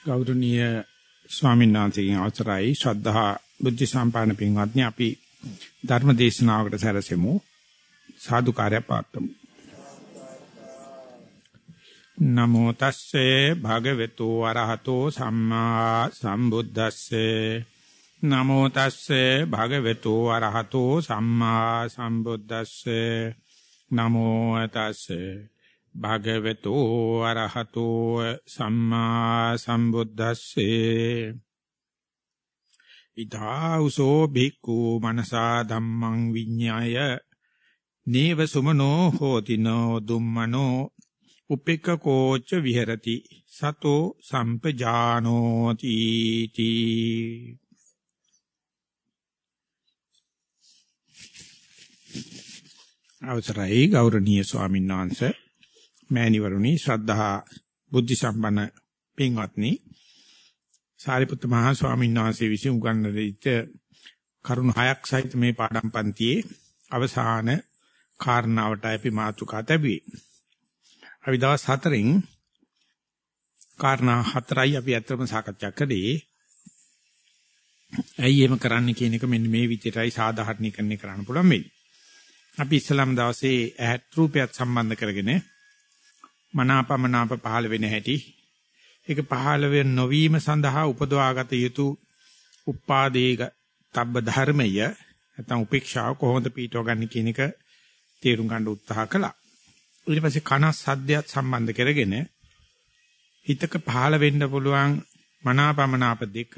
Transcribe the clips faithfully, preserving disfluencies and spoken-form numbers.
ගෞරවනීය ස්වාමීන් වහන්සේගෙන් අවසරයි ශ්‍රද්ධා බුද්ධ සම්පන්න පින්වත්නි අපි ධර්ම දේශනාවකට සැරසෙමු සාදුකාරය පාත්තුමු නමෝ තස්සේ භගවතු වරහතෝ සම්මා සම්බුද්දස්සේ නමෝ තස්සේ භගවතු වරහතෝ සම්මා සම්බුද්දස්සේ නමෝ තස්සේ භගවතු අරහතෝ සම්මා සම්බුද්දස්සේ ඊතාවුසෝ භික්ඛු මනසා ධම්මං විඤ්ඤාය නේව සුමනෝ හෝති නෝ දුම්මනෝ උපේක්ඛකෝච විහෙරති සතෝ සම්පජානෝති තී අවසරයි ගෞරවනීය ස්වාමීන් වහන්සේ මෑණිවරුනි ශ්‍රද්ධා බුද්ධ සම්පන්න පින්වත්නි සාරිපුත්ත මහා ස්වාමීන් වහන්සේ විසින් උගන්වන විට කරුණු හයක් සහිත මේ පාඩම් පන්තියේ අවසාන කාරණාවට අපි මාතෘකා තැබුවේ. අපි දවස් හතරෙන් කාරණා හතරයි අපි අත්‍යවම සාකච්ඡා කළේ. ඇයි එහෙම කරන්න කියන එක මෙන්න මේ විදිහටයි සාධාරණීකරණය කරන්න පුළුවන් වෙන්නේ. අපි ඉස්ලාම් දවසේ ඇහත් රූපයත් සම්බන්ධ කරගෙන මනාපමනාප පහළ වෙන හැටි ඒක පහළ වෙන නොවීම සඳහා උපදවාගත යුතු උපාදේග තබ්බ ධර්මය නැත්නම් උපේක්ෂාව කොහොමද පීඨව ගන්න කියන එක තේරුම් ගන්න උත්සාහ කළා. ඊට පස්සේ කන සද්දයක් සම්බන්ධ කරගෙන හිතක පහළ වෙන්න පුළුවන් මනාපමනාප දෙක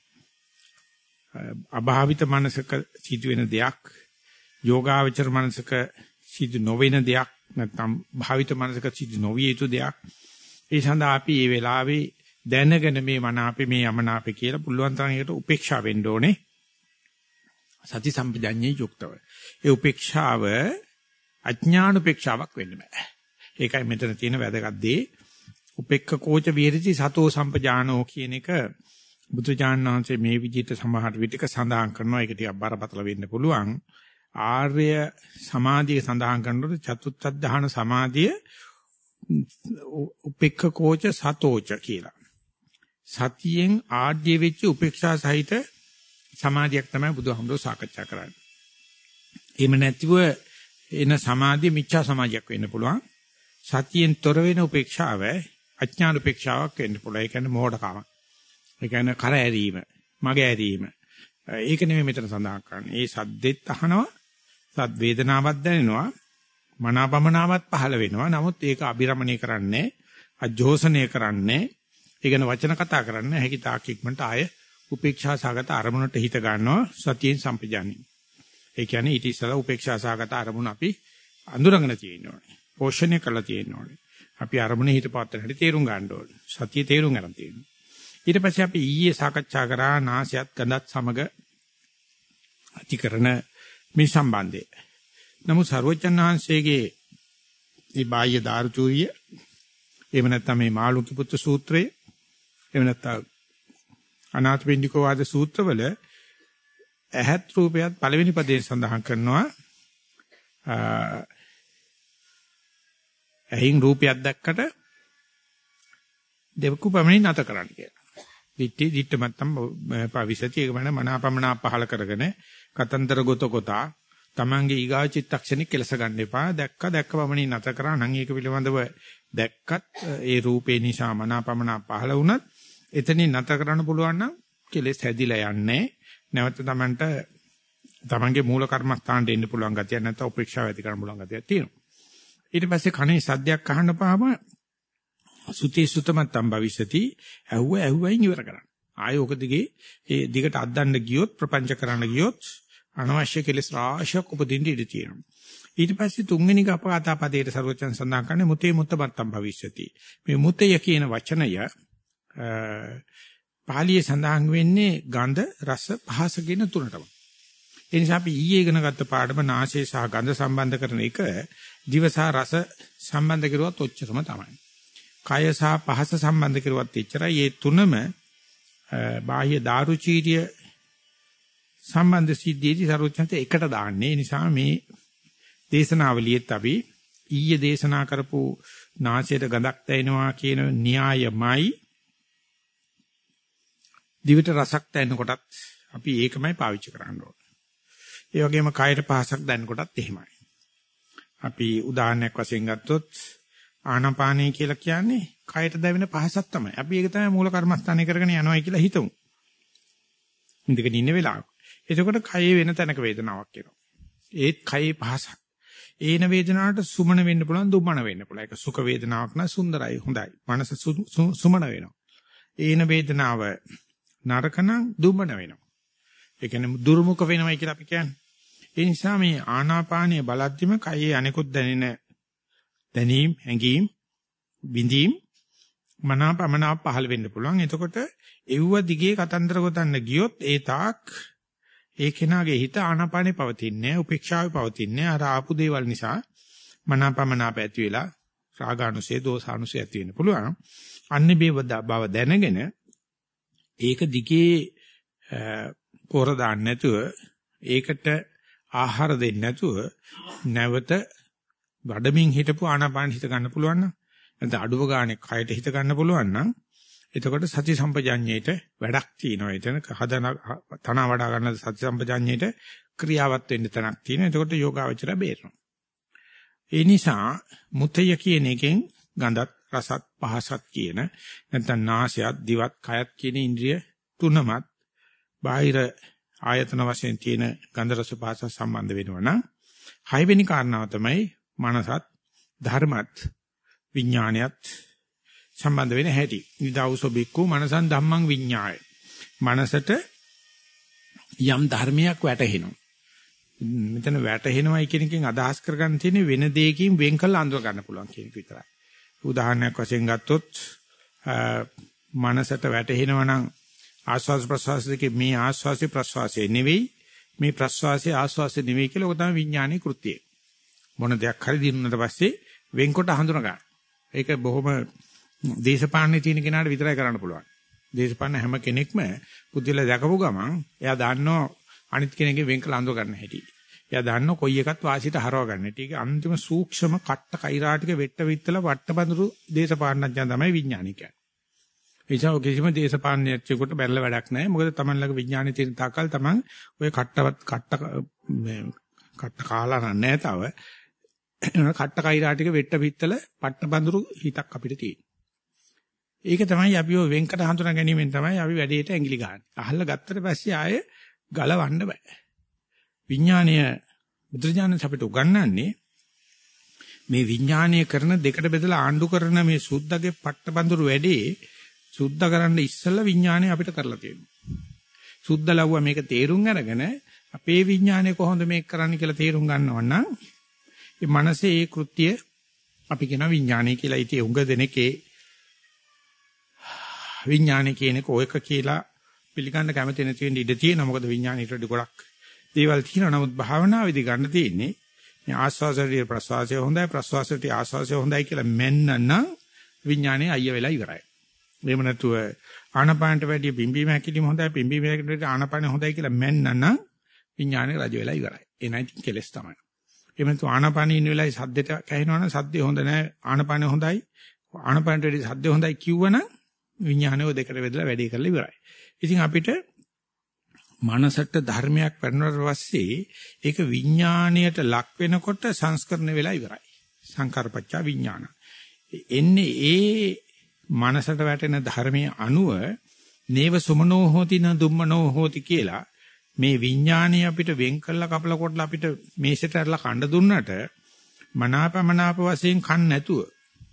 අභාවිත මනසක සිදුවෙන දෙයක් යෝගාවචර මනසක සිදු නොවන දෙයක් නැත්නම් භාවිත මනසක සිදු නොවිය යුතු දෙයක්. ඒ සඳහා අපි මේ වෙලාවේ දැනගෙන මේ මනාපේ මේ යමනාපේ කියලා පුළුවන් තරම් ඒකට උපේක්ෂා වෙන්න ඕනේ. සති සම්පජඤ්ඤේ යුක්තව. ඒ උපේක්ෂාව අඥාන උපේක්ෂාවක් වෙන්න බෑ. ඒකයි මෙතන තියෙන වැදගත් දේ. උපේක්ඛකෝච විහෙරති සතෝ සම්පජානෝ කියන එක බුදුජානනාංශයේ මේ විදිහට සමහර විටක සඳහන් කරනවා. ඒක ටිකක් බරපතල වෙන්න පුළුවන්. ආර්ය සමාධිය සඳහන් කරනකොට චතුත්ථ ධාන සමාධිය උපේක්ඛකෝච සතෝච කියලා. සතියෙන් ආඩ්‍ය වෙච්ච උපේක්ෂා සහිත සමාධියක් තමයි බුදුහාමුදුරුවෝ සාකච්ඡා කරන්නේ. එහෙම නැතිව එන සමාධිය මිච්ඡා සමාධියක් වෙන්න පුළුවන්. සතියෙන් තොර වෙන උපේක්ෂාව අඥාන උපේක්ෂාවක් වෙන්න පුළුවන්. ඒ කියන්නේ මෝඩකම. ඒ කියන්නේ කර ඇරීම, මග ඇරීම. ඒක නෙමෙයි මෙතන සඳහන් කරන්නේ. ඒ සද්දෙත් අහනවා, සද් වේදනාවක් දැනෙනවා, මනාපමනාවක් පහළ වෙනවා. නමුත් ඒක අබිරමණය කරන්නේ, අජෝසනය කරන්නේ, ඒ ගැන වචන කතා කරන්නේ හැකි තාක් ඉක්මනට ආය උපේක්ෂා සාගත අරමුණට හිත ගන්නවා සතියෙන් සම්පජානි. ඒ කියන්නේ ඊට ඉස්සලා උපේක්ෂා සාගත අරමුණ අපි අඳුරගෙන තියෙන්න ඕනේ. පෝෂණය කරලා තියෙන්න ඕනේ. අපි අරමුණේ හිත පාත්තන හැටි තේරුම් ගන්න ඕනේ. සතිය තේරුම් ගන්න තියෙනවා. ඊට පස්සේ අපි ඊයේ සාකච්ඡා කරා නාසයත් ගඳත් සමග ඇතිකරන මේ සම්බන්ධය. නමුත් සර්වජන් වහන්සේගේ මේ බාහ්‍ය දාරුචූරිය එහෙම නැත්නම් මේ මාළුක්‍ය පුත්‍ර සූත්‍රය එහෙම නැත්නම් අනාථපිණ්ඩිකෝ ආද සූත්‍රවල ඇහත් රූපයත් පළවෙනි පදයෙන් සඳහන් කරනවා ඇහින් රූපයක් දැක්කට දෙවකු පමණින් නැත කරන්න කියලා. දිට්ටි දිට්ට මත්තම් පවිසති ඒක මන මනාපමනා පහල කරගෙන කතන්දර ගොත කොටා තමන්ගේ ඊගා චිත්තක්ෂණේ කෙලස ගන්න එපා. දැක්ක දැක්ක පමණින් නැත කරා නම් ඒක පිළිබඳව දැක්කත් ඒ රූපේ නිසා මනාපමනා පහල වුණත් එතනින් නැත කරන්න පුළුවන් නම් කෙලස් හැදිලා යන්නේ. නැවත තමන්ට තමන්ගේ මූල කර්මස්ථානට එන්න පුළුවන් ගතිය නැත්නම් උපේක්ෂාව ඇති කරන්න පුළුවන් ගතියක් තියෙනවා. ඊට පස්සේ කනේ සද්දයක් අහන්න පාම සුතේ සුතමත්තම් භවිෂති ඇහුව ඇහුවයින් ඉවර කරන්න. ආය ඔක දිගේ ඒ දිගට අද්දන්න ගියොත් ප්‍රපංච කරන්න ගියොත් අනවශ්‍ය කෙලෙස් රාශියක් උපදින්න ඉඩ තියෙනවා. ඊට පස්සේ තුන්වෙනි කපකතා පදයට සර්වචන් සඳහන් කරන්නේ මුතේ මුත්තමත්තම් භවිෂති. මේ මුතය කියන වචනය පාලියේ සඳහන් වෙන්නේ ගන්ධ රස පහස කියන තුනටම. ඒ නිසා අපි ඊයේ ඉගෙන ගත්ත පාඩම නාසය සහ ගඳ සම්බන්ධ කරන එක දිව සහ රස සම්බන්ධ කරුවත් ඔච්චරම තමයි. කය සහ පහස සම්බන්ධ කරුවත් එච්චරයි. මේ තුනම බාහ්‍ය දාරුචීරිය සම්බන්ධ සිද්ධියේදී සරුවචනත එකට දාන්නේ. ඒ නිසා මේ දේශනාවලියෙත් අපි ඊයේ දේශනා කරපු නාසයට ගඳක් දැනෙනවා කියන න්‍යායමයි දිවට රසක් දැනෙනකොටත් අපි ඒකමයි පාවිච්චි කරන්න ඕනේ. ඒ වගේම කයට පහසක් දැනෙනකොටත් එහෙමයි. අපි උදාහරණයක් වශයෙන් ගත්තොත් ආනාපානයි කියලා කියන්නේ කයට දැවෙන පහසක් තමයි. අපි ඒක තමයි මූල කර්මස්ථානේ කරගෙන යනවායි කියලා හිතමු. ඉඳගෙන ඉන්න වෙලාව. එතකොට කයේ වෙන තැනක වේදනාවක් එනවා. ඒත් කයේ පහසක්. ඒන වේදනාවට සුමන වෙන්න පුළුවන්, දුමන වෙන්න පුළුවන්. ඒක සුඛ වේදනාවක් නම් සුන්දරයි, හොඳයි. මනස සුමන වෙනවා. ඒන වේදනාව නරක නම් දුමන වෙනවා. ඒ කියන්නේ දුර්මුඛ වෙනවයි කියලා අපි කියන්නේ. ඒ නිසා මේ ආනාපානීය බලද්දිම කයේ අනිකුත් දැනෙන දැනීම්, හැඟීම්, විඳීම් මනාපමනාප පහළ වෙන්න පුළුවන්. එතකොට එව්ව දිගේ කතන්දර ගොතන්න ගියොත් ඒ තාක් ඒ කෙනාගේ හිත ආනාපානේ පවතින්නේ, උපේක්ෂාවේ පවතින්නේ. අර ආපු දේවල් නිසා මනාපමනාප ඇති වෙලා රාගානුසය, දෝසානුසය ඇති වෙන්න පුළුවන්. අන්නේ බව දැනගෙන ඒක දිගේ පොර දාන්න නැතුව, ඒකට ආහාර දෙන්නේ නැතුව නැවත වඩමින් හිටපු ආනාපාන හිත ගන්න පුළුවන් නම්, නැත්නම් අඩුව ගානේ කයට හිත ගන්න පුළුවන් නම්, එතකොට සති සම්පජාඤ්ඤයට වැඩක් තියෙනවා. එතන හදන තන වඩා ගන්න සති සම්පජාඤ්ඤයට ක්‍රියාවත් වෙන්න තැනක් තියෙනවා. එතකොට යෝගාවචරය බේරෙනවා. ඒ නිසා මුතය කියන එකෙන් ගඳත්, රසත්, පහසත් කියන නැත්නම් නාසයත්, දිවත්, කයත් කියන ඉන්ද්‍රිය තුනමත් බාහිර ආයතන වශයෙන් තියෙන ගන්ධ රස පහස සම්බන්ධ වෙනවා නම්, හයවෙනි කාරණාව තමයි මනසත්, ධර්මත්, විඥානයත් සම්බන්ධ වෙන හැටි. නිදාවුසෝ බික්කු මනසං ධම්මං විඤ්ඤාය. මනසට යම් ධර්මයක් වැටහෙනවා. මෙතන වැටහෙනවයි කියන එකෙන් අදහස් කරගන්න තියෙන්නේ වෙන දෙයකින් වෙන් කළ අඳුර ගන්න පුළුවන් කියන එක විතරයි. උදාහරණයක් වශයෙන් ගත්තොත් මනසට වැටහෙනවා නම් ආස්වාස් ප්‍රස්වාස දෙකේ මේ ආස්වාසේ ප්‍රස්වාසයේ නෙවෙයි, මේ ප්‍රස්වාසයේ ආස්වාසේ නෙවෙයි කියලා ඔක තමයි විඥානීය කෘත්‍යය. මොන දෙයක් හරි දිනුනට පස්සේ වෙන්කොට හඳුනා ගන්න. ඒක බොහොම දේශපාලනේ තියෙන කෙනාට විතරයි කරන්න පුළුවන්. දේශපාලන හැම කෙනෙක්ම බුද්ධිලා දැකපු ගමන් එයා දන්නවා අනිත් කෙනෙක්ගේ වෙන් කළ අඳුර ගන්න හැටි. එයා දන්නවා කොයි එකත් වාසියට හරව ගන්න හැටි. ඒක අන්තිම සූක්ෂම කට්ට කෛරාටික වෙට්ට විත්තල වට්ටබඳුරු දේශපාලනඥයන් තමයි විඥානිකයන්. ඒචා කිසිම දේශපාලනඥයෙකුට බැලලා වැඩක් නැහැ. මොකද Taman ළඟ විඥානේ තියෙන තාකල් Taman ඔය කට්ටවත් කට්ට කට්ට කාලා නැහැ තව. කට්ට කෛරාටික වෙට්ට විත්තල වට්ටබඳුරු හිතක් අපිට තියෙනවා. ඒක තමයි අපි ඔය වෙන්කට හඳුනා ගැනීමෙන් තමයි අපි වැඩේට ඇඟිලි ගහන්නේ. අහලා ගත්තට පස්සේ ආයේ ගලවන්න බෑ. විඥානීය බුදුරජාණන් අපිට උගන්වන්නේ මේ විඥානීය කරන දෙකට බෙදලා ආණ්ඩු කරන මේ සුද්ධගේ පට්ටබඳුරු වැඩේ සුද්ධ කරන්න ඉස්සෙල්ලා විඥානය අපිට කරලා තියෙනවා. සුද්ධ ලව්වා මේක තේරුම් අරගෙන අපේ විඥානය කොහොමද මේක කරන්න කියලා තේරුම් ගන්නව නම් මේ මනසේ ඒ කෘත්‍ය අපි කියන විඥානය කියලා. ඉතින් උඟ දෙනකේ විඥානය කියන එක ඔයක කියලා පිළිගන්න කැමති නැති වෙන්න ඉඩ තියෙනවා. මොකද විඥානීට වඩා ගොඩක් දේවල් තියෙනවා. නමුත් භාවනාවේදී ගන්න තියෙන්නේ මේ ආස්වාසයේ ප්‍රසවාසය හොඳයි, ප්‍රසවාසයේ ආස්වාසය හොඳයි කියලා මෙන්නනම් විඥානයේ අයිය වෙලා ඉවරයි. එහෙම නැතුව ආනපානට වැඩිය පිම්බීම හැකිලිම හොඳයි, පිම්බීම හැකිලිට වැඩිය ආනපාන හොඳයි කියලා මෙන්නනම් විඥානයේ රජ වෙලා ඉවරයි. ඒ නැති කෙලස් තමයි. එහෙම නැතුව ආනපානිය ඉන්න වෙලාවේ සද්දෙට කැහෙනවනම් සද්දේ හොඳ නැහැ, ආනපාන හොඳයි, ආනපානට වැඩිය සද්දේ හොඳයි කිව්වනම් විඥානය ඔය දෙකට බෙදලා වැඩේ කරලා ඉවරයි. ඉතින් අපිට මනසට ධර්මයක් පැනනට පස්සේ ඒක විඥාණයට ලක් වෙනකොට සංස්කරණය වෙලා ඉවරයි. සංකාරපච්චා විඥාන. එන්නේ ඒ මනසට වැටෙන ධර්මයේ අනුව නේව සුමනෝ හෝති න දුම්මනෝ හෝති කියලා මේ විඥාණය අපිට වෙන් කළා කපලා කොටලා අපිට මේසෙට අරලා කණ්ඩ දුන්නට මනාපමනාප වශයෙන් කන් නැතුව,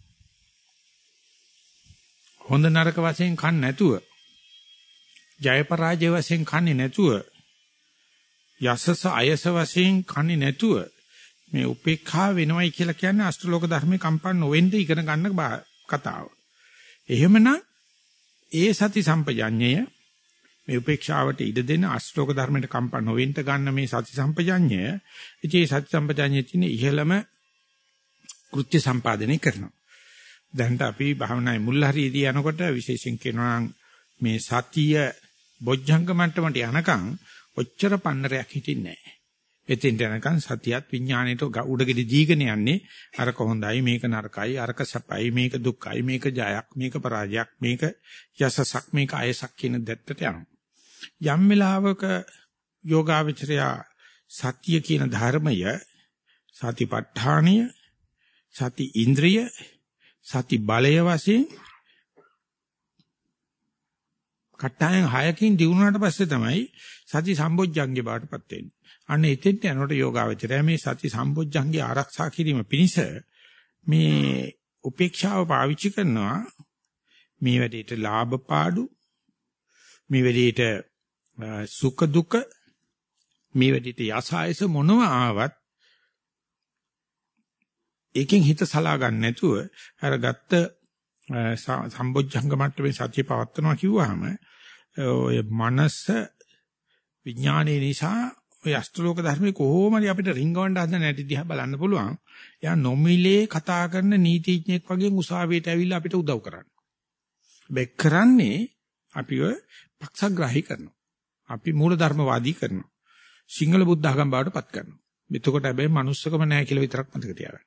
හොඳ නරක වශයෙන් කන් නැතුව, ජය පරාජය වශයෙන් කන්නේ නැතුව, යසස අයස වශයෙන් කන්නේ නැතුව මේ උපේක්ඛා වෙනවයි කියලා කියන්නේ අෂ්ටලෝක ධර්මයේ කම්පා නොවෙන්න ඉගෙන ගන්න කතාව. එහෙමනම් ඒ සති සම්පජඤ්ඤය මේ උපේක්ෂාවට ඉඩ දෙන අෂ්ටලෝක ධර්මයට කම්පා නොවෙන්න ගන්න මේ සති සම්පජඤ්ඤය, ඉතින් සති සම්පජඤ්ඤයේ තියෙන ඉහළම කෘත්‍ය සම්පාදනය කරනවා. දැන් අපි භාවනායේ මුල් හරියදී යනකොට විශේෂයෙන් කියනවා මේ සතිය බොජ්ජංග මට්ටමට යනකම් ඔච්චර පන්නරයක් හිටින්නේ නැහැ. එතෙන්ට යනකන් සතියත් විඥාණයට උඩගෙඩි දීගෙන යන්නේ අරක හොඳයි මේක නරකයි අරක සපයි මේක දුක්ඛයි මේක ජයක් මේක පරාජයක් මේක යසසක් මේක අයසක් කියන දෙත්තට යනවා යම් වෙලාවක යෝගාවචරය සතිය කියන ධර්මය සතිපට්ඨානය සති ඉන්ද්‍රිය සති බලය වශයෙන් කට්ටයන් හයකින් දිනුනාට පස්සේ තමයි සති සම්බොජ්ජංගේ බාටපත් වෙන්නේ. අන්න එතෙන්ට යනකොට යෝගාවචරය මේ සති සම්බොජ්ජංගේ ආරක්ෂා කිරීම පිණිස මේ උපේක්ෂාව පාවිච්චි කරනවා මේ වැඩේට ලාභ පාඩු මේ වැඩේට සුඛ දුක මේ වැඩේට යසායස මොනව ආවත් ඒකෙන් හිත සලා ගන්න නැතුව අර ගත්ත සම්බොජ්ජංග මට්ටමේ සතිය පවත්වනවා කිව්වහම ඔය මනස විඥානයේ නිසා ඔය අෂ්ටලෝක ධර්මයේ කොහොම හරි අපිට රිංගවන්න හදන නැටි දිහා බලන්න පුළුවන්. එයා නොමිලේ කතා කරන නීතිඥයෙක් වගේ උසාවියට ඇවිල්ලා අපිට උදව් කරන්නේ. බෙක් කරන්නේ අපිව පක්ෂග්‍රාහී කරනවා. අපි මූලධර්මවාදී කරනවා. සිංහල බුද්ධ ආගම බවට පත් කරනවා. එතකොට හැබැයි manussකම නැහැ කියලා විතරක් මතක තියාගන්න.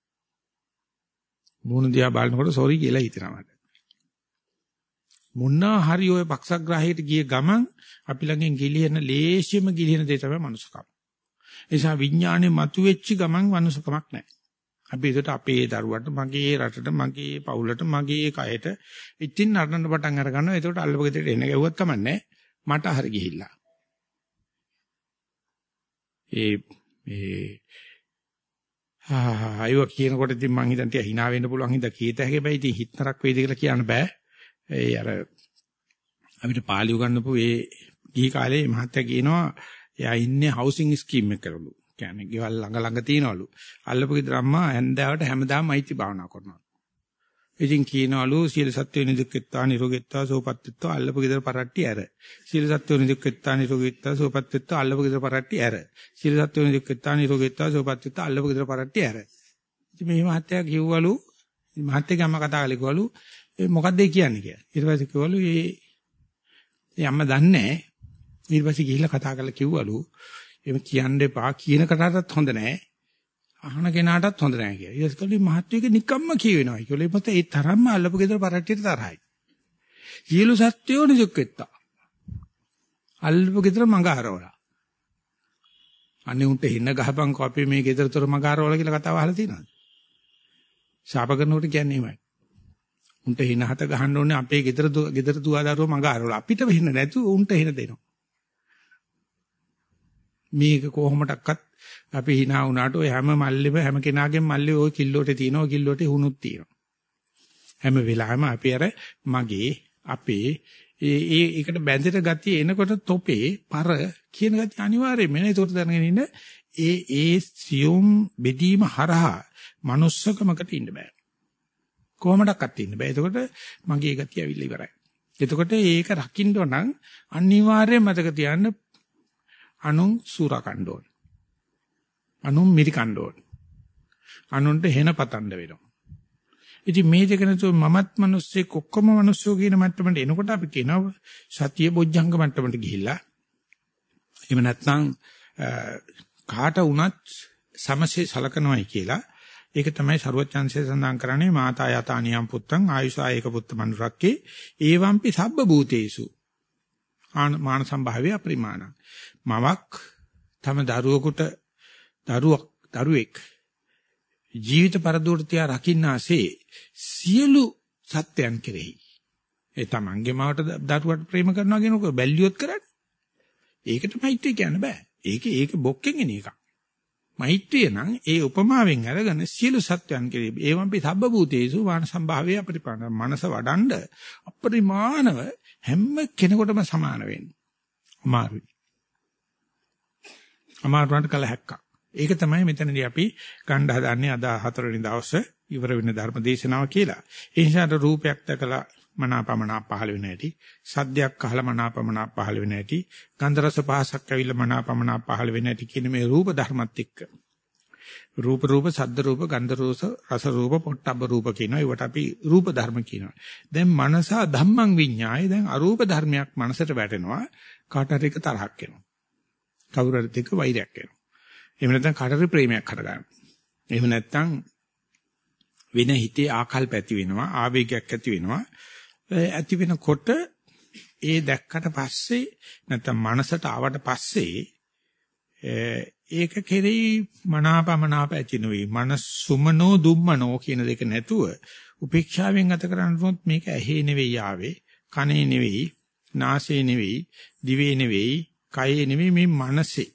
මොන දිහා බලනකොට සෝරි කියලා හිතනවා මට. මුන්නා හරි ඔය පක්ෂග්‍රාහීට ගිය ගමන් අපි ළඟින් ගිලින ලේසියම ගිලින දේ තමයි මනුස්සකම. ඒ නිසා විඥානේ මතුවෙච්ච ගමන් මනුස්සකමක් නැහැ. අපි ඒකට අපේ දරුවට මගේ රටට මගේ පවුලට මගේ කයට ඉතින් නරනන පටන් අර ගන්නවා. ඒකට අල්ලපගෙදරට එන ගැව්වත් කමන්නේ මට හරි ගිහිල්ලා. ඒ ඒ ආ අයව කියනකොට ඉතින් මං හිතන් තියා hina වෙන්න පුළුවන් හින්දා කීත හැකෙයි ඉතින් හිතනරක් වේද කියලා කියන්න බෑ. ඒ අර අපිට පාලි උගන්වපු ඒ ගිහි කාලේ මහත්තයා කියනවා එයා ඉන්නේ හවුසින් ස්කීම් එකකලු. කියන්නේ ගෙවල් ළඟ ළඟ තියනවලු. අල්ලපු ගෙදර අම්මා හැන්දාවට හැමදාම මෛත්‍රී භාවනා කරනවා. ඉතින් කියනවලු සීල සත්‍ය නිදුක්කත්තා නිරෝගීත්වා සෝපත්ත්වා අල්ලපු ගෙදර පරට්ටි ඇර. සීල සත්‍ය නිදුක්කත්තා නිරෝගීත්වා සෝපත්ත්වා අල්ලපු ගෙදර පරට්ටි ඇර. සීල සත්‍ය නිදුක්කත්තා නිරෝගීත්වා සෝපත්ත්වා අල්ලපු ගෙදර පරට්ටි ඇර. ඉතින් මේ මහත්තයා කිව්වලු මහත්තයාගේ අම්මා කතා කළේ කිව්වලු ඒ මොකද්ද කියන්නේ කියලා. ඊට පස්සේ කිව්වලු ඒ ඒ අම්මා දන්නේ නැහැ. ඊට පස්සේ ගිහිල්ලා කතා කරලා කිව්වලු එහෙම කියන්න එපා කියන කතාවටත් හොඳ නැහැ. අහන කෙනාටත් හොඳ නැහැ කියලා. ඊට පස්සේ මහත්වික නිකම්ම කියවෙනවා. ඒකෝලේ මත ඒ තරම්ම අල්ලපු ගෙදර පරට්ටියට තරහයි. සියලු සත්‍යෝ නිදුක්කෙත්තා. අල්ලපු ගෙදර මඟ හරවලා. අනේ උන්ට හින්න ගහපන්කෝ අපි මේ ගෙදරතොර මඟ හරවලා කියලා කතාව අහලා තියෙනවද? ශාප කරනකොට කියන්නේ එහෙමයි. උන්ට හින හත ගහන්න ඕනේ අපේ ගෙදර ගෙදර දුවදරුවෝ මඟ හරවලා. අපිට වෙන්න නැතුව උන්ට හින දෙනවා. මේක කොහොමඩක්වත් අපි hina වුණාට ඔය හැම මල්ලෙම හැම කෙනාගේම මල්ලේ ওই කිල්ලෝටේ තියෙනවා කිල්ලෝටේ හුණුත් තියෙනවා හැම වෙලාවෙම අපි අර මගේ අපේ ඒ ඒ එකට බැඳෙන ගතිය එනකොට තොපේ පර කියන ගතිය අනිවාර්යයෙන්ම නේ ඒකට දැනගෙන ඉන්න ඒ ඒ සියුම් බෙදීම හරහා manussකමකට ඉන්න බෑ කොහොමඩක්වත් ඉන්න බෑ එතකොට මගේ ගතිය ඇවිල්ලා ඉවරයි එතකොට ඒක රකින්න නම් අනිවාර්යයෙන් මතක තියාගන්න අනුන් සූරා කණ්ඩෝන අනුන් මිරි කණ්ඩෝන අනුන්ට හෙන පතන්න වෙනවා ඉතින් මේ දෙක නැතුව මමත් මිනිස්සෙක් ඔක්කොම මිනිස්සු කියන මට්ටමට එනකොට අපි කියනවා සතිය බොජ්ජංග මට්ටමට ගිහිල්ලා එහෙම නැත්නම් කාට වුණත් සමසේ සලකනවායි කියලා ඒක තමයි සරුවචාන්සේ සඳහන් කරන්නේ මාතා යතා නියම් පුත්තං ආයුෂා ඒක පුත්ත මනුරක්කේ ඒවම්පි සබ්බ භූතේසු මාන සම්භාවය අපරිමාණ මවක් තම දරුවෙකුට දරුවක් දරුවෙක් ජීවිත පරදෝට තියා රකින්නාසේ සියලු සත්‍යයන් කෙරෙහි ඒ තමන්ගේ මාවට දරුවට ප්‍රේම කරනවා කියනකොට බැල්ලියොත් කරන්නේ ඒකට මෛත්‍රිය කියන්න බෑ ඒක ඒක බොක්කෙන් එන එකක් මෛත්‍රිය නම් ඒ උපමාවෙන් අරගෙන සියලු සත්‍යයන් කෙරෙහි ඒවම්පි සබ්බ භූතේසු වාන සම්භාවය අපරිපාණ මනස වඩන්ඩ අපරිමාණව හැම කෙනෙකුටම සමාන වෙන්න අමාරුයි අමාරුන්ට කල හැක්කක්. ඒක තමයි මෙතනදී අපි ගන්න හදන්නේ අද හතරවෙනි දවසේ ඉවර වෙන ධර්ම දේශනාව කියලා. ඒ නිසා රූපයක් දැකලා මනාපමනා පහළ වෙන හැටි, සද්දයක් අහලා මනාපමනා පහළ වෙන හැටි, ගන්ධ රස පහසක් ඇවිල්ලා මනාපමනා පහළ වෙන හැටි කියන මේ රූප ධර්මත් එක්ක. රූප රූප, සද්ද රූප, ගන්ධ රූප, රස රූප, පොට්ටබ්බ රූප කියනවා. ඒවට අපි රූප ධර්ම කියනවා. දැන් මනසා ධම්මං විඤ්ඤාය දැන් අරූප ධර්මයක් මනසට වැටෙනවා. කාට හරි එක තරහක් එනවා. කවුරු හරි දෙක වෛරයක් වෙනවා. එහෙම නැත්නම් කඩරි ප්‍රේමයක් හටගන්නවා. එහෙම නැත්නම් වෙන හිතේ ආකල්ප ඇති වෙනවා, ආවේගයක් ඇති වෙනවා. ඇති වෙනකොට ඒ දැක්කට පස්සේ නැත්නම් මනසට ආවට පස්සේ ඒක කෙරෙහි මනාපමනාප ඇති නොවේ. මනසුමනෝ දුම්මනෝ කියන දෙක නැතුව උපේක්ෂාවෙන් ගත කරනොත් මේක ඇහි නෙවෙයි ආවේ, කනේ නෙවෙයි, නාසයේ නෙවෙයි, දිවේ නෙවෙයි, කයේ නෙවෙයි, මේ මනසේ.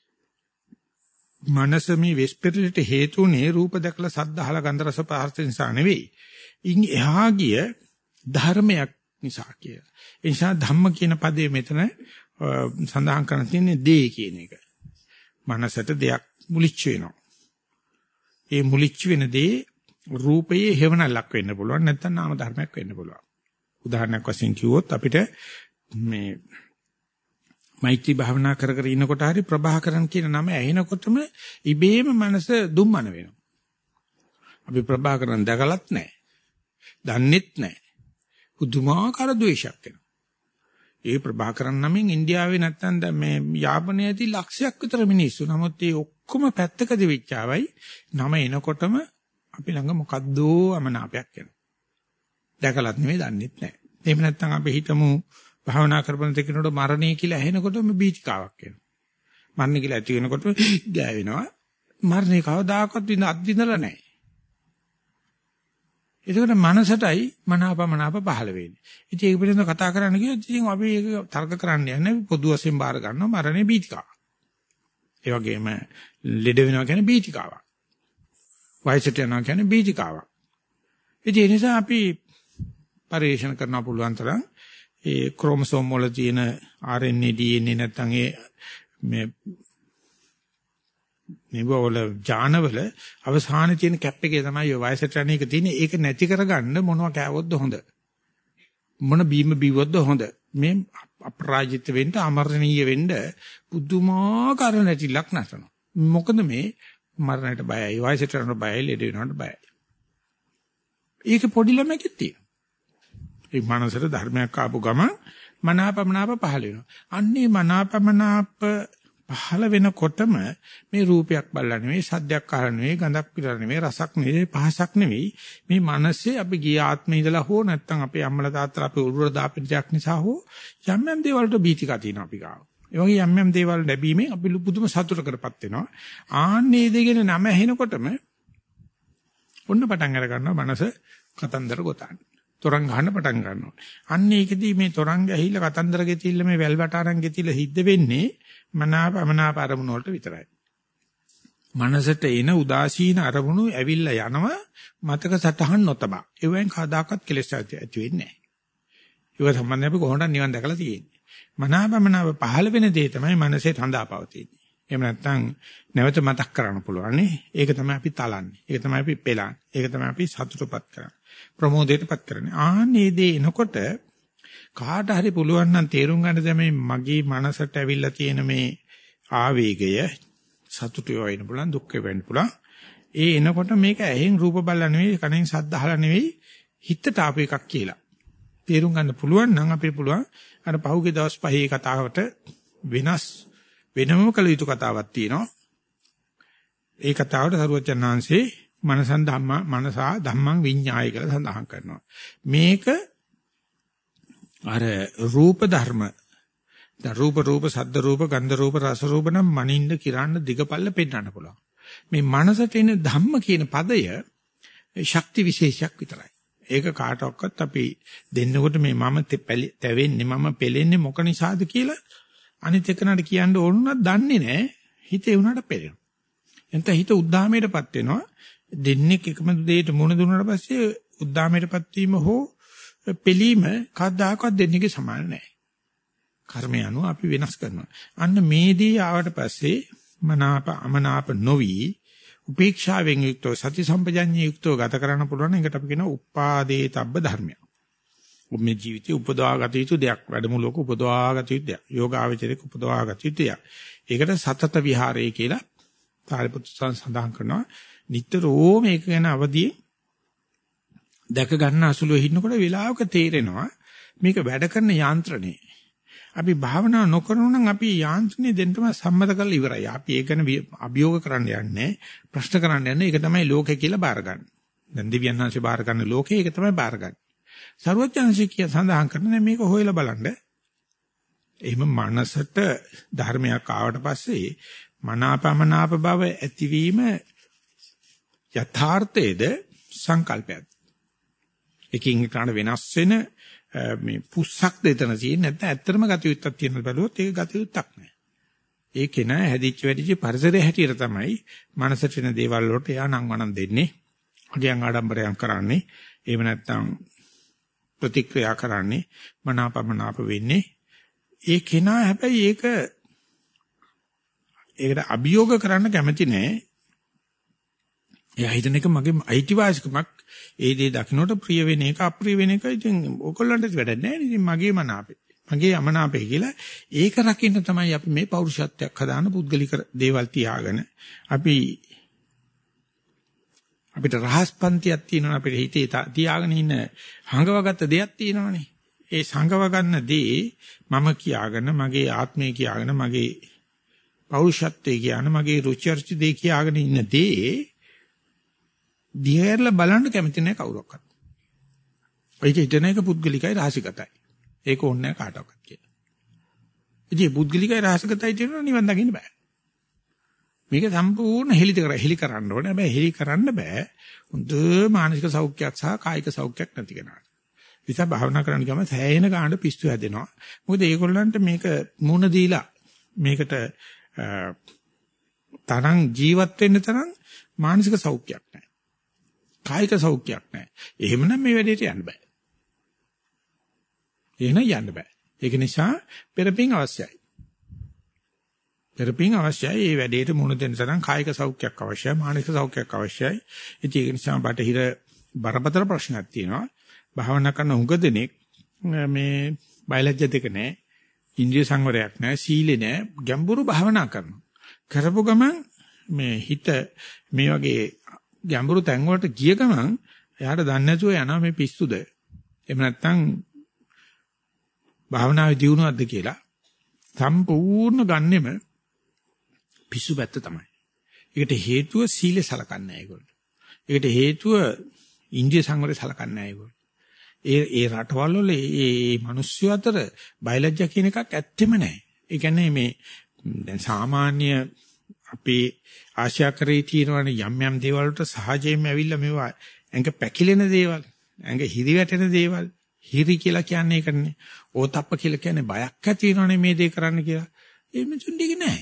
මනස මේ වෙස්පෙරළට හේතුනේ රූප දැකලා සද්ද අහලා ගන්ධ රස පහස නිසා නෙවෙයි. ඉන් එහා ගිය ධර්මයක් නිසා කියලා. ඒ නිසා ධම්ම කියන පදේ මෙතන සඳහන් කරන තියෙන්නේ දේ කියන එක. මනසට දෙයක් මුලිච්ච වෙනවා. ඒ මුලිච්ච වෙන දේ රූපයේ හේවණල්ලක් වෙන්න පුළුවන්, නැත්නම් නාම ධර්මයක් වෙන්න පුළුවන්. උදාහරණයක් වශයෙන් කිව්වොත් අපිට මේ මෛත්‍රී භාවනා කර කර ඉන්නකොට හරි ප්‍රභාකරන් කියන නම ඇහෙනකොටම ඉබේම මනස දුම්මන වෙනවා. අපි ප්‍රභාකරන් දැකලත් නැහැ. දන්නෙත් නැහැ. පුදුමාකාර ද්වේෂයක් එනවා. ඒ ප්‍රභාකරන් නමින් ඉන්දියාවේ නැත්තම් දැන් මේ යාපනයේ ඇති ලක්ෂයක් විතර මිනිස්සු. නමුත් මේ ඔක්කොම පැත්තකදී වෙච්චාවයි නම එනකොටම අපි ළඟ මොකද්දෝ අමනාපයක් එනවා. දැකලත් නෙමෙයි දන්නෙත් නැහැ. එහෙම නැත්තම් අපි හිතමු භාවනා කරපන දෙකිනකොට මරණය කියලා ඇහෙනකොටම බීතිකාවක් එනවා. මරණය කියලා ඇති වෙනකොටම ගෑවෙනවා. මරණය කවදාකවත් විඳ අත්විඳලා නැහැ. ඒකට මනසටයි මනාපමනාප පහළ වෙන්නේ. ඉතින් ඒක පිළිබඳව කතා කරන්න ගියොත් ඉතින් අපි ඒක තර්ක කරන්න යන්නේ පොදු වශයෙන් බාර ගන්නවා මරණය බීතිකාවක්. ඒ වගේම ලෙඩ වෙනවා කියන්නේ බීතිකාවක්. වයසට යනවා කියන්නේ බීතිකාවක්. ඉතින් ඒ නිසා අපි පරිශන කරන්න පුළුවන් තරම් ඒ ක්‍රෝමසෝම් වල තියෙන ආර් එන් ඒ ඩී එන් ඒ නැත්නම් ඒ මේ මේවල ඥානවල අවසානයේ තියෙන කැප් එකේ තමයි ඔය වයසට යන එක තියෙන්නේ. ඒක නැති කරගන්න මොනවා කෑවොත්ද හොඳ? මොන බීම බීවොත්ද හොඳ? මේ අපරාජිත වෙන්න, අමරණීය වෙන්න පුදුමාකාර නැතිලක් නැතනවා. මොකද මේ මරණයට බයයි, වයසට යනට බයයි, ලෙඩ වෙනවට බයයි. ඒක පොඩි ළමයෙක්ට තියෙනවා. ඒ මනසට ධර්මයක් ආපු ගම මනාපමනාප පහළ වෙනවා. අන්නේ මනාපමනාප පහළ වෙනකොටම මේ රූපයක් බලලා නෙවෙයි, සද්දයක් අහලා නෙවෙයි, ගඳක් පිරලා නෙවෙයි, රසක් නෙවෙයි, පහසක් නෙවෙයි, මේ මනසේ අපි ගිය ආත්මේ ඉඳලා හෝ නැත්නම් අපේ අම්මලා තාත්තලා අපේ උරුර දාපිටයක් නිසා හෝ යම් යම් දේවල් වලට බීතිකා තියෙනවා අපි ගාව. ඒ වගේ යම් යම් දේවල් ලැබීමෙන් අපි පුදුම සතුටකටපත් වෙනවා. ආන්නේ දෙගෙන නම ඇහෙනකොටම ඔන්න පටන් අර ගන්නවා මනස කතන්දර ගොතන්න. තොරන් ගන්න පටන් ගන්නවා. අන්න ඒකෙදී මේ තොරන් ගැහිලා කතන්දර ගෙතිල්ල මේ වැල්වට අරන් ගෙතිල්ල හිද්ද වෙන්නේ මනාප අමනාප අරමුණු වලට විතරයි. මනසට එන උදාසීන අරමුණු ඇවිල්ලා යනවා මතක සටහන් නොතබා. ඒවෙන් කවදාකවත් කෙලෙස් ඇති වෙන්නේ නැහැ. ඒක සම්බන්ධයෙන් අපි කොහොමද නිවන් දැකලා තියෙන්නේ. මනාප අමනාප පහළ වෙන දේ තමයි මනසේ රඳාපවතින්නේ. එහෙම නැත්නම් නැවත මතක් කරන්න පුළුවන් නේ. ඒක තමයි අපි තලන්නේ. ඒක තමයි අපි පෙළන්නේ. ඒක තමයි අපි සතුටුපත් කරන්නේ. ප්‍රමෝදයටපත් කරන්නේ. ආන්නේ දේ එනකොට කාට හරි පුළුවන් නම් තේරුම් ගන්න දැමේ මගේ මනසට ඇවිල්ලා තියෙන මේ ආවේගය සතුටු වෙන්න පුළුවන්, දුක් වෙන්න පුළුවන්. ඒ එනකොට මේක ඇහෙන් රූප බලලා නෙවෙයි, කනෙන් ශබ්ද අහලා නෙවෙයි, හිතට ආපු එකක් කියලා. තේරුම් ගන්න පුළුවන් නම් අපිට පුළුවන් අර පහුගිය දවස් පහේ කතාවට වෙනස් වෙනම කළ යුතු කතාවක් තියෙනවා. ඒ කතාවට සරුවචනාංශේ මනසන් ධම්ම මනසා ධම්මං විඤ්ඤාය කියලා සඳහන් කරනවා. මේක අර රූප ධර්ම ද රූප රූප සද්ද රූප ගන්ධ රූප රස රූප නම් මනින්න කිරන්න දිගපල්ල පෙන්වන්න පුළුවන්. මේ මනසට එන ධම්ම කියන පදය ශක්ති විශේෂයක් විතරයි. ඒක කාටවත් අපි දෙන්නකොට මේ මම තැවෙන්නේ මම පෙලෙන්නේ මොක නිසාද කියලා අනිත් එකනට කියන්න ඕනුණා දන්නේ නැහැ. හිතේ උනට පෙලෙනවා. එතන හිත උද්දාමයටපත් වෙනවා. දෙන්නේ එකම දෙයට මුණ දුන්නාට පස්සේ උද්දාමයටපත් වීම හෝ පිළීම කවදාකවත් දෙන්නේක සමාන නැහැ. කර්මය අනුව අපි වෙනස් කරනවා. අන්න මේදී ආවට පස්සේ මනාප අමනාප නොවි උපේක්ෂාවෙන් යුක්තව සති සම්පජඤ්ඤය යුක්තව ගත කරන්න පුළුවන් එකට අපි කියනවා උපාදේතබ්බ ධර්මයක්. මේ ජීවිතේ උපදවාගත යුතු දෙයක්, වැඩමුළුවක උපදවාගත යුතු දෙයක්, යෝගාවචරයක උපදවාගත යුතු දෙයක්. ඒකට සතත විහාරය කියලා සාරිපුත්‍ර සඳහන් කරනවා. නිතරම මේක ගැන අවදියේ දැක ගන්න අසුලුව හින්නකොට වෙලාවක තේරෙනවා මේක වැඩ කරන යාන්ත්‍රණේ. අපි භාවනා නොකරනවා නම් අපි යාන්ත්‍රණය දෙන්නම සම්මත කරලා ඉවරයි. අපි ඒක ගැන අභියෝග කරන්න යන්නේ ප්‍රශ්න කරන්න යන්නේ ඒක තමයි ලෝකය කියලා බාර ගන්න. දැන් දිව්‍යන් වහන්සේ බාර ගන්න ලෝකය ඒක තමයි බාර ගන්න. සර්වඥාන්සේ කිය සඳහන් කරන්නේ මේක හොයලා බලන්න. එහෙම මනසට ධර්මයක් ආවට පස්සේ මනාපමනාප බව ඇතිවීම යථාර්ථයේද සංකල්පයක්ද? එකින් එකට වෙනස් වෙන මේ පුස්සක් දෙතන තියෙන්නේ නැත්නම් ඇත්තටම ගතියුත්තක් තියෙනවා බැලුවොත් ඒක ගතියුත්තක් නෑ. ඒකේ නෑ හැදිච්ච වැඩිච්ච පරිසරයේ හැටියට තමයි මනසට එන දේවල් වලට යා නම් වණන් දෙන්නේ. අගයන් ආඩම්බරයන් කරන්නේ. එහෙම නැත්නම් ප්‍රතික්‍රියා කරන්නේ මනාපමනාප වෙන්නේ. ඒ කෙනා හැබැයි ඒක ඒකට අභියෝග කරන්න කැමති නෑ. එයා හිතන එක මගේ අයිතිවාසිකමක්. ඒ දේ දකින්නට ප්‍රිය වෙන එක අප්‍රිය වෙන එක ඉතින් ඔයගොල්ලන්ට වැඩක් නෑ. ඉතින් මගේ මනාපේ. මගේ අමනාපේ කියලා ඒක රකින්න තමයි අපි මේ පෞරුෂත්වයක් හදාන පුද්ගලික දේවල් තියාගෙන අපි අපිට රහස්පන්තියක් තියෙනවා අපිට හිතේ තියාගෙන ඉන්න හංගවගත්ත දෙයක් තියෙනවානේ. ඒ සංගව ගන්න දේ මම කියාගෙන මගේ ආත්මය කියාගෙන මගේ පෞරුෂත්වය කියන මගේ රුචර්චි දේ කියාගෙන ඉන්න දේ දිහාරලා බලන්න කැමති නැහැ කවුරක්වත්. ඒක හිතන එක පුද්ගලිකයි රහසිගතයි. ඒක ඕනේ නැහැ කාටවත් කියලා. ඉතින් පුද්ගලිකයි රහසිගතයි කියනවා නිවන් දකින්න බෑ. මේක සම්පූර්ණ හෙලිත කර හෙලි කරන්න ඕනේ. හැබැයි හෙලි කරන්න බෑ. හොඳ මානසික සෞඛ්‍යයක් සහ කායික සෞඛ්‍යයක් නැති කෙනාට. ඉතින් භාවනා කරන්න ගියාම සෑහෙන ගානට පිස්සු හැදෙනවා. මොකද ඒගොල්ලන්ට මේක මුණ දීලා මේකට තරං ජීවත් වෙන්න තරම් මානසික සෞඛ්‍යයක් නැහැ. කායික සෞඛ්‍යයක් නැහැ. එහෙමනම් මේ වැඩේට යන්න බෑ. එහෙනම් යන්න බෑ. ඒක නිසා පෙරපින් අවශ්‍යයි. පෙරපින් අවශ්‍යයි. මේ වැඩේට මුණ දෙන්න තරම් කායික සෞඛ්‍යයක් අවශ්‍යයි. මානසික සෞඛ්‍යයක් අවශ්‍යයි. ඉතින් ඒක නිසා බටහිර බරපතල ප්‍රශ්නයක් තියෙනවා. භාවනා කරන උඟ දෙනෙක් මේ බයලජ්‍ය දෙක නැහැ. ඉන්ද්‍රිය සංවරයක් නැහැ. සීලේ නැහැ. ගැඹුරු භාවනා කරනවා. කරපු ගමන් මේ හිත මේ වගේ ගැඹුරු තැන් වලට ගිය ගමන් එයාට දන්නේ නැතුව යනවා මේ පිස්සුද. එහෙම නැත්නම් භාවනාවේ දියුණුවක්ද කියලා සම්පූර්ණ ගන්නෙම පිස්සු පැත්ත තමයි. ඒකට හේතුව සීලය සලකන්නේ නැහැ ඒගොල්ලෝ. ඒකට හේතුව ඉන්ද්‍රිය සංවරය සලකන්නේ නැහැ ඒගොල්ලෝ. ඒ ඒ රටවල් වල ඒ මිනිස්සු අතර බයලජ්ජා කියන එකක් ඇත්තෙම නැහැ. ඒ කියන්නේ මේ දැන් සාමාන්‍ය අපේ ආශාකරේ තියෙනවනේ යම් යම් දේවල් වලට සහජයෙන්ම ඇවිල්ලා මේවා ඇඟ පැකිලෙන දේවල්, ඇඟ හිරි වැටෙන දේවල්, හිරි කියලා කියන්නේ ඒකනේ. ඕතප්ප කියලා කියන්නේ බයක් ඇති වෙනවනේ මේ දේ කරන්න කියලා. ඒ මිනිසුන්ගේ නෑ.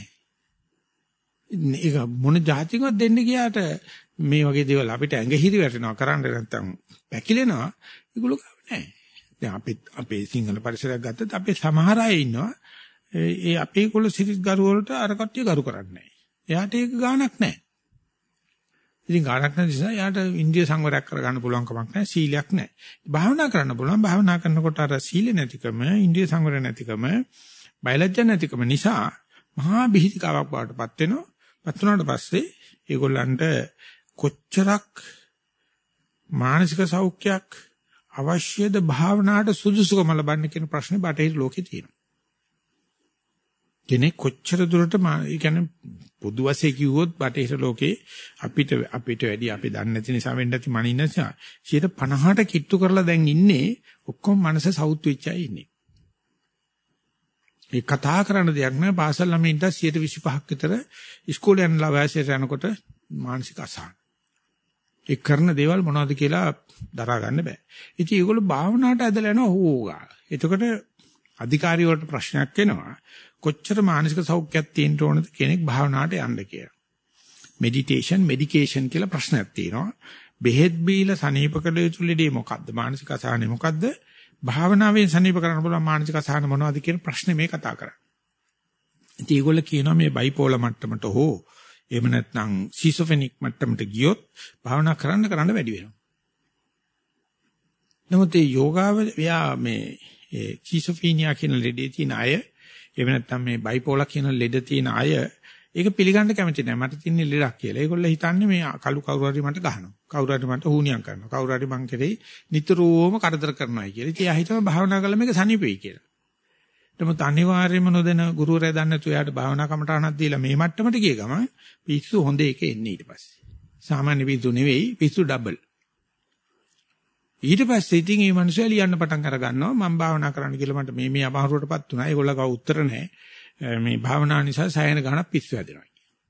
ඒක මොන જાතිකවත් දෙන්න ගියාට මේ වගේ දේවල් අපිට ඇඟ හිරි වැටෙනවා කරන්න නැත්තම් පැකිලෙනවා ඒගොල්ලෝ ගාව නෑ. දැන් අපි අපේ සිංහල පරිසරයක් ගත්තත් අපේ සමහර අය ඉන්නවා ඒ අපේ කුල සිරිත් ගරු වලට අර කට්ටිය ගරු කරන්නේ නෑ. එයාට ඒක ගාණක් නෑ. ඉතින් ගාණක් නැති නිසා එයාට ඉන්ද්‍රිය සංවරයක් කරගන්න පුළුවන් කමක් නෑ, සීලයක් නෑ. භාවනා කරන්න පුළුවන්. භාවනා කරනකොට අර සීල නැතිකම, ඉන්ද්‍රිය සංවර නැතිකම, බයලජ්ජ නැතිකම නිසා මහා බිහිතිකාවක් වඩටපත් වෙනවා. පත් වුණාට පස්සේ ඒගොල්ලන්ට කොච්චරක් මානසික සෞඛ්‍යයක් අවශ්‍යද භාවනාවට සුදුසුකම ලබන්න කියන ප්‍රශ්නේ බටහිර ලෝකේ තියෙනවා. කෙනෙක් කොච්චර දුරට ඒ කියන්නේ පොදු වශයෙන් කිව්වොත් බටහිර ලෝකේ අපිට අපිට වැඩි අපි දන්නේ නැති නිසා වෙන්න ඇති මනින්න නිසා සියයට පනහට කිට්ටු කරලා දැන් ඉන්නේ ඔක්කොම මනස සවුත් වෙච්ච අය ඉන්නේ. ඒ කතා කරන දෙයක් නෑ. පාසල් ළමයින්ට සියයට විසිපහක් විතර ඉස්කෝලේ යන වයසට යනකොට මානසික අසහන. ඒ කරන දේවල් මොනවද කියලා දරා ගන්න බෑ. ඉතින් ඒගොල්ලෝ භාවනාවට ඇදලා යනවා හොෝගා. එතකොට අධිකාරිය වලට ප්‍රශ්නයක් එනවා. කොච්චර මානසික සෞඛ්‍යයක් තියෙන්න ඕනද කෙනෙක් භාවනාවට යන්න කියලා. මෙඩිටේෂන්, මෙඩිකේෂන් කියලා ප්‍රශ්නයක් තියෙනවා. බෙහෙත් බීලා සනීප කළ යුතු ලෙඩේ මොකද්ද? මානසික අසහනේ මොකද්ද? භාවනාවෙන් සනීප කරන්න පුළුවන් මානසික අසහන මොනවද කියන ප්‍රශ්නේ මේ කතා කරන්නේ. ඉතින් ඒගොල්ලෝ කියනවා මේ බයිපෝලා මට්ටමට හෝ එහෙම නැත්නම් සිසොෆෙනික් මට්ටමට ගියොත් භාවනා කරන්න කරන්න වැඩි වෙනවා. නමුත් මේ යෝගාව එයා මේ ඒ සිසොෆීනියා කියන ලෙඩේ තියෙන අය එහෙම නැත්නම් මේ බයිපෝලා කියන ලෙඩ තියෙන අය ඒක පිළිගන්න කැමති නැහැ. මට තියෙන ලෙඩක් කියලා. ඒගොල්ලෝ හිතන්නේ මේ කළු කවුරු හරි මට ගහනවා. කවුරු හරි මට හුනියම් කරනවා. කවුරු හරි මං කෙරෙහි නිතරම කරදර කරනවා කියලා. ඉතින් එයා හිතම භාවනා කළා මේක සනීපෙයි කියලා. නමුත් අනිවාර්යයෙන්ම නොදැන ගුරුවරයා දන්නේ නැතු එයාට භාවනා කමටහනක් දීලා මේ මට්ටමට ගිය ගමන් පිස්සු හොඳ එක එන්නේ ඊට පස්සේ. සාමාන්‍ය පිස්සු නෙවෙයි පිස්සු ඩබල්. ඊට පස්සේ ඉතින් මේ මිනිස්සු ලියන්න පටන් අර ගන්නවා මම භාවනා කරන්න කියලා මට මේ මේ අමාරුවටපත් වුණා. ඒගොල්ලෝ කව උත්තර නැහැ. මේ භාවනා නිසා සයන ගණක් පිස්සු හැදෙනවා.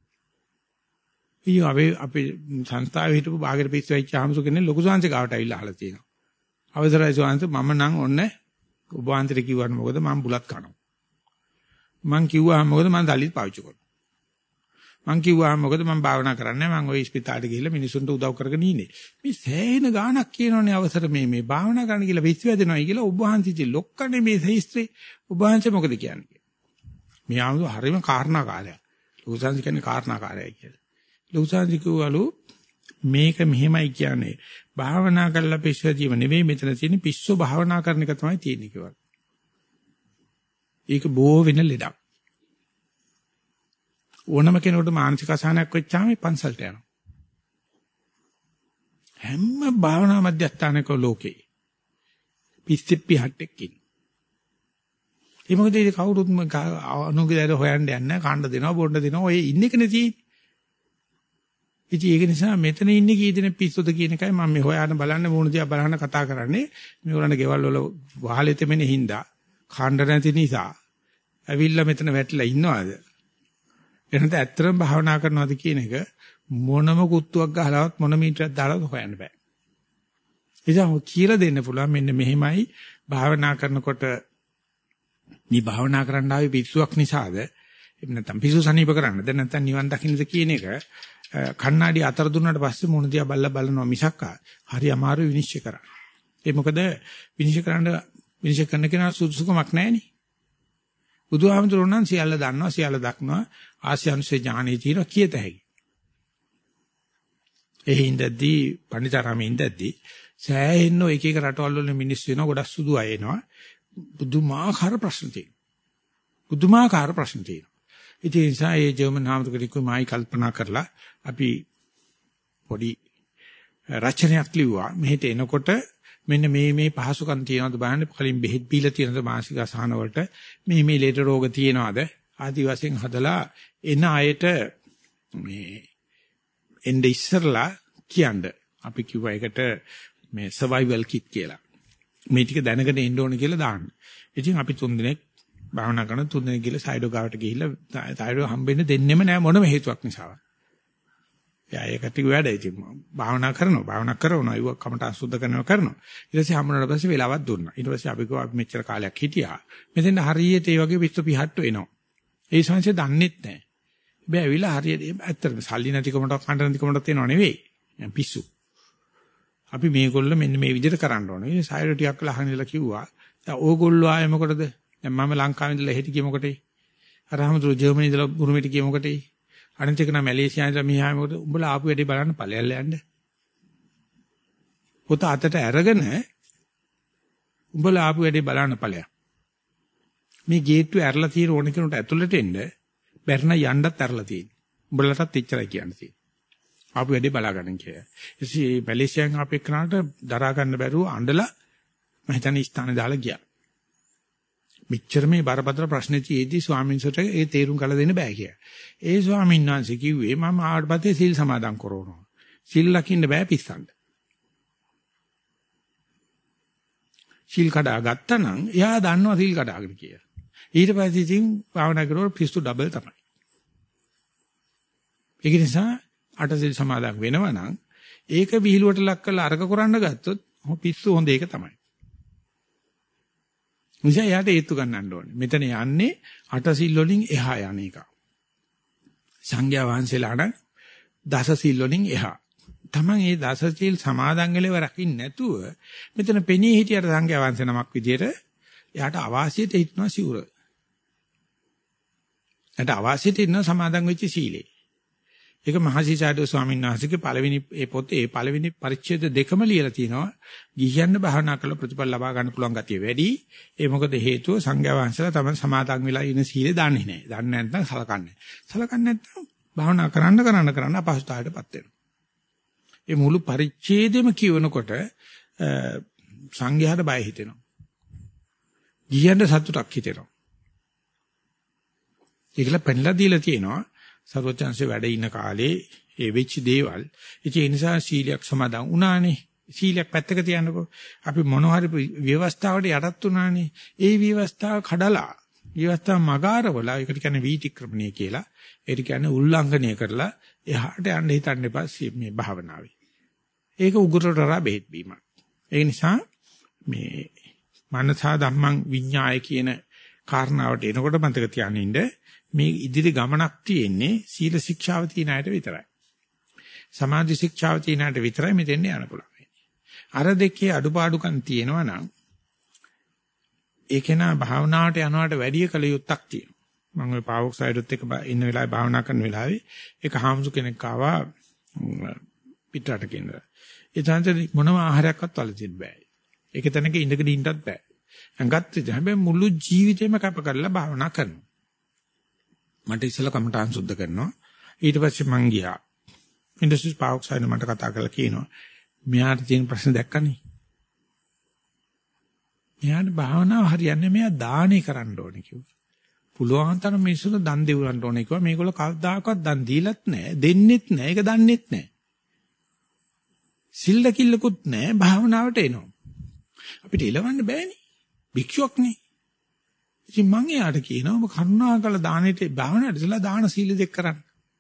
ඊයෝ අපි අපේ සංස්ථාවේ හිටපු බාගෙට පිස්සු වෙච්ච ආමසු කෙනෙක් ලොකු සංසය ගාවට ඇවිල්ලා අහලා තියෙනවා. අවසරයි සෝන්ස මම නම් ඔන්න ඔබ වහන්සේට කිව්වම මොකද මම බුලත් කනවා. මං කිව්වහම මොකද මං දලිත් පාවිච්චි කරනවා. මං කිව්වහම මොකද මං භාවනා කරන්නේ මං ওই ස්පිතාලෙට ගිහිල්ලා මිනිසුන්ට උදව් කරගෙන ඉන්නේ. මේ සෑහෙන ගාණක් කියනෝනේ අවසර මේ මේ භාවනා කරන්න කියලා පිස්සු වැදෙනවායි කියලා ඔබ වහන්සේට ලොක්කනේ මේ ශාස්ත්‍රේ ඔබ වහන්සේ මොකද කියන්නේ? මේ ආමුදු හරියම කාරණාකාරයක්. ලෝසාන්ති කියන්නේ කාරණාකාරයයි කියලා. ලෝසාන්ති කිව්වලු මේක මෙහෙමයි කියන්නේ භාවනා කරලා පිස්සු වැදීම නෙවෙයි මෙතන තියෙන්නේ පිස්සු භාවනා කරන එක තමයි තියෙන්නේ කියලා. ඒක බෝ වෙන ලෙඩක්. ඕනම කෙනෙකුට මානසික අසහනයක් වෙච්චාම පන්සලට යනවා. හැම භාවනා මධ්‍යස්ථානක ලෝකේ පිස්සෙප්පි හට්ටෙකින්. ඒ මොකද ඒ කවුරුත් අනුගදයට හොයන්න යන්නේ කාණ්ඩ දෙනවා බොණ්ඩ දෙනවා ඔය ඉන්න එකනේ තියෙන්නේ. ඉතින් ඒක නිසා මෙතන ඉන්නේ කී දෙනෙක් පිස්සුද කියන එකයි මම මේ හොයාගෙන බලන්න මොන දිහා බලන්න කතා කරන්නේ. මේගොල්ලන්ගේ ගෙවල් වල වහලෙ තෙමෙන හින්දා කාණ්ඩ නැති නිසා ඇවිල්ලා මෙතන වැටිලා ඉන්නවද? එහෙනම් ඇත්තටම භාවනා කරනවද කියන එක මොනම කුත්තුවක් ගහලවත් මොන මීටරයක් දාලවත් හොයන්න බෑ. එනිසා කියලා දෙන්න පුළුවන් මෙන්න මෙහෙමයි භාවනා කරනකොට මේ භාවනා කරන්න ආවේ පිස්සුවක් නිසාද? එහෙම නැත්නම් පිස්සු සනීප කරන්නද? නැත්නම් නිවන් දකින්නද කියන එක කණ්ණාඩි අතර දුන්නාට පස්සේ මොන දිහා බල්ලා බලනවා මිසක් හරි අමාරු විනිශ්චය කරන්න. ඒ මොකද විනිශ්චය කරන්න විනිශ්චය කරන්න කෙනා සුදුසුකමක් නැහෙනි. බුදුහාමුදුරුවෝ නම් සියල්ල දන්නවා සියල්ල දක්නවා ආශ්‍යංශේ ඥානෙ තියෙනවා කියත හැකි. ඒ හින්දාදී පණිතරාමේ ඉඳද්දී සෑහෙන්න එක එක රටවල් වල මිනිස්සු වෙනවා ගොඩක් සුදු අය එනවා. බුදුමාකාර ප්‍රශ්න තියෙනවා. බුදුමාකාර ප්‍රශ්න තියෙනවා. ඉතින් ඒ නිසා ඒ ජර්මන් හාමුදුරුවෝ මායි කල්පනා කරලා අපි පොඩි රචනයක් ලිව්වා. මෙහෙට එනකොට මෙන්න මේ මේ පහසුකම් තියනවාද බලන්න කලින් බෙහෙත් බීලා තියෙනද මානසික අසහන වලට මේ මේ ලෙඩ රෝග තියනවාද ආදි වශයෙන් හදලා එන අයට මේ එnde ඉස්සරලා කියන්න අපි කිව්වා ඒකට මේ survival kit කියලා මේ ටික දැනගෙන ඉන්න ඕන කියලා දාන්න. ඉතින් අපි තුන් දිනක් භාවනා කරන තුන් දිනක් ගිහලා සයිඩෝ ගාවට ගිහිල්ලා සයිඩෝ හම්බෙන්න දෙන්නෙම නෑ මොනම හේතුවක් නිසාවත්. යා ඒකට වැඩ ඉතින් භාවනා කරනවා භාවනා කරනවා ඒක කමට අසුද්ධ කරනවා කරනවා ඊට පස්සේ හම්බුනාට පස්සේ වෙලාවක් දුන්නා ඊට පස්සේ අපි කිව්වා අපි මෙච්චර කාලයක් හිටියා මෙතෙන් හරියට ඒ වගේ පිස්සු පිහට්ටු එනවා ඒ සංසය දන්නෙත් නැහැ හැබැයි ඇවිල්ලා හරියට ඇත්තටම සල්ලි නැතිකමට කණ්ඩ නැතිකමට එනවා නෙවෙයි පිස්සු අපි මේගොල්ලෝ මෙන්න මේ විදිහට කරන්න ඕනේ ඒ සයිඩ් ටිකක් කළා අහන්නලා කිව්වා දැන් ඕගොල්ලෝ ආයේ මොකටද දැන් මම ලංකාවේ ඉඳලා හෙට ගිය මොකටේ අර හැමතුරු ජර්මනි ඉඳලා බුරුමෙට ගිය මොකටේ අනිත් එක නම් මැලේසියාවේ ඉඳලා මෙහා මොකද උඹලා ආපු වැඩේ බලන්න ඵලයල්ල යන්න. පොත අතට අරගෙන උඹලා ආපු වැඩේ බලන්න ඵලයක්. මේ ගේට්ටුව ඇරලා තියෙන ඕන කෙනෙකුට ඇතුළට එන්න බැරණ යන්නත් ඇරලා තියෙන්නේ. උඹලටත් එච්චරයි කියන්න තියෙන්නේ. ආපු වැඩේ බලා ගන්න කියලා. ඉතින් මේ මැලේසියාවෙන් ආපු එක්කනට දරා ගන්න බැරුව අඬලා මම හිතන්නේ ස්ථානේ දාලා ගියා. මෙච්චර මේ බරපතල ප්‍රශ්නේදී ස්වාමීන් වහන්සේට ඒ තේරුම් කළ දෙන්න බෑ කියලා. ඒ ස්වාමීන් වහන්සේ කිව්වේ මම ආවට පස්සේ සීල් සමාදන් කරනවා. සීල් ලකින්න බෑ පිස්සන්ට. සීල් කඩා ගත්තා නම් එයා දන්නවා සීල් කඩාගෙන කියලා. ඊට පස්සේ ඉතින් භාවනා කරනකොට පිස්සු ඩබල් තමයි. ඒක නිසා අට සීල් සමාදන් වෙනවා නම් ඒක විහිළුවට ලක් කරලා අරක කරන්න ගත්තොත් පිස්සු හොඳ ඒක තමයි. නිසා යාට ඒත්තු ගන්නන්න ඕනේ. මෙතන යන්නේ අට සිල් වලින් එහා යන එක. සංඝයා වහන්සේලා නම් දස සිල් වලින් එහා. Taman මේ දස සිල් සමාදන් වෙලව රකින්න නැතුව මෙතන පෙනී හිටියට සංඝයා වහන්සේ නමක් විදියට එයාට අවාසියට හිටනවා සිවුර. එයාට අවාසියට ඉන්න සමාදන් වෙච්ච සීලේ. ඒක මහසිසාරද ස්වාමීන් වහන්සේගේ පළවෙනි ඒ පොතේ ඒ පළවෙනි පරිච්ඡේද දෙකම ලියලා තිනවා. ගිහියන්න භාවනා කරලා ප්‍රතිඵල ලබා ගන්න පුළුවන් ගතිය වැඩි. ඒ මොකද හේතුව සංඝයා වහන්සේලා තමයි සමාදන් වෙලා ඉන්න සීලේ දන්නේ නැහැ. දන්නේ නැත්නම් සලකන්නේ. සලකන්නේ නැත්නම් භාවනා කරන්න කරන්න කරන්න අපහසුතාවයටපත් වෙනවා. ඒ මුළු පරිච්ඡේදෙම කියවනකොට සංඝයාට බය හිතෙනවා. ගිහියන්ට සතුටක් හිතෙනවා. ඒකල පෙන්ලා දීලා තියෙනවා සර්වඥාන්සේ වැඩ ඉන්න කාලේ ඒ වෙච්ච දේවල්. ඉතින් ඒ නිසා සීලයක් සමාදන් වුණානේ. සීලයක් පැත්තක තියන්නකෝ. අපි මොන හරි ව්‍යවස්ථාවට යටත් වුණානේ. ඒ ව්‍යවස්ථාව කඩලා ව්‍යවස්ථාව මගාරවලා ඒකට කියන්නේ වීතික්‍රමණය කියලා. ඒක කියන්නේ උල්ලංඝනය කරලා එහාට යන්න හිතන්න එපා මේ භාවනාවේ. ඒක උගුරටරා බෙහෙත් බීමක්. ඒ නිසා මේ මනසා ධම්මං විඤ්ඤාය කියන කාරණාවට එනකොට මතක තියාගන්න මේ ඉදිරි ගමනක් තියෙන්නේ සීල ශික්ෂාව තියෙන අයට විතරයි. සමාධි ශික්ෂාව තියෙන අයට විතරයි මෙතෙන් යන්න පුළුවන්. අර දෙකේ අඩුපාඩුකම් තියෙනවා නම් ඒක නා භාවනාවට යනවට වැඩිය කල යුත්තක් තියෙනවා. මම ওই පාවොක් සයිඩුත් එක්ක ඉන්න වෙලාවේ භාවනා කරන වෙලාවේ ඒක හාමුදුර කෙනෙක් ආවා පිටරට කෙනෙක්. ඒ තැනදී මොනම ආහාරයක්වත් වලදින්න බෑ. ඒක තැනක ඉඳගෙන ඉන්නත් බෑ. අංගත් හැබැයි මුළු ජීවිතේම කැප කරලා භාවනා කරනවා. මට ඉස්සෙල්ලා කමටහන් සුද්ධ කරනවා. ඊට පස්සේ මං ගියා. ඉන්ඩස්ට්‍රීස් පාවොක් සයිඩ් මට කතා කරලා කියනවා මෙයාට තියෙන ප්‍රශ්න දැක්කනේ. මෙයාට භාවනාව හරියන්නේ මෙයා දානේ කරන්න ඕනේ කිව්වා. පුළුවන් තරම් මිනිස්සුන්ට දන් දෙවන්න ඕනේ කිව්වා. මේගොල්ලෝ කවදාකවත් දන් දීලත් නැහැ, දෙන්නෙත් නැහැ, ඒක දන්නෙත් නැහැ. සිල්ල කිල්ලකුත් නැහැ, භාවනාවට එනවා. අපිට එලවන්න බෑනේ. භික්ෂුවක් නේ. ඉතින් මං එයාට කියනවා ඔබ කරුණාකර දානෙට භාවනාවට ඉස්සලා දාන සීල දෙක කරන්න.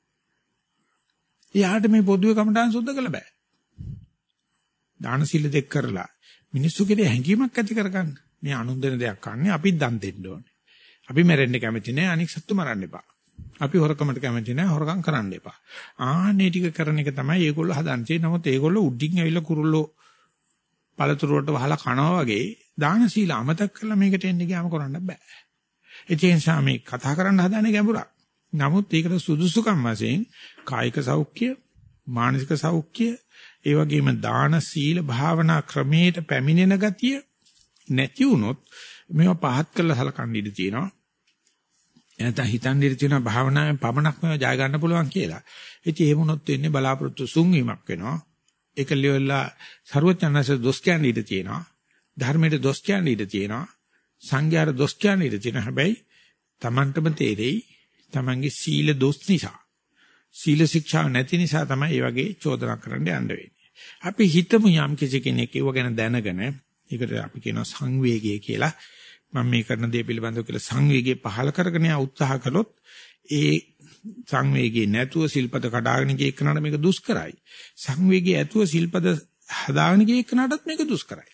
එයාට මේ පොදුවේ කමටහන් සුද්ධ කළ බෑ. දාන සීල දෙක කරලා මිනිස්සු කෙරේ හැඟීමක් ඇති කරගන්න. මේ අනුන්දන දෙයක් කන්නේ අපිත් දන් දෙන්න ඕනේ. අපි මැරෙන්න කැමති නෑ අනික් සත්තු මරන්න එපා. අපි හොරකමට කැමති නෑ හොරකම් කරන්න එපා. ආන්නේ ටික කරන එක තමයි ඒගොල්ලෝ හදන්නේ. නමුත් ඒගොල්ලෝ උඩින් ඇවිල්ලා කුරුල්ලෝ පළතුරු වලට වහලා කනවා වගේ දාන සීල අමතක කරලා මේකට එන්න ගියාම කරන්න බෑ. ඒ නිසා මේ කතා කරන්න හදන්නේ ගැඹුරක්. නමුත් ඒකට සුදුසුකම් වශයෙන් කායික සෞඛ්‍ය, මානසික සෞඛ්‍ය, ඒ වගේම දාන සීල භාවනා ක්‍රමයට පැමිණෙන ගතිය නැති වුණොත් මේවා පහත් කරලා සලකන්න ඉඩ තියෙනවා. එතන හිතන් ඉඳී තියෙන භාවනාවෙන් පමණක් මේවා ජය ගන්න පුළුවන් කියලා. ඉතින් එහෙම වුණොත් වෙන්නේ බලාපොරොත්තු සුන්වීමක් වෙනවා. ඒක ලියවලා සරුවචනස දොස් කියන්නේ ඉඳී තියෙනවා. ධර්මයට දොස් කියන්නේ ඉඳී තියෙනවා. සංඝයාට දොස් කියන්නේ ඉඳී තියෙනවා. හැබැයි Tamanටම තේරෙයි Tamanගේ සීල දොස් නිසා. සීල ශික්ෂාව නැති නිසා තමයි මේ වගේ චෝදනා කරන්න යන්න වෙන්නේ. අපි හිතමු යම් කිසි කෙනෙක් ඒව ගැන දැනගෙන ඒකට අපි කියනවා සංවේගය කියලා. මම මේ කරන දේ පිළිබඳව කියලා සංවේගය පහල කරගෙන යා උත්සාහ කළොත් ඒ සංවේගය නැතුව සිල්පද කඩාගෙන ගිය එකනට මේක දුෂ්කරයි. සංවේගය ඇතුව සිල්පද හදාගෙන ගිය එකනටත් මේක දුෂ්කරයි.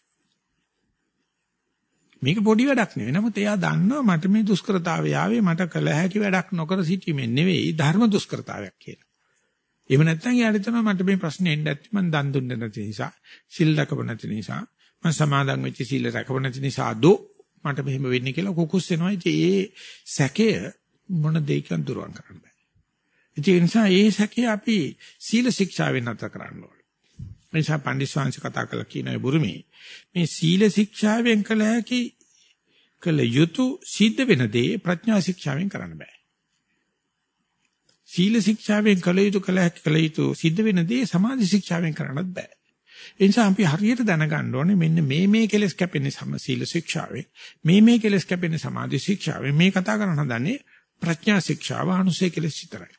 මේක පොඩි වැඩක් නෙවෙයි. නමුත් එයා දන්නවා මට මේ දුෂ්කරතාවය ආවේ මට කළ හැකි වැඩක් නොකර සිටීමෙන් නෙවෙයි ධර්ම දුෂ්කරතාවයක් කියලා. එහෙම නැත්නම් යාට හිතනවා මට මේ ප්‍රශ්නේ එන්න ඇත්ති මම දන් දුන්නේ නැති නිසා, සිල් රැකපො නැති නිසා, මම සමාදන් වෙච්ච සිල් රැකපො නැති නිසා දෝ මට මෙහෙම වෙන්නේ කියලා කුකුස් වෙනවා. ඉතින් ඒ සැකය මොන දෙයකින් දුරවන් කරන්න බෑ. ඒ නිසා ඒ සැකය අපි සීල ශික්ෂාවෙන් අත කරන්න ඕනේ. මේ නිසා පඬිස්වාංශ කතා කළා කියන බුරුමේ මේ සීල ශික්ෂාවෙන් කළ හැකි කළ යුතු සිද්ධ වෙන දේ ප්‍රඥා ශික්ෂාවෙන් කරන්න බෑ. සීල ශික්ෂාවෙන් කළ යුතු කළ හැකි කළ යුතු සිද්ධ වෙන දේ සමාධි ශික්ෂාවෙන් කරන්නත් බෑ. ඒ නිසා අපි හරියට දැනගන්න ඕනේ මෙන්න මේ මේ කෙලස් කැපෙන්නේ සම සීල ශික්ෂාවෙන් මේ මේ කෙලස් කැපෙන්නේ සමාධි ශික්ෂාවෙන් මේ කතා කරන හදන්නේ ප්‍රඥා ශික්ෂාව අනුසය කෙලස් විතරයි.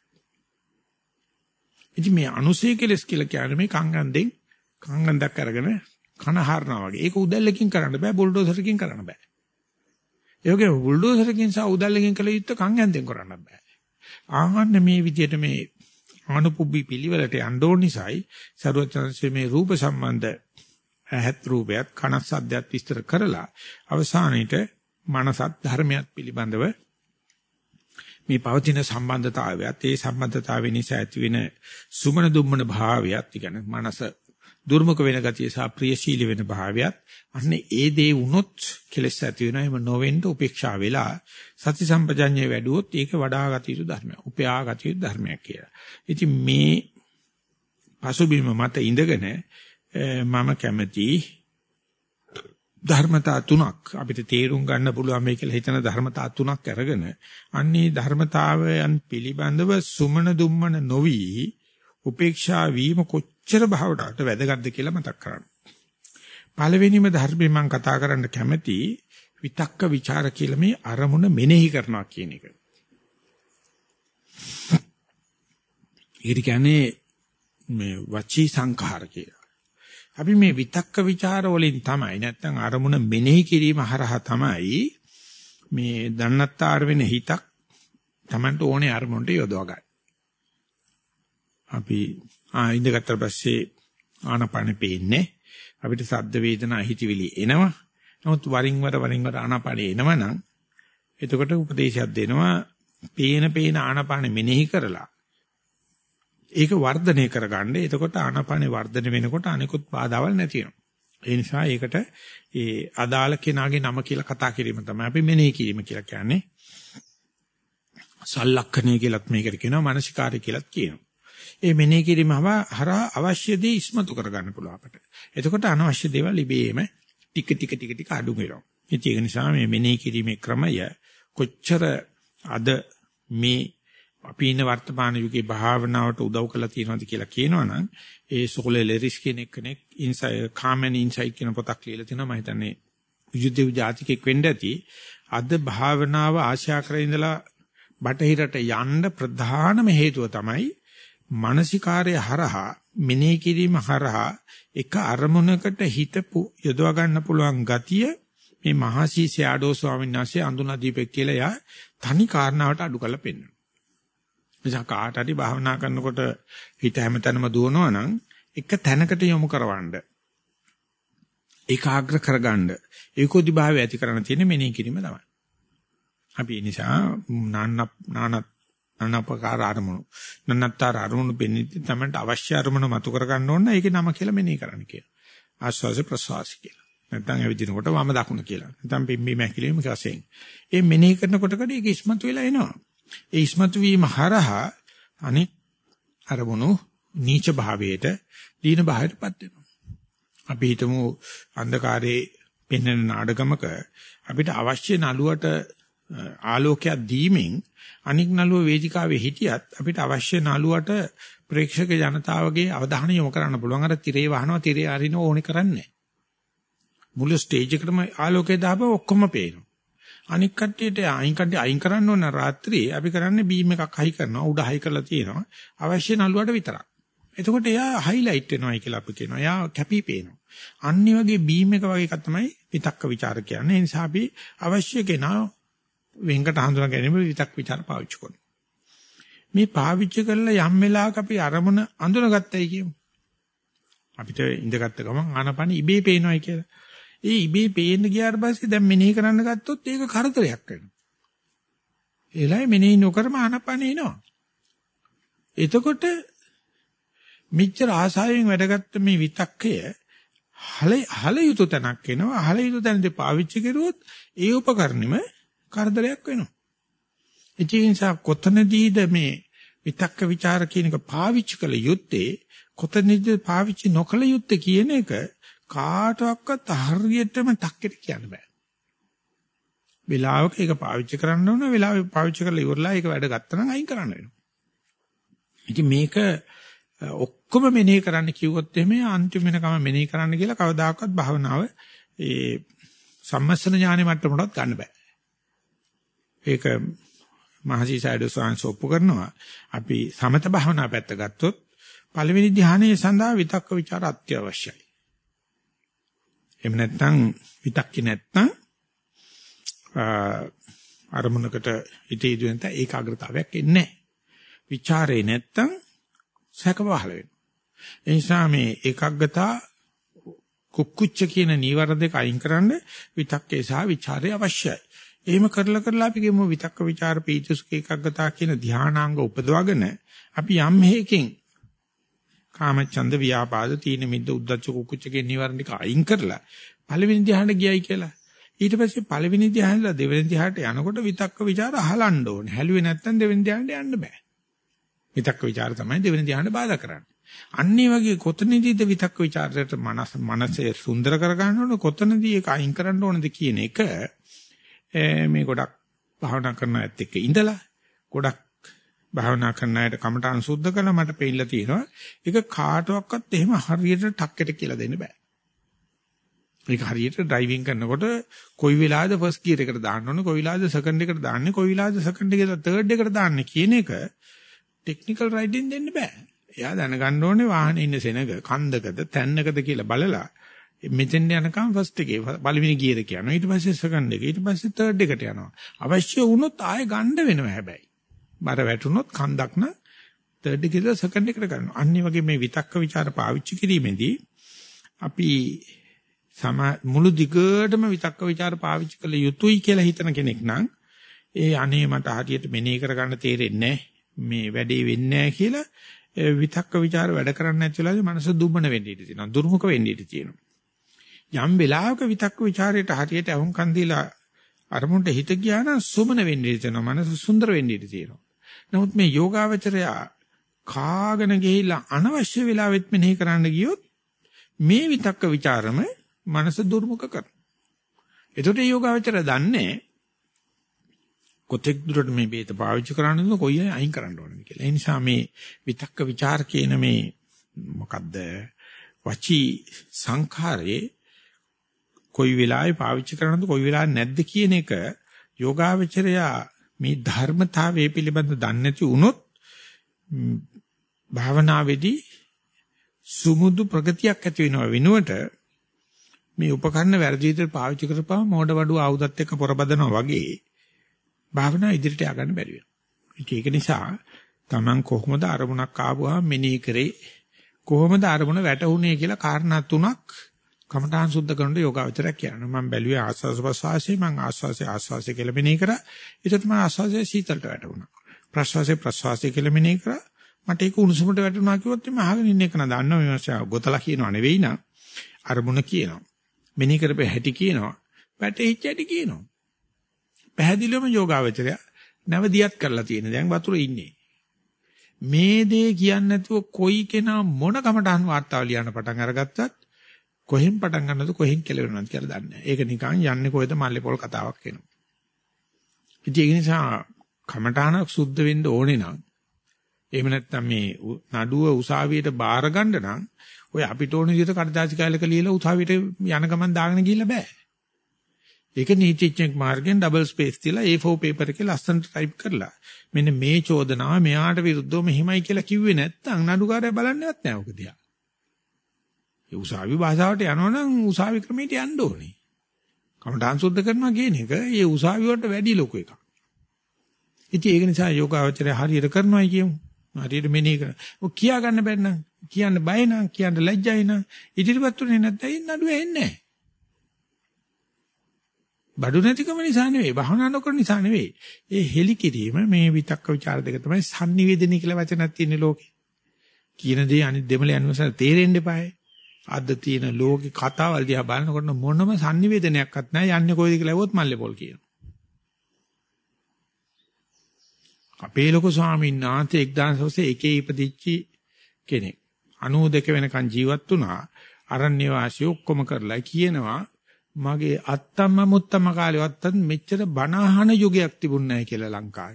ඉතින් මේ අනුසය කෙලස් කියලා කියන්නේ මේ කංගන්දෙන් කංගන්දක් අරගෙන කන හරනවා වගේ. ඒක උදැල්ලකින් කරන්න බෑ බුල්ඩෝසරකින් කරන්න බෑ. ඒ වගේ බුල්ඩෝසරකින් සහ උදැල්ලකින් කළ යුත්තේ කංගන්දෙන් කරන්න බෑ. ආහන්න මේ විදිහට මේ අනුපුබ්බි පිළිවෙලට යන්න ඕන නිසායි සරුවචනසේ මේ රූප සම්බන්ධ ඇහත් රූපයත් කනත් සද්දයත් විස්තර කරලා අවසානයේට මනසත් ධර්මයක් පිළිබඳව මේ පවතින සම්බන්ධතාවයත් ඒ සම්බන්ධතාවය නිසා ඇතිවෙන සුමන දුම්මන භාවයත් කියන්නේ මනස දුර්මුඛ වෙන ගතිය සහ ප්‍රියශීලී වෙන භාවයත් අන්න ඒ දේ වුණොත් කෙලස් ඇති වෙනවා. එහෙම නොවෙන්න උපේක්ෂා වෙලා සති සම්පජඤ්ඤය වැඩුවොත් ඒක වඩා ගත යුතු ධර්මයක්. උපයා ගත යුතු ධර්මයක් කියලා. ඉතින් මේ පසුබිම මත ඉඳගෙන මම කැමති ධර්මතා තුනක් අපිට තේරුම් ගන්න පුළුවන් මේ කියලා හිතන ධර්මතා තුනක් අරගෙන අන්නේ ධර්මතාවයන් පිළිබඳව සුමන දුම්මන නොවි උපේක්ෂා වීම කොච්චර භාවයට වැදගත්ද කියලා මතක් කරගන්න. පළවෙනිම ධර්මයෙන් මම කතා කරන්න කැමති විතක්ක ਵਿਚාර කියලා මේ අරමුණ මෙනෙහි කරනවා කියන එක. ඒකට කියන්නේ මේ වචී සංඛාර කියලා. අපි මේ විතක්ක ਵਿਚාර වලින් තමයි නැත්තම් අරමුණ මෙනෙහි කිරීම හරහා තමයි මේ දන්නත්තර වෙන හිතක් Tamanට ඕනේ අරමුණට යොදවා ගන්න. අපි ආ ඉඳගත්තර පස්සේ ආනපනෙ පේන්නේ අපිට සද්ද වේදනා හිතවිලි එනවා. නමුත් වරින් වර වරින් වර ආනපනෙ එනවනම් එතකොට උපදේශයක් දෙනවා පේන පේන ආනපනෙ මෙනෙහි කරලා ඒක වර්ධනය කරගන්න. එතකොට ආනපනෙ වර්ධනය වෙනකොට අනිකුත් බාධාවල් නැති වෙනවා. ඒ නිසා ඒකට ඒ අදාළ කෙනාගේ නම කියලා කතා කිරීම තමයි අපි මෙනෙහි කිරීම කියලා කියන්නේ. සල්ලක්ෂණය කියලාත් මේකට කියනවා, මානසිකාරය කියලාත් කියනවා. ඒ මෙනෙහි කිරීම හරහා අවශ්‍ය දේ ඉස්මතු කරගන්න පුළුවන් අපට. එතකොට අනවශ්‍ය දේවල් ඉබේම ටික ටික ටික ටික අඩු වෙනවා. ඒක නිසා මේ මෙනෙහි කිරීමේ ක්‍රමය කොච්චර අද මේ අපි ඉන්න වර්තමාන යුගයේ භාවනාවට උදව් කරලා තියෙනවද කියලා කියනවනම් ඒ සෝලේ ලෙරිස් කියන කෙනෙක් ඉන්සයි කාමෙන් ඉන්සයිට් කියන පොතක් ලියලා තිනවා. මම හිතන්නේ විජුදේව ජාතිකෙක් වෙන්න ඇති. අද භාවනාව ආශා කරගෙන ඉඳලා බටහිරට යන්න ප්‍රධානම හේතුව තමයි මානසිකාර්ය හරහා මෙනෙහි කිරීම හරහා එක අරමුණකට හිත යොදවා ගන්න පුළුවන් ගතිය මේ මහසී සෑඩෝ ස්වාමීන් වහන්සේ අඳුනා දීපෙක් කියලා යා තනි කාරණාවට අඩු කරලා පෙන්නනවා. නිසා කාට හරි භාවනා කරනකොට හිත හැමතැනම දුවනවා නම් එක තැනකට යොමු කරවන්න ඒකාග්‍ර කරගන්න ඒකෝදි භාවය ඇති කරන්න තියෙන මෙනෙහි කිරීම තමයි. අපි ඒ නිසා නාන නාන අනපකාර අරමුණු නන්නතර අරමුණු බෙන්නිට තමයි අවශ්‍ය අරමුණු මතු කර ගන්න ඕන. ඒකේ නම කියලා මෙනෙහි කරන්න කියලා. ආස්වාස ප්‍රසවාස කියලා. නැත්නම් ඇවිදිනකොට වම දකුණ කියලා. නැත්නම් පිම්බි මැකිලිම වශයෙන්. ඒ මෙනෙහි කරනකොට කඩේ ඒක ඉස්මතු වෙලා එනවා. ඒ ඉස්මතු වීම හරහා අනික් අරමුණු නීච භාවයට දීන භාවයටපත් වෙනවා. අපි හිතමු අන්ධකාරයේ පෙන්වන නාඩගමක අපිට අවශ්‍ය නළුවට ආලෝකයක් දීමෙන් අනික් නළුව වේදිකාවේ හිටියත් අපිට අවශ්‍ය නළුවට ප්‍රේක්ෂක ජනතාවගේ අවධානය යොමු කරන්න පුළුවන්. අර තිරේ වහනවා තිරේ අරින්න ඕනේ කරන්නේ. මුළු ස්ටේජ් එකටම ආලෝකය දාපුව ඔක්කොම පේනවා. අනික් කට්ටියට අයින් කට්ටිය අයින් කරන්න ඕන රාත්‍රියේ අපි කරන්නේ බීම් එකක් හයි කරනවා. උඩ හයි කරලා තියෙනවා. අවශ්‍ය නළුවට විතරක්. එතකොට එයා හයිලයිට් වෙනවායි කියලා අපි කියනවා. එයා කැපී පේනවා. අනිත් වගේ බීම් එක වගේ එකක් තමයි විතක්ක ਵਿਚාර කියන්නේ. ඒ නිසා අපි අවශ්‍ය කෙනා වෙන්කට හඳුනා ගැනීම විතක් ਵਿਚාර පාවිච්චි කරනවා. මේ පාවිච්චි කරලා යම් වෙලාවක අපි අරමුණ අඳුනගත්තයි කියමු. අපිට ඉඳගත්ත ගමන් ආනපන ඉබේ පේනවායි කියලා. ඒ ඉබේ පේන්න ගියාට පස්සේ දැන් මෙනෙහි කරන්න ගත්තොත් ඒක කරදරයක් වෙනවා. ඒලයි මෙනෙහි නොකරම ආනපන එනවා. එතකොට මිච්ඡර ආසාවෙන් වැඩගත්ත මේ විතක්කය හල හල යුතු තැනක් එනවා. හල යුතු තැනදී පාවිච්චි කරුවොත් ඒ උපකරණෙම කරදරයක් වෙනවා. ඒ නිසා කොතනදීද මේ විතක්ක ਵਿਚාර කියන එක පාවිච්චි කළ යුත්තේ කොතනදීද පාවිච්චි නොකළ යුත්තේ කියන එක කාටවත් හරියටම ටක්කෙට කියන්න බෑ. වෙලාවක ඒක පාවිච්චි කරන්න ඕන වෙලාවෙ පාවිච්චි කරලා ඉවරලා ඒක වැඩ ගත්තා නම් අයින් කරන්න වෙනවා. ඉතින් මේක ඔක්කොම මෙනෙහි කරන්න කිව්වොත් එහෙම අන්තිම වෙනකම මෙනෙහි කරන්න කියලා කවදාකවත් භාවනාව ඒ සම්මස්සන ඥානෙ මට්ටමටවත් ගන්න බෑ. ඒක මහසි සයිඩෝ සාංශ ඔප්පු කරනවා. අපි සමත භාවනා පැත්ත ගත්තොත් පළවෙනි ධ්‍යානයේ සඳහා විතක්ක ਵਿਚාර අත්‍යවශ්‍යයි. එහෙම නැත්නම් විතක්කේ නැත්නම් අරමුණකට ඉතී දුවෙන්ට ඒකාග්‍රතාවයක් එන්නේ නැහැ. ਵਿਚාරේ නැත්නම් සැක පහළ වෙනවා. ඒ නිසා මේ ඒකාග්‍රතා කුක්කුච්ච කියන නීවර දෙක අයින් කරන්න විතක්කේ සහ ਵਿਚාරය අවශ්‍යයි. එහෙම කරලා කරලා අපි ගෙමු විතක්ක ਵਿਚාර පීතිසුඛ ඒකාග්‍රතාව කියන ධානාංග උපදවගෙන අපි යම් හේකින් කාමචන්ද ව්‍යාපාද තීන මිද්ද උද්ධච්ච කුක්කුච්ච කියන නීවරණ ටික අයින් කරලා පළවෙනි ධ්‍යානෙට ගියයි කියලා. ඊට පස්සේ පළවෙනි ධ්‍යානෙලා දෙවෙනි ධ්‍යානට යනකොට විතක්ක ਵਿਚාර අහලන්න ඕනේ. හැලුවේ නැත්නම් දෙවෙනි ධ්‍යානෙට යන්න බෑ. විතක්ක ਵਿਚාර තමයි දෙවෙනි ධ්‍යානෙට බාධා කරන්නේ. අන්නේ වගේ කොතනදීද විතක්ක ਵਿਚාරයට මනස මනසේ සුන්දර කර ගන්න ඕනේ කොතනදී ඒක අයින් කරන්න ඕනද කියන එක මේ ගොඩක් භාවනා කරන ඇත්ත එක්ක ඉඳලා ගොඩක් භාවනා කරන අයට කමටහන් සුද්ධ කරලා මට පෙන්නලා තියෙනවා. ඒක කාටවත් එහෙම හරියට ටක්කෙට කියලා දෙන්න බෑ. ඒක හරියට ඩ්‍රයිවිං කරනකොට කොයි වෙලාවද ෆස්ට් ගියර් එකට දාන්න ඕනේ, කොයි වෙලාවද සෙකන්ඩ් එකට දාන්නේ, කොයි වෙලාවද සෙකන්ඩ් එකේ තර්ඩ් එකට දාන්නේ කියන එක ටෙක්නිකල් රයිඩින් දෙන්න බෑ. එයා දැනගන්න ඕනේ වාහනේ ඉන්න සෙනග කන්දකද තැන්නකද කියලා බලලා මෙතෙන් යනකම් ෆස්ට් එකේ පළවෙනි ගියර එක යනවා. ඊට පස්සේ සෙකන්ඩ් එක. ඊට පස්සේ තර්ඩ් එකට යනවා. අවශ්‍ය වුණොත් ආයෙ ගන්න වෙනවා හැබැයි. බර වැටුනොත් කන්දක් න තර්ඩ් එකේ ඉඳලා සෙකන්ඩ් එකට ගන්නවා. අනිත් වගේ මේ විතක්ක ਵਿਚාර පාවිච්චි කිරීමේදී අපි සම මුළු දිගටම විතක්ක ਵਿਚාර පාවිච්චි කළ යුතුයි කියලා හිතන කෙනෙක් නම් ඒ අනේ මට හරියට මෙනෙහි කරගන්න තේරෙන්නේ මේ වැඩේ වෙන්නේ නැහැ කියලා විතක්ක ਵਿਚාර වැඩ කරන්නේ නැති වෙලාවේ මනස දුබන වෙන්න ඉඩ තියෙනවා. දුර්මුඛ වෙන්න ඉඩ තියෙනවා. යම් වෙලාවක විතක්ක ਵਿਚාරයට හරියට අහුම්කන් දීලා අරමුණට හිත ගියා නම් සුමන වෙන්න ඉඩ තියෙනවා. මනස සුන්දර වෙන්න ඉඩ තියෙනවා. නමුත් මේ යෝගාවචරය කාගෙන ගිහිල්ලා අනවශ්‍ය වෙලාවෙත් මෙනෙහි කරන්න ගියොත් මේ විතක්ක ਵਿਚාරම මනස දුර්මුඛ කරනවා. ඒකට යෝගාවචරය දන්නේ කොතෙක් දුරට මේ බේත පාවිච්චි කරන්නද කොයි අයින් කරන්න ඕනද කියලා. ඒ නිසා මේ විතක්ක ਵਿਚාර කියන මේ මොකද්ද වචී සංඛාරයේ කොයි වෙලාවෙ පාවිච්චි කරනවද කොයි වෙලාවෙ නැද්ද කියන එක යෝගාවචරය මේ ධර්මතාවයේ පිළිබඳ දන්නේ නැති වුණොත් භාවනාවේදී සුමුදු ප්‍රගතියක් ඇති වෙනව වෙනුවට මේ උපකරණ වැරදි විදිහට පාවිච්චි කරපුවම මෝඩ වඩුව ආයුධත් එක්ක පොරබදනවා වගේ භාවනා ඉදිරියට ය아가න්න බැරි වෙනවා. ඒක නිසා Taman කොහොමද අරමුණක් ආවම මෙනෙහි කරේ කොහොමද අරමුණ වැටුනේ කියලා කාරණා තුනක් කමඨාන් සුද්ධ කරන යෝගාවචරයක් කියනවා. මම බැලුවේ ආස්වාස ප්‍රසවාසයේ මම ආස්වාසයේ ආස්වාසයේ කියලා මෙනෙහි කරා. ඒකට මම ආස්වාසයේ සීතලට වැටුණා. ප්‍රසවාසයේ ප්‍රසවාසයේ කියලා මෙනෙහි කරා. මට ඒක උණුසුමට වැටුණා කිව්වොත් මම අහගෙන ඉන්න එක නා දන්නවා මේ මාසය ගොතලා කියනවා නෙවෙයි නා. අරමුණ කියනවා. මෙනෙහි කරපේ හැටි කියනවා. වැටෙච්ච හැටි කියනවා. පැහැදිලිවම යෝගාවචරය නැවදියත් කරලා තියෙන දැන් වතුරේ ඉන්නේ. මේ දේ කියන්නේ නැතුව කොයි කෙනා මොන කමටහන් වාර්තාව ලියන්න පටන් අරගත්තත් කොහෙන් පටන් ගන්නවද කොහෙන් කෙලවෙනවද කියලා දන්නේ නැහැ. ඒක නිකන් යන්නේ කොහෙද මල්ලේ පොල් කතාවක් වෙනවා. ඉතින් ඒ නිසා කමටහනක් සුද්ධ වෙන්න ඕනේ නම් එහෙම නැත්නම් මේ නඩුව උසාවියට බාර ගන්න නම් ඔය අපිට ඕන විදිහට කඩදාසි කාලයක ලියලා උසාවියට යන ගමන් දාගෙන ගිහිල්ලා බෑ. ඒක නීතිඥෙක් මාර්ගෙන් ඩබල් ස්පේස් තියලා ඒ ෆෝර් පේපර් එකේ ලස්සනට ටයිප් කරලා මෙන්න මේ චෝදනාව මෙයාට විරුද්ධව මෙහිමයි කියලා කිව්වේ නැත්නම් නඩුකාරයා බලන්නේවත් නැහැ ඔක දිහා. ඒ උසාවි භාෂාවට යනවනම් උසාවි ක්‍රමයට යන්න ඕනේ. කමඨාන් සුද්ධ කරනවා කියන එක ඒ උසාවි වලට වැඩි ලොකු එකක්. ඉතින් ඒක නිසා යෝගාවචරය හරියට කරනවායි කියමු. හරියට මෙනෙහි කරන. ඔය කියා ගන්න බැන්න කියන්න බය නම් කියන්න ලැජ්ජයි නම් ඉදිරියට උනේ නැත්නම් නඩුව එන්නේ නැහැ. බඩු නැතිකම නිසා නෙවෙයි භවනා නොකරන නිසා නෙවෙයි. ඒ හෙලි කිරීම මේ විතක්ක ਵਿਚාර දෙක තමයි sannivedana කියලා වචනක් තියෙන ලෝකේ. කියන දේ අනිත් දෙමළ යනවසල තේරෙන්න එපායි. අද තියෙන ලෝකේ කතාවල් දිහා බලනකොට මොනම sannivedanaයක්වත් නැහැ. යන්නේ කොයිද කියලා ඇහුවොත් මල්ලේ පොල් කියනවා. අපේ ලොකු ස්වාමීන් වහන්සේ එක්දාසවසේ එකේ ඉපදිච්චි කෙනෙක්. අනූ දෙක වෙනකන් ජීවත් වුණා. අරණ්‍ය වාසිය ඔක්කොම කරලා කියනවා මගේ අත්තම්ම මුත්තම කාලෙවත් මෙච්චර බණ අහන යුගයක් තිබුණ නැහැ කියලා ලංකාවේ.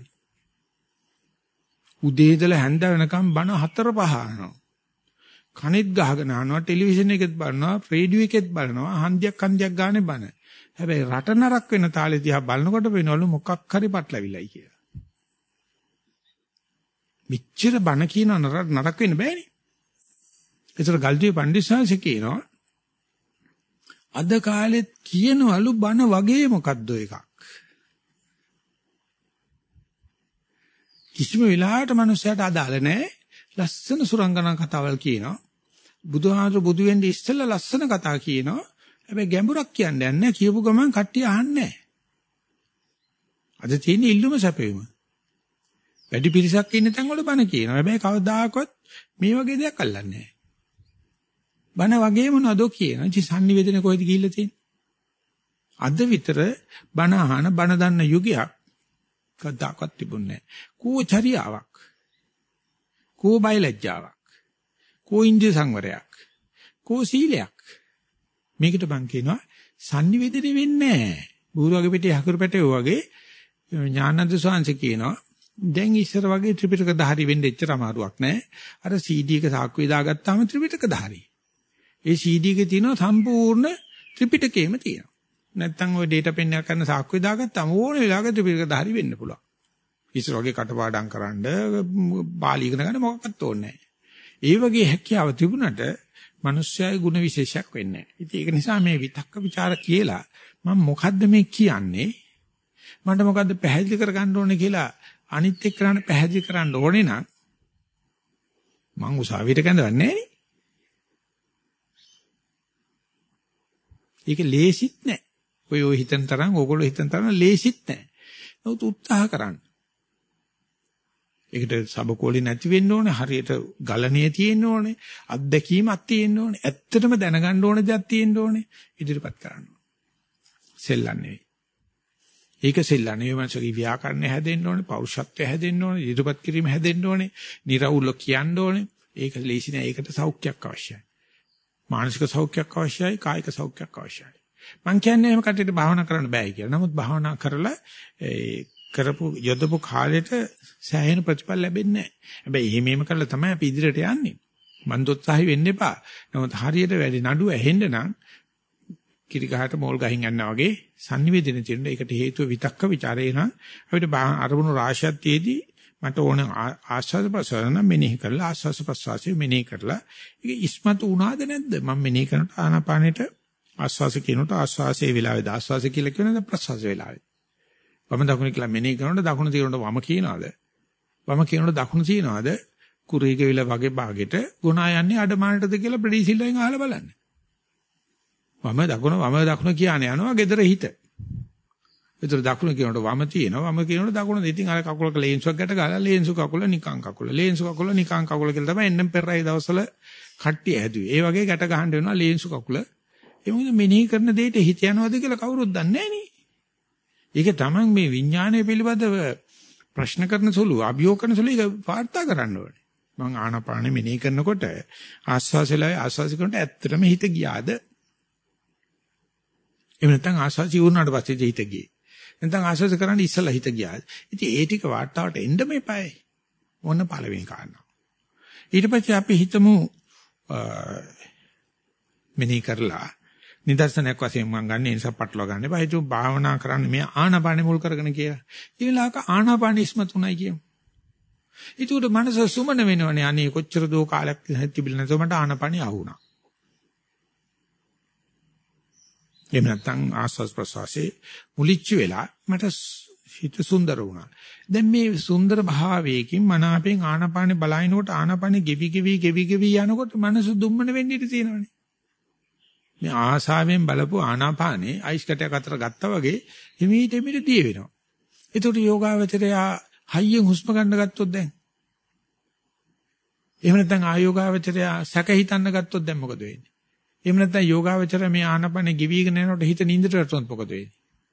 උදේ ඉඳලා හැන්ද වෙනකම් බණ හතර පහ අහනවා. කනෙත් ගහගෙන අහනවා, ටෙලිවිෂන් එකෙත් බලනවා, රේඩියෝ එකෙත් බලනවා, හන්දියක් හන්දියක් ගානේ බණ. හැබැයි රට නරක වෙන තාලේ දිහා බලනකොට වෙනවලු මොකක් හරි පටලවිලයි කියලා. මෙච්චර බණ කියන නරක වෙන්න බෑනේ. ඒතර ගල්දුවේ පණ්ඩිතසාංශ කියනවා අද කාලෙත් කියනවලු බණ වගේ මොකද්ද එකක්. කිසිම වෙලාවකට මිනිස්සයාට අදාළ නැහැ. ලස්සන සුරංගනා කතාවල් කියනවා. බුදුහාමුදුරු බුදු වෙන්නේ ඉස්සෙල්ලා ලස්සන කතා කියනවා. හැබැයි ගැඹුරක් කියන්නේ නැහැ. කියපු ගමන් කට්ටිය අහන්නේ නැහැ. අද තියෙන ඉල්ලුම සැපෙම. වැඩි පිරිසක් ඉන්න තැන් වල බණ කියනවා. හැබැයි කවදාකවත් මේ වගේ දෙයක් අල්ලන්නේ නැහැ. බණ වගේ මොනවද කියනවා. ඉතින් sannivedana කොහෙද ගිහිල්ලා තියෙන්නේ? අද විතර බණ අහන බණ දන්න යුගයක් කවදාකවත් තිබුණේ නැහැ. කෝ චරියාවක්. කෝ බයලජ්ජාවක්. කෝ ඉන්ද්‍රිය සංවරයක්. කෝ සීලයක්. මේකට මං කියනවා sannivedana වෙන්නේ නැහැ. බූරුවගේ පිටේ හකුරු පැටේ වගේ ඥානන්ද ස්වාමීන් කියනවා දැන් ඉස්සර වගේ ත්‍රිපිටක ධාරි වෙන්න එච්චර අමාරුවක් නැහැ. අර සී ඩී එක සාක්කුවේ දාගත්තාම ත්‍රිපිටක ධාරි. ඒ සී ඩී එකේ තියෙන සම්පූර්ණ ත්‍රිපිටකයම තියෙනවා. නැත්තම් ওই ඩේටා පෙන් එක කරන සාක්කුවේ දාගත්තාම ඕන වෙලාවක ත්‍රිපිටක ධාරි වෙන්න පුළුවන්. ඉස්සර වගේ කටපාඩම් කරන්න බාලි ඉගෙන ගන්න මොකක්වත් ඕනේ නැහැ. ඒ වගේ හැකියාව තිබුණට මිනිස්යාගේ ಗುಣ විශේෂයක් වෙන්නේ නැහැ. ඉතින් ඒක නිසා මේ විතක්ක ਵਿਚාර කියලා මම මොකද්ද මේ කියන්නේ? මට මොකද්ද පැහැදිලි කරගන්න ඕනේ කියලා අනිත් එක්කනට පැහැදිලි කරන්න ඕනේ නම් මං උසාවියට කැඳවන්නේ නැහැ නේ. ඒක ලේසිත් නෑ. ඔය ඔය හිතන තරම් ඕගොල්ලෝ හිතන තරම් ලේසිත් නෑ. නමුත් උත්සාහ කරන්න. ඒකට සබකෝලි නැති වෙන්න ඕනේ. හරියට ගලණිය තියෙන්න ඕනේ. අත්දැකීමක් තියෙන්න ඕනේ. ඇත්තටම දැනගන්න ඕනේ දෙයක් තියෙන්න ඕනේ. ඉදිරිපත් කරන්න ඕනේ. සෙල්ලම් නෙවෙයි. ඒක සෙල්ලම් නෙවෙයි. මනසගේ ව්‍යාකරණය හැදෙන්න ඕනේ. පෞරුෂත්වය හැදෙන්න ඕනේ. ඉදිරිපත් කිරීම හැදෙන්න ඕනේ. නිර්වුල්ව කියන්න ඕනේ. ඒක ලේසි නෑ. ඒකට සෞඛ්‍යයක් අවශ්‍යයි. මානසික සෞඛ්‍යයක් අවශ්‍යයි, කායික සෞඛ්‍යයක් අවශ්‍යයි. මං කියන්නේ එහෙම කටට භාවනා කරන්න බෑ කියලා. නමුත් භාවනා කරලා ඒ කරපු යොදපු කාලෙට සෑහෙන ප්‍රතිඵල ලැබෙන්නේ නැහැ. හැබැයි එහෙම එහෙම කරලා තමයි අපි ඉදිරියට යන්නේ. මන් දොත්සාහි වෙන්න එපා. නමුත් හරියට වැඩි නඩුව ඇහෙන්න නම් කිරි ගහට මෝල් ගහින් යනවා වගේ sannivedana තියෙනවා. ඒකට හේතුව විතක්ක ਵਿਚාරේ නම් අපිට අරමුණු රාශියක් තියේදී මට ඕන ආස්වාද ප්‍රසාරණ මෙනෙහි කරලා ආස්වාද ප්‍රසවාසය මෙනෙහි කරලා ඒක ඉස්මතු වුණාද නැද්ද මම මෙනෙහි කරනට ආනාපානෙට ආස්වාස කියනට ආස්වාසයේ වෙලාවේ ආස්වාස කියලා කියනද ප්‍රසවාස වෙලාවේ වම දකුණ කියලා මෙනෙහි කරනට දකුණ තියෙනට වම කියනවාද වම කියනට දකුණ තියනවාද කුරීක විල වගේ භාගෙට ගුණා යන්නේ අඩමානටද කියලා ප්‍රතිසිල්ලෙන් අහලා බලන්න වම දකුණ වම දකුණ කියන්නේ යනවා gedara හිත ඒතර දකුණ කියනකොට වම තියෙනවා වම කියනකොට දකුණ ඉතින් අර කකුලක ලේන්සුවක් ගැට ගාලා ලේන්සු කකුල නිකං කකුල ලේන්සු කකුල නිකං කකුල කියලා තමයි එන්නම් පෙරයි දවස්වල කට්ටිය හැදුවේ. ඒ වගේ ගැට ගහන්න වෙනවා ලේන්සු කකුල. ඒ මොකද මෙනෙහි කරන දෙයට හිත යනවද කියලා කවුරුත් දන්නේ නැහැ නේ. ඒක තමයි මේ විඥානය පිළිබඳව ප්‍රශ්න කරන සුළු අභියෝග කරන සුළු ඒක වාර්තා කරන්න ඕනේ. මම ආනාපානෙ මෙනෙහි කරනකොට ආස්වාසයලයි ආස්වාසි කරනකොට ඇත්තටම හිත ගියාද? එහෙම නැත්නම් ආස්වාසි වුණාට පස්සේ හිත ගියේ. නැත්නම් ආශාස කරන්න ඉස්සලා හිත ගියා. ඉතින් ඒ ටික වාර්තාවට එන්න මේපයි. මොන පළවෙනි කාරණා. ඊට පස්සේ අපි හිතමු මෙනෙහි කරලා නිදර්ශනයක් වශයෙන් මම ගන්න නිසා පටලවා ගන්න එපා. හිතුව භාවනා කරන්නේ මේ ආනාපානෙ මුල් කරගෙන කියලා. ඒ වෙලාවක ආනාපානෙ ඉස්මතුණයි කියමු. ඒකට මනස සුමන වෙනවනේ. අනේ කොච්චර දෝ කාලයක් තිබිලා නැතුව මට ආනාපානෙ ආවුණා. එහෙම නැත්නම් ආස්වාස් ප්‍රසවාසයේ මුලිච්ච වෙලා මට හිත සුන්දර වුණා. දැන් මේ සුන්දර භාවයකින් මනාපෙන් ආනාපානෙ බලනකොට ආනාපානෙ ගෙවි ගෙවි ගෙවි ගෙවි යනකොට මනස දුම්මන වෙන්න ඉඩ තියෙනවනේ. මේ ආසාවෙන් බලපු ආනාපානෙ අයිස් කැටයක් අතර ගත්තා වගේ හිමීට හිමීට දිය වෙනවා. ඒකට යෝගාවචරය හයියෙන් හුස්ම ගන්න ගත්තොත් දැන්. එහෙම නැත්නම් ආයෝගාවචරය සැක හිතන්න ගත්තොත් දැන් මොකද වෙන්නේ? එහෙම නැත්නම් යෝගාවචර මේ ආනපන ගෙවිගෙන යනකොට හිත නින්දට වැටුනොත් මොකද වෙන්නේ?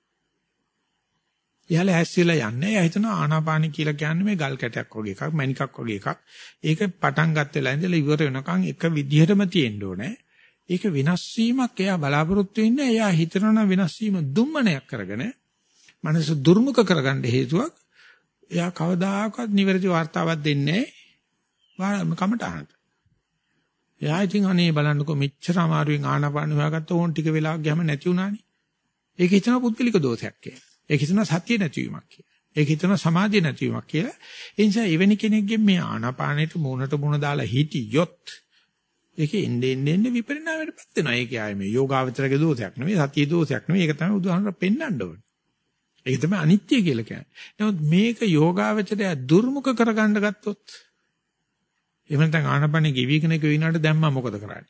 එයාල ඇස්සිලා යන්නේ. එයා හිතන ආනාපාන කියලා කියන්නේ මේ ගල් කැටයක් වගේ එකක්, මණිකක් වගේ එකක්. ඒක පටන් ගත්ත වෙලාව ඉඳලා ඉවර වෙනකන් එක විදිහටම තියෙන්න ඕනේ. ඒක වෙනස් වීමක් එයා බලාපොරොත්තු වෙන්නේ. එයා හිතනවා වෙනස් වීම දුම්මනයක් කරගෙන මනස දුර්මුඛ කරගන්න හේතුවක්. එයා කවදාකවත් නිවැරදි වார்த்தාවක් දෙන්නේ නැහැ. කමටහනට. එයා ඉතින් අනේ බලන්නකෝ මෙච්චර අමාරුවෙන් ආනාපාන හොයාගත්ත ඕන් ටික වෙලාවක් ගියාම නැති වුණානේ. ඒක හිතන පුද්ගලික දෝෂයක් කියලා. ඒක හිතන සතිය නැතිවීමක් කියලා. ඒක හිතන සමාධිය නැතිවීමක් කියලා. ඒ නිසා එවැනි කෙනෙක්ගෙන් මේ ආනාපානෙට මූණට මූණ දාලා හිටියොත් ඒකේ එන්නේ එන්නේ විපරිණාමයටපත් වෙනවා. ඒක ආයේ මේ යෝගාවචරගේ දෝෂයක් නෙවෙයි සතිය දෝෂයක් නෙවෙයි. ඒක තමයි බුදුහාමර පෙන්වන්න ඕනේ. ඒක තමයි අනිත්‍ය කියලා කියන්නේ. නමුත් මේක යෝගාවචරය දුර්මුඛ කරගන්න ගත්තොත් එහෙම නැත්නම් ආනපනෙ ගෙවිගෙන ගෙවිනාට දැන් මම මොකද කරන්නේ?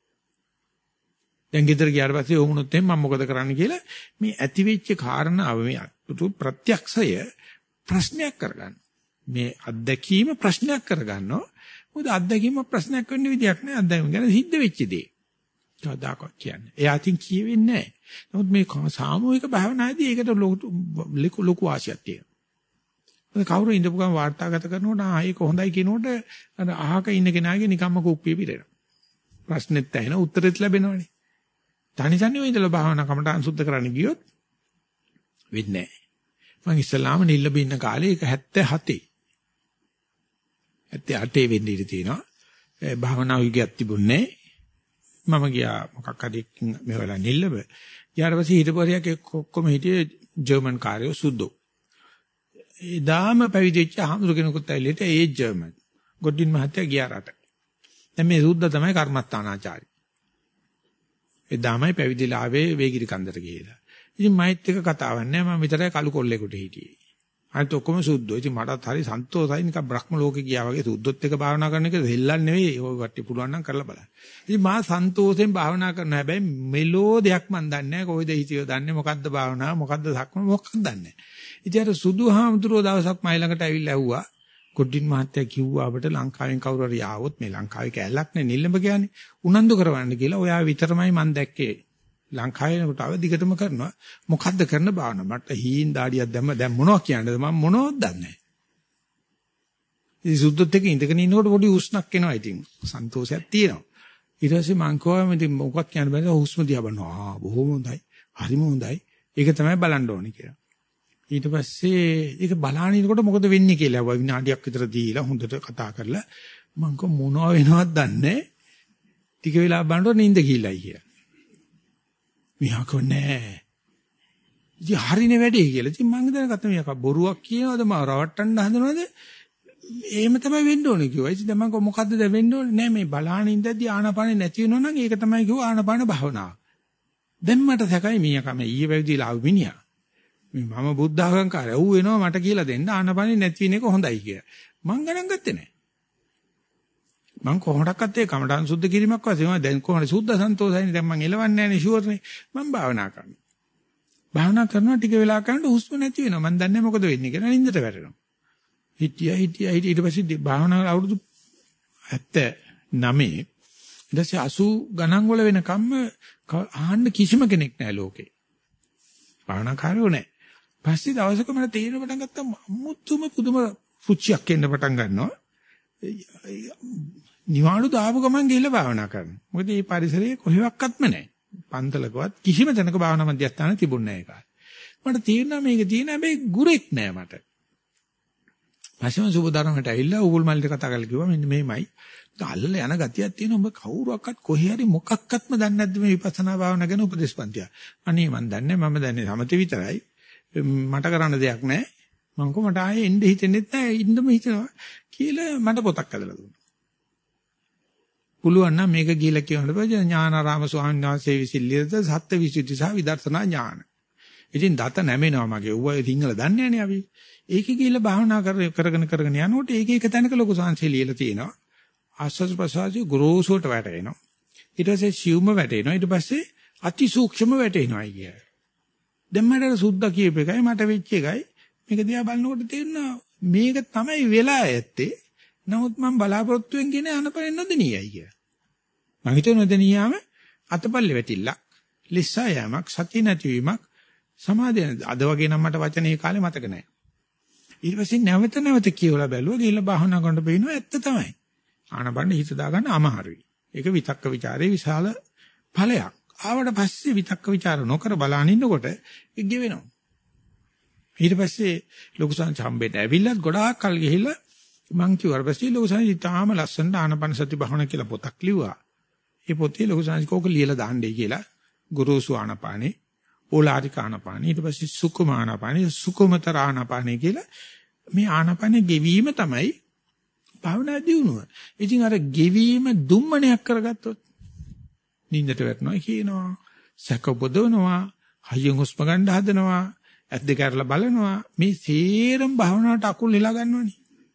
දැන් ගෙදර ගියාට පස්සේ ඕමුණොත් එහෙනම් මම මොකද කරන්නේ කියලා මේ ඇති වෙච්ච කාරණාව මේ අතුතු ප්‍රත්‍යක්ෂය ප්‍රශ්නයක් කරගන්න. මේ අත්දැකීම ප්‍රශ්නයක් කරගන්නවා. මොකද අත්දැකීම ප්‍රශ්නයක් වෙන්න විදියක් නෑ. අත්දැකීම ගැන සිද්ධ වෙච්ච දේ. කවදාකවත් කියන්නේ. එයා අතින් කියවෙන්නේ නෑ. නමුත් මේ සාමූහික භාවනාදී ඒකට ලොකු ලොකු ආශයක් තියෙනවා. කවුරු ඉඳපු ගමන් වාර්තාගත කරනකොට ආ ඒක හොඳයි කියනකොට අර අහක ඉන්න කෙනාගේ නිකම්ම කුප්පිය පිරෙනවා. ප්‍රශ්නෙත් ඇහෙන උත්තරෙත් ලැබෙනවනේ. තනි තනිව ඉඳලා භාවනා කමටහන් සුද්ධ කරන්න ගියොත් වෙන්නේ නැහැ. මම ඉස්ලාම නිල්ලබ ඉන්න කාලේ ඒක හැත්තෑ හතේ. හැත්තෑ අටේ වෙන්න ඉඳී තියෙනවා. ඒ භාවනා යුගයක් තිබුණේ මම ගියා මොකක් හරි මෙවලා නිල්ලබ. ඊට පස්සේ හිටපොරියක් ඔක්කොම හිටියේ ජර්මන් කාර්යෝ සුද්ධෝ. එදාම පැවිදි වෙච්ච හාමුදුර කෙනෙකුත් ඇවිල්ලා ඒ ජර්මන් ගොඩින් මහත්තයා ගියා රට. දැන් මේ සුද්ධ තමයි කර්මස්ථානාචාර්ය. එදාමයි පැවිදිලා ආවේ වේගිරි කන්දට ගිහලා. ඉතින් මයිත් එක කතාවක් නැහැ මම විතරයි කළු කොල්ලෙකුට හිටියේ. අනිත් ඔක්කොම සුද්ධෝ. ඉතින් මටත් හරි සන්තෝෂයි නිකන් බ්‍රහ්ම ලෝකේ ගියා වගේ සුද්ධොත් එක භාවනා කරන එක දෙල්ලන් නෙවෙයි. ඔය කට්ටිය පුළුවන් නම් කරලා බලන්න. ඉතින් මා සන්තෝෂයෙන් භාවනා කරනවා. හැබැයි මෙලෝ දෙයක් මන් දන්නේ නැහැ. කොයිද හිතියෝ දන්නේ මොකද්ද භාවනාව මොකද්ද සක්ම මොකක්ද දන්නේ නැහැ. ඉතින් අර සුදුහාමුදුරෝ දවසක් මයි ළඟට ඇවිල්ලා ඇහුවා. ගොඩින් මහත්තයා කිව්වා අපිට ලංකාවෙන් කවුරු හරි ආවොත් මේ ලංකාවේ කැලලක් නේ නිල්ලඹ කියන්නේ. උනන්දු කරවන්න කියලා ඔයා විතරමයි මන් දැක්කේ. ලංකාවේ කොට ආව දිගටම කරනවා. මොකද්ද කරන භාවනාව? මට හීන් දාඩියක් දැම්ම දැන් මොනවද කියන්නද මම මොනවද දන්නේ නැහැ. ඉතින් සුද්ධොත් එක ඉඳගෙන ඉන්නකොට පොඩි උස්නක් එනවා ඉතින්. සන්තෝෂයක් තියෙනවා. ඊට පස්සේ මං කිව්වා ඉතින් මොකක් කියන්න බෑ හුස්ම දිහා බලනවා. ආ බොහොම හොඳයි. හරිම හොඳයි. ඒක තමයි බලන්න ඕනේ කියලා. ඊට පස්සේ ඒක බලාගෙන ඉනකොට මොකද වෙන්නේ කියලා ආවා විනාඩියක් විතර දීලා හොඳට කතා කරලා මං කො මොනව වෙනවද දන්නේ ටික වෙලා බලනකොට නිින්ද ගිහිල්ලායි කියලා. මියා කොනේ ඉතින් හරිනේ වැඩේ කියලා. ඉතින් මං දැනගත්තා මියා බොරුවක් කියනවද මම රවට්ටන්න හදනවද? එහෙම තමයි වෙන්න ඕනේ කිව්වා. ඉතින් මං කො මොකද්ද දැන් වෙන්න ඕනේ? නෑ මේ බලාගෙන ඉඳද්දි ආනාපානෙ නැති වෙනවා නම් ඒක තමයි කිව්වා ආනාපාන භාවනාව. දැන් මට සැකයි මියා කම ඊයේ වැවිදිලා ආව මිනිහා. මම බුද්ධ අහංකාරය ඌ වෙනවා මට කියලා දෙන්න ආනපනෙ නැති වෙන එක හොඳයි කියලා. මං ගණන් ගත්තේ නැහැ. මං කොහොමඩක්වත් ඒ කමඨාන් සුද්ධ කිරීමක් වශයෙන් දැන් කොහොමද සුද්ධ සන්තෝෂයිනේ දැන් මං එලවන්නේ නැහැනේ ෂුවර්නේ. මං භාවනා කරනවා. භාවනා කරනවා ටික වෙලා කරනකොට හුස්ම නැති වෙනවා. මං දන්නේ මොකද වෙන්නේ කියලා නින්දට වැටෙනවා. හිටියා හිටියා ඊට පස්සේ භාවනා අවුරුදු හැත්තෑ නවය ඊට පස්සේ අසූ ගණන් වල වෙනකම්ම ආන්න කිසිම කෙනෙක් නැහැ ලෝකේ. භාවනාකාරයෝ නැහැ. පස්සේ දවසක මට තේරෙන පටන් ගත්තා මුතුම පුදුම රුචියක් එන්න පටන් ගන්නවා. නිවාඩු දාපු ගමන් ගිහිල්ලා භාවනා කරනවා. මොකද මේ පරිසරයේ කොහෙවත්ක්ම නැහැ. පන්තලකවත් කිසිම තැනක භාවනා මධ්‍යස්ථාන තිබුණේ නැහැ ඒකාලේ. මට තේරුණා මේක තියෙන හැබැයි ගුරෙක් නැහැ මට. පස්සෙම සුබදාරමට ඇවිල්ලා උගුල් මල්ලි කතා කරලා කිව්වා මෙන්න මේමයි. අල්ලල යන ගතියක් තියෙන ඔබ කවුරුවක්වත් කොහේ හරි මොකක්වත්ම දන්නේ නැද්ද මේ විපස්සනා භාවනා ගැන උපදේශපන්තිය. අනේ මන් දන්නේ මම දන්නේ සමථ විතරයි. මට කරන්න දෙයක් නැහැ. මං කොහොමද ආයේ එන්න හිතෙන්නෙත් නැහැ. ඉන්නම හිතනවා කියලා මට පොතක් හදලා දුන්නා. පුළුවන් නම් මේක ගිහලා කියන්න බෑ ඥානාරාම ස්වාමීන් වහන්සේ විසිල්ලියද සත්‍ය විසුද්ධි සහ විදර්ශනා ඥාන. ඉතින් දත නැමෙනවා මගේ. ඌව සිංහල දන්නේ නැහනේ අපි. ඒකේ ගිහලා භාවනා කරගෙන කරගෙන යනකොට ඒක එක තැනක ලොකු සංසය ලියලා තියෙනවා. ආස්වාද ප්‍රසආසී ගුරුසුවට වැටෙනවා. ඊට පස්සේ සියුම්ම වැටෙනවා. ඊට පස්සේ අති සූක්ෂම වැටෙනවා කිය. දැන් මට සුද්ධ කියප එකයි මට වෙච්ච එකයි මේක දිහා බලනකොට තේරෙනවා මේක තමයි වෙලා ඇත්තේ. නමුත් මම බලාපොරොත්තු වෙන්නේ අනපරෙන් නොදෙනියයි කිය. මම හිතුවේ නොදෙනියාම අතපල්ලේ වැටිල්ලක්, ලිස්සා යෑමක්, සතිය නැතිවීමක්, සමාධිය අද වගේ නම් මට වචනේ කාලේ මතක නැහැ. ඊට පස්සේ නැවත නැවත කියවලා බැලුවා ගිහලා භාවනා කරනකොට පේනවා ඇත්ත තමයි. ආනපන හිත දාගන්න අමාරුයි. ඒක විතක්ක ਵਿਚාරේ විශාල ඵලයක්. ආවට පස්සේ විතක්ක ਵਿਚාර නොකර බලන ඉන්නකොට ඒක ගෙවෙනවා. ඊට පස්සේ ලොකු සංසම්බෙට ඇවිල්ලත් ගොඩාක් කල් ගිහිල්ලා මං කිව්වා පස්සේ ලොකු සංසි තාම ලස්සනට ආනපන සති භාවනා කියලා පොතක් ලිව්වා. ඒ පොතේ ලොකු සංසි කෝක ලියලා දාන්නයි කියලා ගුරුසු ආනපානේ ඕලාරික ආනපානේ ඊට පස්සේ සුකුම ආනපානේ සුකුමතර ආනපානේ කියලා මේ ආනපානේ ගෙවීම තමයි භාවනා දියුණුව. ඉතින් අර ගෙවීම දුම්මනයක් කරගත්තොත් නිින්දට වැටෙනවා කියනවා. සැක උපදවනවා, හයියෙන් හුස්ම ගන්න හදනවා, ඇස් දෙක අරලා බලනවා. මේ සේරම භාවනාවට අකුල් හෙලා ගන්නවනේ.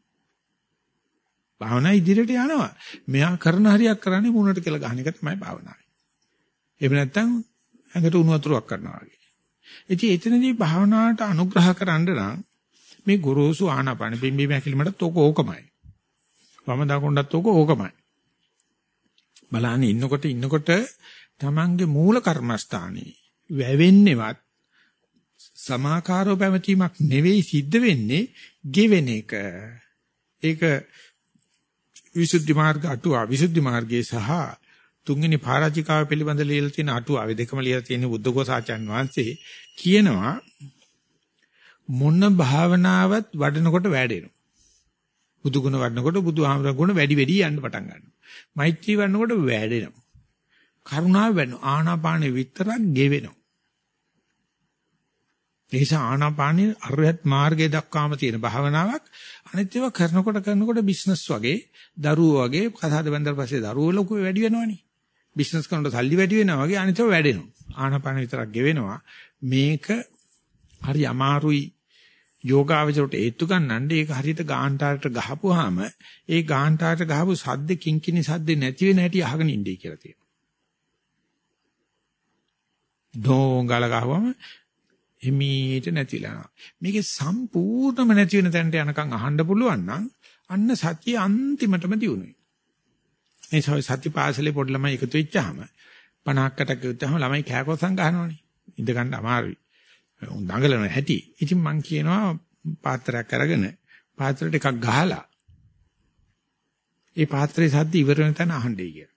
භාවනා ඉදිරියට යනවා. මෙයා කරන හරියක් කරන්නේ මුණට කියලා ගන්න එක තමයි භාවනාව. එහෙම නැත්නම් ඇඟට උණු වතුරක් කරනවා වගේ. ඉතින් එතනදී භාවනාවට අනුග්‍රහ කරන්න නම් මේ ගුරුසු ආනාපාන බිම්බි මැකිලිමට තෝක ඕකමයි. වම දකුණටත් ඕක ඕකමයි. බලන්නේ ඉන්නකොට ඉන්නකොට තමන්ගේ මූල කර්මස්ථානේ වැවෙන්නේවත් සමාකාරව පැවතීමක් නෙවෙයි සිද්ධ වෙන්නේ ගෙවෙන එක. ඒක විසුද්ධි මාර්ග අටුවා විසුද්ධි මාර්ගයේ සහ තුන්වෙනි පරාජිකාව පිළිබඳ ලියලා තියෙන අටුවාවේ දෙකම ලියලා තියෙන බුද්ධඝෝසාචාන් වහන්සේ කියනවා මොන භාවනාවත් වඩනකොට වැඩෙනවා. බුදු ගුණ වඩනකොට බුදුහාමර ගුණ වැඩි වැඩි යන්න පටන් ගන්නවා. මෛත්‍රී වඩනකොට වැඩෙනවා. කරුණාව වැඩෙනවා. ආනාපානෙ විතරක් ගෙවෙනවා. ඒ නිසා ආනාපානිය අරහත් මාර්ගයේ දක්වාම තියෙන භාවනාවක්. අනිත් ඒවා කරනකොට කරනකොට බිස්නස් වගේ, දරුවෝ වගේ කතාද බඳලා පස්සේ දරුවෝ ලොකු වැඩි වෙනවනේ. බිස්නස් කරනකොට සල්ලි වැඩි වෙනවා වගේ අනිත් ඒවා වැඩෙනවා. ආනාපාන විතරක් ගෙවෙනවා. මේක හරි අමාරුයි යෝගාවචරයට ඒත්තු ගන්නන්න. ඒක හරියට ගාන්ටාරට ගහපුවාම ඒ ගාන්ටාරට ගහපු සද්ද කිංකිණි සද්ද නැති වෙන හැටි අහගෙන ඉන්නේ කියලා තියෙනවා. ඩෝංගල ගහවම හිමීට නැතිලා යනවා. මේකේ සම්පූර්ණම නැති වෙන තැනට යනකම් අහන්න පුළුවන් නම් අන්න සතිය අන්තිමටම දිනුනේ. මේ සති පාසලේ පොඩි ළමයි එකතු වෙච්චාම පණහක්කට ගියොත්ම ළමයි කෑකොස්සන් ගහනවනේ. ඉඳ ගන්න අමාරුයි. උන් දඟලන හැටි. ඉතින් මං කියනවා පාත්‍රයක් අරගෙන පාත්‍රයට එකක් ගහලා ඒ පාත්‍රයේ සද්ද ඉවර වෙන තැන අහන්නයි කියලා.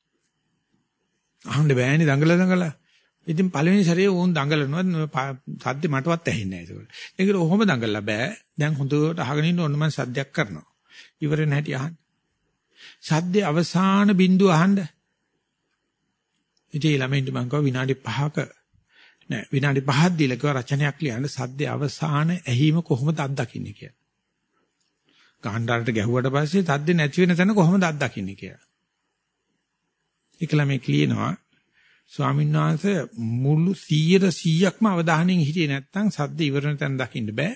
අහන්න බෑනේ දඟල දඟල. ඉතින් පළවෙනි සැරේ ඕන් දඟලනවා සද්ද මටවත් ඇහෙන්නේ නැහැ ඒක. ඒකට ඔහොම දඟලලා බෑ. දැන් හොඳට අහගෙන ඉන්න ඕන මම සද්දයක් කරනවා. ඉවර වෙන හැටි අහන්න. සද්දේ අවසාන බිඳුව අහන්න. ඉතින් ළමයින්ට මං කව විනාඩි පහක නෑ විනාඩි පහක් දීලා කව රචනයක් ලියන්න සද්දේ අවසාන ඇහිම කොහොමද අත්දකින්නේ කියලා. ගාන්ඩාරට ගැහුවට පස්සේ සද්දේ නැති වෙන තැන කොහොමද අත්දකින්නේ කියලා. ඒක ළමයි කියනවා ස්වාමීන් වහන්සේ මුළු සීයට සීයක්ම අවධානයෙන් හිටියේ නැත්නම් සද්ද ඉවර වෙන තැන දකින්න බෑ.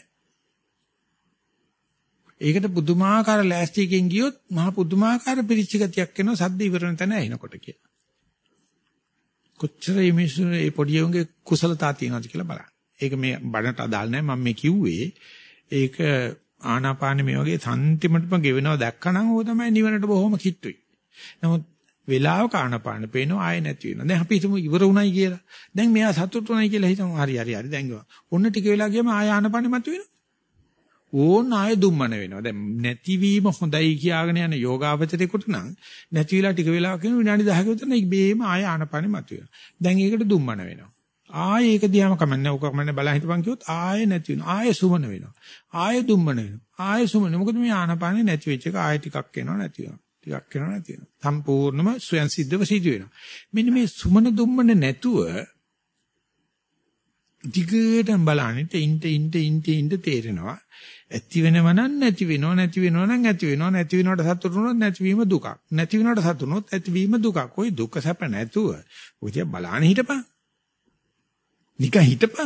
ඒකට පුදුමාකාර ලෑස්තියකින් ගියොත් මහා පුදුමාකාර පිරිච්ච ගතියක් එනවා සද්ද ඉවර වෙන තැන ඇහෙනකොට කියලා. කොච්චර මේ මිනිස්සුනේ පොඩි උන්ගේ කුසලතා තියෙනවද කියලා බලන්න. ඒක මේ බඩට අදාළ නැහැ මම මේ කිව්වේ. ඒක ආනාපානෙ මේ වගේ සම්තිමටම ගෙවෙනවා දැක්කනම් ඕක තමයි නිවනට බොහොම කිට්ටුයි. නමුත් වෙලාවක ආනාපාන පේනවා ආයෙ නැති වෙනවා. දැන් අපි හිතමු ඉවර වුණයි කියලා. දැන් මෙයා සතුටුුණයි කියලා හිතමු. හරි හරි හරි දැන් ගියා. ඔන්න ටික වෙලා ගියාම ආයෙ ආනාපානෙ මතුවෙනවා. ඕන ආයෙ දුම්මන වෙනවා. දැන් නැතිවීම හොඳයි කියාගෙන යන යෝගාවචරේකට නම් නැති වෙලා ටික වෙලාවක් යන විනාඩි දහක විතර ඉබේම ආයෙ ආනාපානෙ මතුවෙනවා. දැන් ඒකට දුම්මන වෙනවා. ආයෙ ඒක දිහාම කමන්නේ. ඕක කමන්නේ බලා හිටපන් කිව්වොත් ආයෙ නැති වෙනවා. ආයෙ සුමන වෙනවා. ආයෙ දුම්මන වෙනවා. ආයෙ සුමන. මොකද මේ ආනාපානෙ නැති වෙච්ච එක ආයෙ ටිකක් එනවා නැති වෙනවා. ටිකක් කරනවා නැති වෙනවා. සම්පූර්ණම ස්වයන් සිද්ධව සිදු වෙනවා. මෙන්න මේ සුමන දුම්මන නැතුව දිගටම බලන්නට ඉන්ට ඉන්ට ඉන්ට ඉන්ට තේරෙනවා. ඇති වෙනව නම් නැති වෙනව නැති වෙනව නම් ඇති වෙනව නැති වෙනවට සතුටු වුණොත් නැතිවීම දුකක්. නැති වෙනවට සතුටු වුණොත් ඇතිවීම දුකක්. ওই දුක සැප නැතුව ඔය තියා බලන්න හිටපන්. නිකන් හිටපන්.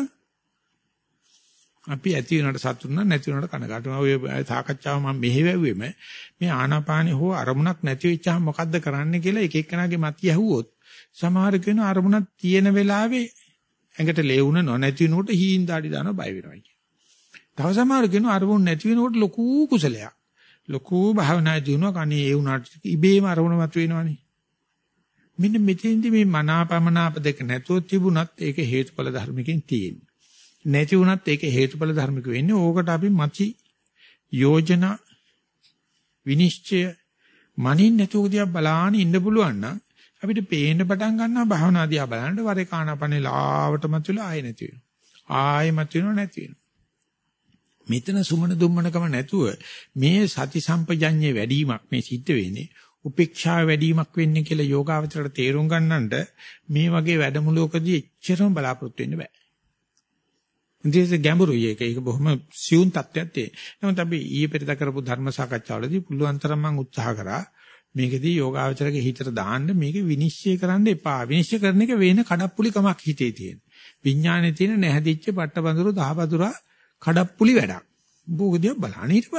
අපි ඇති වෙනවට සතුටු නම් නැති වෙනවට කනගාටු වෙනවා. ඔය සාකච්ඡාව මම මෙහෙ වැව්වෙම මේ ආනාපානෙ හෝ අරමුණක් නැති වෙච්චාම මොකද්ද කරන්න කියලා එක එක්කෙනාගේ මතිය ඇහුවොත් සමහර කෙනා අරමුණක් තියෙන වෙලාවේ ඇඟට ලේවුණ නොනැති වෙනකොට හීන් දාඩි දානවා බය වෙනවා කියන. තව සමහර කෙනා අරමුණ නැති වෙනකොට ලොකු කුසලයක්. ලොකු භාවනා දිනුවා කන්නේ ඒ උනාට ඉබේම අරමුණ මත වෙනවනේ. මෙන්න මෙතෙන්දි මේ මනාපමනාප දෙක නැතුව තිබුණත් ඒක හේතුඵල ධර්මකින් තියෙන්නේ. නැති වුණත් ඒක හේතුඵල ධර්මික වෙන්නේ. ඕකට අපි මචි යෝජනා විනිශ්චය මනින් නැතුව දිහා බලාන ඉන්න පුළුවන් නම් අපිට පේන්න පටන් ගන්නවා භාවනා දිහා බලනකොට වර එක ආනාපානේ ලාවට මතුවලා ආයෙ නැති වෙනවා. ආයෙ මතුවෙනව නැති වෙනවා. මෙතන සුමන දුම්මනකම නැතුව මේ සති සම්පජඤ්ඤේ වැඩිවීමක් මේ සිද්ධ වෙන්නේ. උපේක්ෂාව වැඩිවීමක් වෙන්නේ කියලා යෝගාවචරයට තේරුම් ගන්නට මේ වගේ වැඩමුළුවකදී එච්චරම බලාපොරොත්තු වෙන්න බෑ. ඉතින් ගැඹුරුයි ඒක. ඒක බොහොම සියුම් තත්ත්වයක් තියෙනවා. නමුත් අපි ඊයේ පෙරද කරපු ධර්ම සාකච්ඡාවලදී පුළුවන් තරම් මම උත්සාහ කරා මේකදී යෝගාවචරගේ හිතට දාන්න මේක විනිශ්චය කරන්න එපා. විනිශ්චය කරන එක වෙන කඩප්පුලි කමක් හිතේ තියෙන. විඥානයේ තියෙන නැහැදිච්ච පට්ටබඳුරු දහවතුරා කඩප්පුලි වැඩක්. බෝගදිය බලන්න හිටපන්.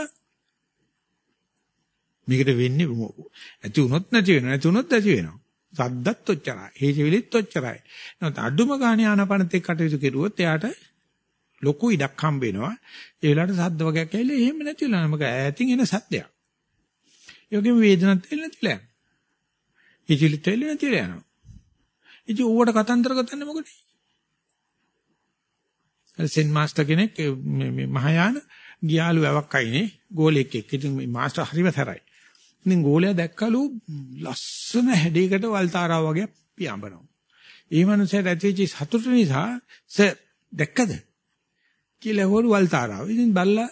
මේකට වෙන්නේ ඇති වුණොත් නැති වෙනවා. නැති වුණොත් ඇති වෙනවා. සද්දත් ඔච්චරයි. හේජවිලිත් ඔච්චරයි. නැත්නම් අඩුම ගානේ ආනාපානත් එක්ක කටයුතු කෙරුවොත් එයාට ලොකු ඉඩක් හම්බ වෙනවා. ඒ වෙලාවට සද්ද වගේක් ඇවිල්ලා එහෙම නැතිලා නමක ඈතින් එන සද්දයක්. ඒ වගේම වේදනත් ඇවිල්ලා නැතිලා යනවා. හිතිලිත් ඇවිල්ලා නැතිලා යනවා. ඉතින් ඕවට කතන්දර ගතන්නේ මොකටද? සෙන් මාස්ටර් කෙනෙක් මේ මහායාන ගියාලු වැවක් අයිනේ ගෝලෙක් එක්ක. ඉතින් මේ මාස්ටර් හරිම තරයි. ඉතින් ගෝලයා දැක්කලු ලස්සන හැඩයකට වල්තාරා වගේ පියාඹනවා. ඒ මනුස්සයාට ඇතිවෙච්ච සතුට නිසා සර් දැක්කද? කියලා හොරු වල්තාරාව. ඉතින් බල්ලා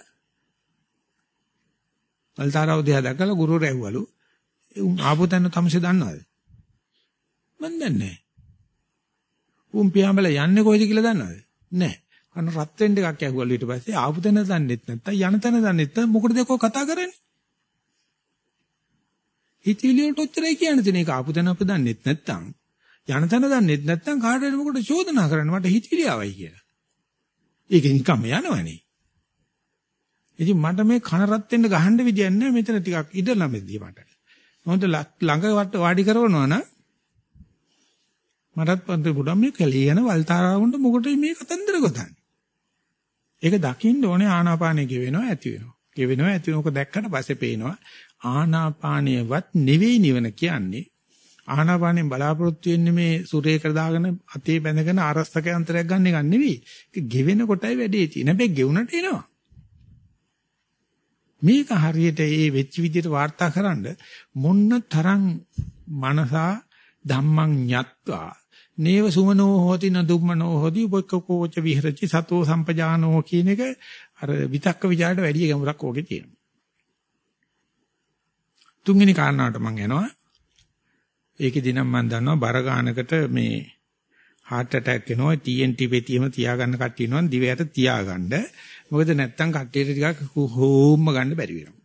වල්තාරාව දිහා දැකලා ගුරුවරයා ඇහුවලු උන් ආපු තැන තමසේ දන්නවද? මන් දන්නේ නැහැ. උන් පියාඹලා යන්නේ කොහෙද කියලා දන්නවද? නැහැ. අන්න රත් වෙන්න එකක් ඇහුවලු ඊට පස්සේ ආපු තැන දන්නෙත් නැත්තම් යන තැන දන්නෙත් නැත්නම් මොකටද කො කතා කරන්නේ? හිතවිලි වලට ඔච්චරයි කියන්නේ තියෙන එක ආපු තැන අප දන්නෙත් නැත්තම් යන තැන දන්නෙත් නැත්තම් කාටද මොකටද චෝදනා කරන්නේ මට හිතවිලි ආවයි කියලා. ඒක නිකම්ම යනවනේ. ඉතින් මට මේ කන රත් වෙන්න ගහන්න විදියක් නැහැ මෙතන ටිකක් ඉඳ ළමෙද්දී මට. මොකද ළඟ වාඩි කරවනවා නම් මටත් පන්ති පුඩම් මේ කැලේ යන වල්තාරාවුන්ට මොකටද මේ කතන්දර ගොතන්නේ? ඒක දකින්න ඕනේ ආනාපානෙ ගෙවෙනවා ඇති වෙනවා. ගෙවෙනවා ඇති වෙනවක දැක්කට පස්සේ පේනවා ආනාපානියවත් නෙවෙයි නිවන කියන්නේ. ආනාපානෙන් බලාපොරොත්තු වෙන්නේ මේ සුරේක දාගෙන අතේ බැඳගෙන ආරස්තක යන්ත්‍රයක් ගන්න එක නෙවෙයි. ඒක ගෙවෙන කොටයි වැඩේ තියෙන. හැබැයි ගෙවුනට එනවා. මේක හරියට ඒ වෙච්ච විදිහට වාර්තා කරන්න මොන්න තරම් මනසා ධම්මං ඤත්වා නේව සුමනෝ හෝති නදුම්මනෝ හෝති උපකෝච විහෙරචි සතෝ සම්පජානෝ කියන එක අර විතක්ක ਵਿਚාරට වැඩි ගැඹුරක් ඕකේ තියෙනවා. තුන්වෙනි කාරණාවට මම යනවා. ඒකෙදි නම් මම දන්නවා බර ගානකට මේ heart attack එනවා T N T පෙතියම තියාගන්න කට්ටිය ඉන්නවා දිවයට තියාගන්න. මොකද නැත්තම් කට්ටියට ටිකක් හෝම්ම ගන්න බැරි වෙනවා.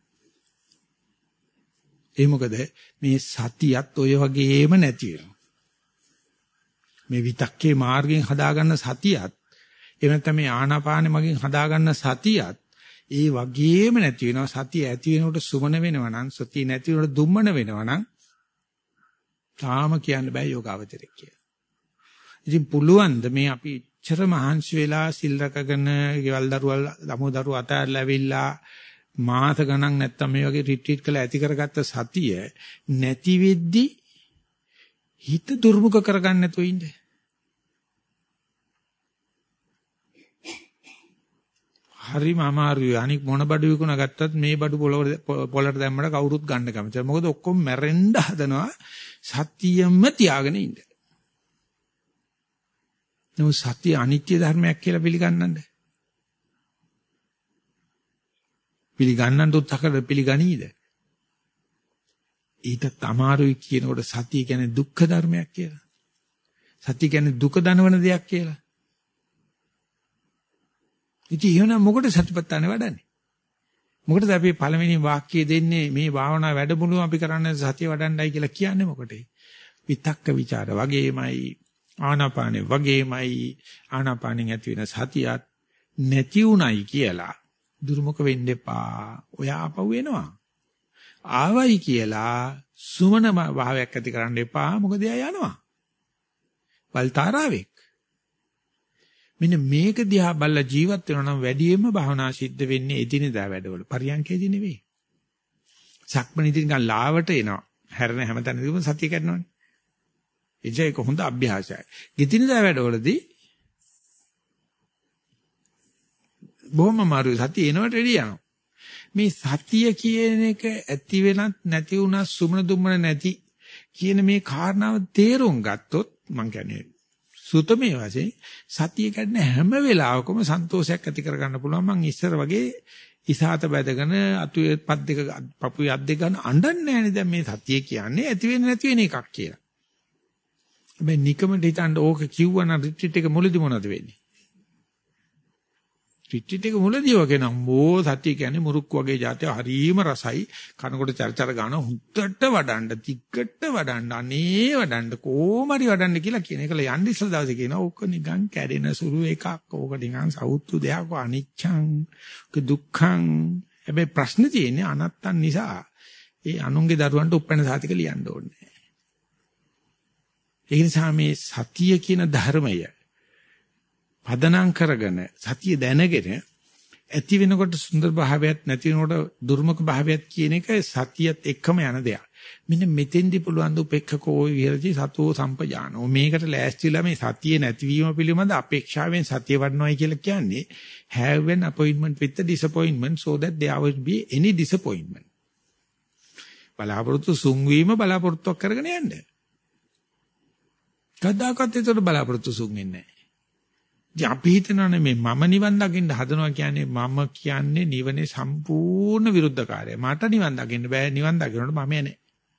ඒ මොකද මේ සතියත් ඔය වගේම නැති වෙනවා. මේ විතක්කේ මාර්ගයෙන් හදාගන්න සතියත් එහෙම නැත්නම් මේ ආනාපානෙ මගින් හදාගන්න සතියත් ඒ වගේම නැති වෙනවා. සතිය ඇති වෙනකොට සුමන වෙනවා නම් සතිය නැති වෙනකොට දුම්මන වෙනවා නම් තාම කියන්න බෑ යෝගාවචරයක් කියලා. ඉතින් පුළුවන් ද මේ අපි චර මහන්සි වෙලා සිල් රැකගෙන ගෙවල් දරුවල් ළමෝ දරුවෝ අතහැරලා ඇවිල්ලා මාස ගණන් නැත්තම් මේ වගේ රිට්‍රීට් කරලා ඇති කරගත්ත සතිය නැති වෙද්දි හිත දුර්මුඛ කරගන්න නැතුව ඉන්නේ. හරිම අමාරුයි. අනික මොන බඩු විකුණා ගත්තත් මේ බඩු පොළට දැම්මම කවුරුත් ගන්න කැමතියි. මොකද ඔක්කොම මැරෙන්න හදනවා සතියෙම තියාගෙන ඉන්න. නමුත් සත්‍ය අනිත්‍ය ධර්මයක් කියලා පිළිගන්නද? පිළිගන්නට උත්සාහ කරලා පිළිගනීද? ඊටත් අමාරුයි කියනකොට සත්‍ය කියන්නේ දුක්ඛ ධර්මයක් කියලා. සත්‍ය කියන්නේ දුක දනවන දෙයක් කියලා. ඉතින් එහෙනම් මොකටද සතිපට්ඨාන වඩන්නේ? මොකටද අපි පළවෙනි වාක්‍යය දෙන්නේ මේ භාවනා වැඩමුළුව අපි කරන්නේ සතිය වඩන්නයි කියලා කියන්නේ මොකටද? විතක්ක ਵਿਚාර වගේමයි ආනාපානෙ වගේමයි ආනාපානෙන් ඇති වෙන සතියත් නැති උණයි කියලා දුර්මුඛ වෙන්න එපා. ඔය ආපහු එනවා. ආවයි කියලා සුමන භාවයක් ඇති කරන්න එපා. මොකද එයා යනවා. වල්තාරාවෙක්. මෙන්න මේක දිහා බලලා ජීවත් වෙනවා නම් වැඩියෙන්ම භාවනා සිද්ධ වෙන්නේ එදිනෙදා වැඩවල. පරියන්කේදී නෙවෙයි. සක්මණේදී නිකන් ලාවට එනවා. හැරෙන හැමතැනදීම සතිය කරනවානේ. ඒක හොඳ අභ්‍යාසයක්. එදිනෙදා වැඩවලදී බොහොම මාරු සතිය එනවට එළිය යනවා. මේ සතිය කියන එක ඇති වෙනත් නැති වුණත් සුමන දුම්මන නැති කියන මේ කාරණාව තේරුම් ගත්තොත් මං කියන්නේ සුතමේ වශයෙන් සතිය ගන්න හැම වෙලාවකම සන්තෝෂයක් ඇති කරගන්න පුළුවන්. මං ඉස්සර වගේ ඉසాత බැදගෙන අතුයේ පත් දෙක පපුවේ අත් දෙක ගන්න අඬන්නේ නැහැනේ. දැන් මේ සතිය කියන්නේ ඇති වෙන්නේ නැති වෙන එකක් කියලා. හැබැයි නිකමට හිතන්න ඕක කිව්වනම් රිට්‍රීට් එක මුලදී මොනවද වෙන්නේ? රිට්‍රීට් එක මුලදී වගේ නම් මෝ සතිය කියන්නේ මුරුක්කු වගේ જાතිය හරීම රසයි. කනකොට චරචර ගන්න හුත්තට වඩන්න, තික්කට වඩන්න, අනේ වඩන්න, කොහොමරි වඩන්න කියලා කියන එකල යන්නේ ඉස්සල දවසේ කියනවා ඕක නිකන් කැඩෙන සුළු එකක්. ඕක නිකන් සවුත්තු දෙයක් අනිච්ඡං, දුක්ඛං. හැබැයි ප්‍රශ්නේ තියෙන්නේ අනත්තන් නිසා ඒ අනුන්ගේ දරුවන්ට උපැන්න සාතික ලියන්න ඕනේ. ඒ නිසා මේ සතිය කියන ධර්මය පදනම් කරගෙන සතිය දැනගෙන ඇති වෙනකොට සුන්දර භාවයක් නැති වෙනකොට දුර්මුඛ භාවයක් කියන එක සතියත් එක්කම යන දෙයක්. මෙන්න මෙතෙන්දි පුළුවන් ද උපේක්ඛකෝ විහෙරති සතෝ සම්පජානෝ. මේකට ලෑස්තිලා මේ සතිය නැතිවීම පිළිබඳ අපේක්ෂාවෙන් සතිය වඩනවායි කියලා කියන්නේ have an appointment with the disappointment so that there won't be any disappointment. බලාපොරොත්තු සුන් වීම බලාපොරොත්තු කරගෙන යන්න. කවදාකවත් ඒතර බලාපොරොත්තු සුන් වෙන්නේ නැහැ. ඉතින් අපි හිතනවානේ මේ මම නිවන් දකින්න හදනවා කියන්නේ මම කියන්නේ නිවනේ සම්පූර්ණ විරුද්ධකාරය. මට නිවන් දකින්න බෑ. නිවන් දකින්නට මම යන්නේ.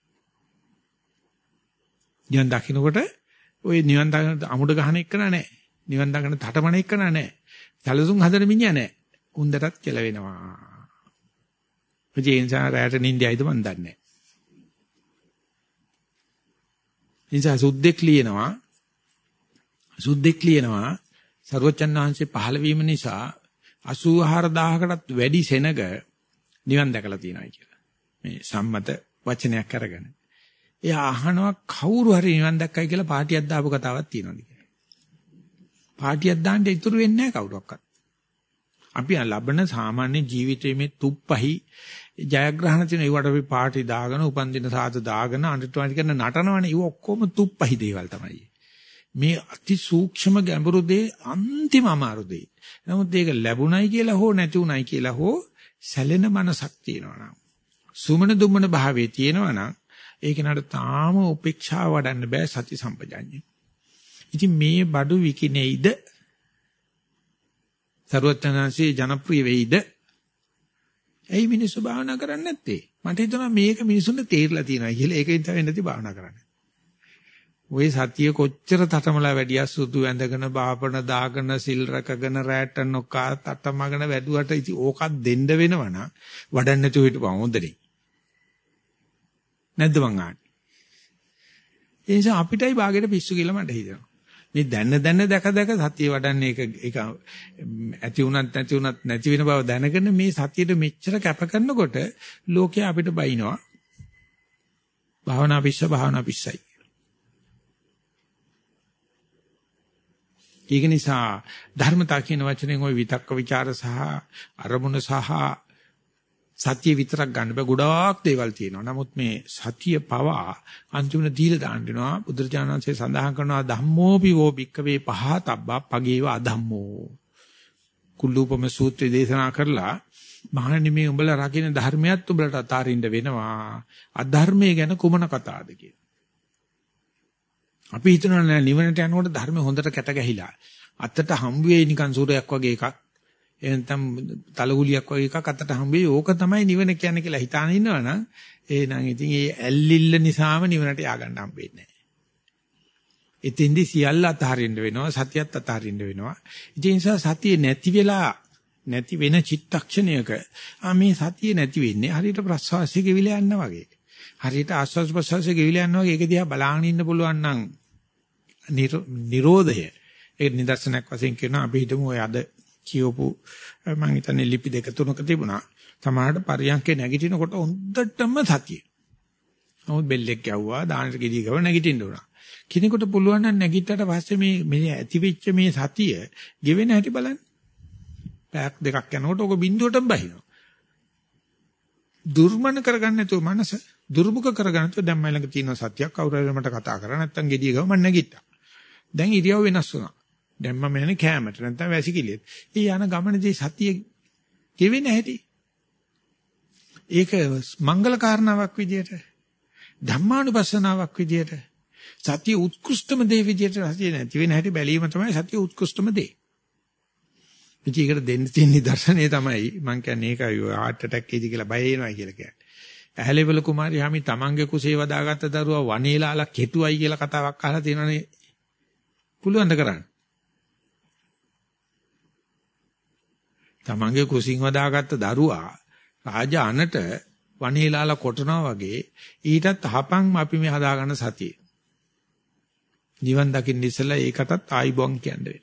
නිවන් දකින්නකොට ওই නිවන් දකින්න අමුඩ ගහන එක නෑ. නිවන් දකින්න තටමන එක නෑ. සැලසුම් හදන මිනිහා නෑ. උන්දටත් කෙලවෙනවා. ඒ නිසා රැට නින්දයයිද මන් දන්නේ නෑ. නිසා සුද්දෙක් ලියනවා සුද්දෙක් ලියනවා සර්වචන් වහන්සේ පහළ වීම නිසා අසූ හාරදාහකටත් වැඩි සෙනග නිවන් දැකලා තියෙනවා කියලා. මේ සම්මත වචනයක් අරගෙන. එයා අහනවා කවුරු හරි නිවන් දැක්කයි කියලා පාටියක් දාපු කතාවක් තියෙනවද කියලා. පාටියක් දාන්න ඉතුරු වෙන්නේ නැහැ කවුරක්වත්. අපි ලබන සාමාන්‍ය ජීවිතයේ මේ තුප්පහි ජයග්‍රහණ තියෙන ඒවට අපි පාටි දාගෙන උපන්දින සාත දාගෙන අඬටුවාටි කරන නටනවනේ. ඒ ඔක්කොම තුප්පහි දේවල් තමයි. මේ අති සූක්ෂම ගැඹුරු දේ අන්තිම අමාරු දේ. නමුත් ඒක ලැබුණයි කියලා හෝ නැති උණයි කියලා හෝ සැලෙන මනසක් තියෙනවා නම් සුමන දුමන භාවයේ තියෙනවා නම් ඒක නට තාම උපේක්ෂාව වඩන්න බෑ සති සම්පජාඤ්ඤය. ඉතින් මේ බඩු විකිනෙයිද සර්වඥාන්සේ ජනප්‍රිය වෙයිද? ඇයි මිනිස්සු භාවනා කරන්නේ නැත්තේ? මට හිතෙනවා මේක මිනිසුන්ට තේරිලා තියෙනවා කියලා. ඒකෙන් තමයි නැති භාවනා කරන්නේ. ওই සතිය කොච්චර තටමලා වැඩියා සුදු ඇඳගෙන බාපණ දාගෙන සිල් රැකගෙන රැට නොකා තටමගෙන වැඩුවට ඉතින් ඕකත් දෙන්න වෙනවනම් වඩන්න නැතුව හිටපන් හොඳනේ. නැද්ද මං ආන්නේ? ඒ නිසා අපිටයි ਬਾගෙට පිස්සු කියලා මට හිතෙනවා. මේ දැන්න දැන්න දැක දැක සතිය වඩන්නේ ඒක ඒක ඇති උනත් නැති උනත් නැති වෙන බව දැනගෙන මේ සතියට මෙච්චර කැප කරනකොට ලෝකයා අපිට බයිනවා. භාවනා පිස්ස භාවනා පිස්සයි. ඒක නිසා ධර්මතා කියන වචනෙන් ওই විතක්ක ਵਿਚාර සහ අරමුණ සහ සතිය විතරක් ගන්න බෑ. ගොඩාක් දේවල් තියෙනවා. නමුත් මේ සතිය පවා අන්තිමට දීලා දාන්න වෙනවා. බුදුරජාණන්සේ සඳහන් කරනවා ධම්මෝපි වෝ භික්කවේ පහතබ්බා පගේව අධම්මෝ. කුල්ලූපම සූත්‍රය දේශනා කරලා මහණනි මේ උඹලා රකින්න ධර්මයක් උඹලට අතාරින්න වෙනවා. අධර්මයේ ගැන කුමන කතාවද කියලා. අපි හිතනවා නෑ නිවනට යනකොට ධර්ම හොඳට කැට ගැහිලා අතට හම්බ වෙයි නිකන් සූරයක් වගේ එකක් එනතම් තලගුලියක් වගේ එකක් අතට හම්බ වෙයි ඕක තමයි නිවන කියන්නේ කියලා හිතාන ඉන්නවනම් එහෙනම් ඉතින් ඒ ඇල්ලිල්ල නිසාම නිවනට ය아가න්න හම්බෙන්නේ නෑ. ඉතින්දි සියල්ල අතහරින්න වෙනවා සතියත් අතහරින්න වෙනවා. ඒ නිසා සතිය නැති වෙලා නැති වෙන චිත්තක්ෂණයක ආ මේ සතිය නැති වෙන්නේ හරියට ප්‍රසවාසයේ ගෙවිලා යනවා වගේ. හරියට ආස්වාද ප්‍රසවාසයේ ගෙවිලා යනවා වගේ ඒක දිහා බලාගෙන ඉන්න පුළුවන් නම් නිරෝධය ඒ නිදර්ශනයක් වශයෙන් කියනවා අපි හිතමු ඔය අද කියවපු මම හිතන්නේ ලිපි දෙක තුනක තිබුණා සමහරට පරියන්කේ නැගිටිනකොට හොඳටම සතිය. නමුත් බෙල්ලෙක් ගැව්වා දානට ගෙඩිය ගව නැගිටින්න උනා. කිනෙකුට පුළුවන් නම් නැගිට්ටට පස්සේ මේ මේ ඇතිවෙච්ච මේ සතිය ගෙවෙන හැටි බලන්න. පැයක් දෙකක් යනකොට ඔක බිඳුවටම බහිනවා. දුර්මන කරගන්න නැතුව මනස දුර්මුඛ කරගන්න නැතුව දැන් මම ළඟ තියෙන සතියක් කවුරු හරි මට කතා කරා නැත්තම් ගෙඩිය ගව මම නැගිට්ටා. දැන් ඉරියව් වෙනස් වුණා. දැන් මම යන්නේ කැමරට නැත්තම් වැසිකිළියෙත්. ඒ යන ගමනේදී සතිය ගෙවෙන හැටි. ඒක මංගල කාරණාවක් විදියට ධම්මානුපස්සනාවක් විදියට සතිය උත්කෘෂ්ඨම දේ විදියට සතිය නැති වෙන හැටි බැලීම තමයි සතිය උත්කෘෂ්ඨම දේ. ඉතින් දෙන්න තියෙන නිදර්ශනය තමයි මම කියන්නේ ඒකයි ඔය heart attack එයිද කියලා බය වෙනවා කියලා කියන්නේ. ඇහැලේවල කුමාරී හැමි තමන්ගේ කුසේ වදාගත්ත දරුවා වනේලාලා කෙටුවයි කියලා කතාවක් අහලා තියෙනවනේ. පුළුවන් ද කරන්න? තමන්ගේ කුසින් වදාගත්ත දරුවා රාජ අනට වනේලාලා කොටනවා වගේ ඊටත් අහපන් අපි මේ හදාගන්න සතිය. නිවන් දකින්න ඉස්සලා ඒකටත් ආයිබෝන් කියන්නේ.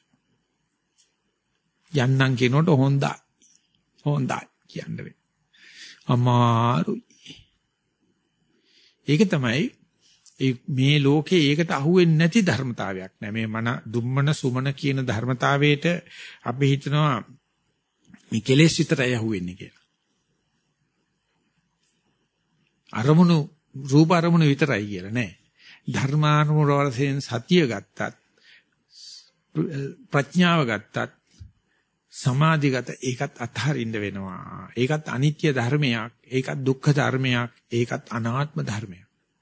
යන්නම් කියනකොට හොඳයි. හොඳයි කියන්න වෙයි. අමාරුයි. ඒක තමයි මේ ලෝකේ ඒකට අහුවෙන්නේ නැති ධර්මතාවයක් නෑ. මේ මන දුම්මන සුමන කියන ධර්මතාවයට අපි හිතනවා මේ කෙලෙස් විතරයි අහුවෙන්නේ කියලා. අරමුණු රූප අරමුණු විතරයි කියලා නෑ. ධර්මානුමුර වශයෙන් සතිය ගත්තත් ප්‍රඥාව ගත්තත් සමාධිගත ඒකත් අත්හරින්න වෙනවා. ඒකත් අනිත්‍ය ධර්මයක්, ඒකත් දුක්ඛ ධර්මයක්, ඒකත් අනාත්ම ධර්මයක්.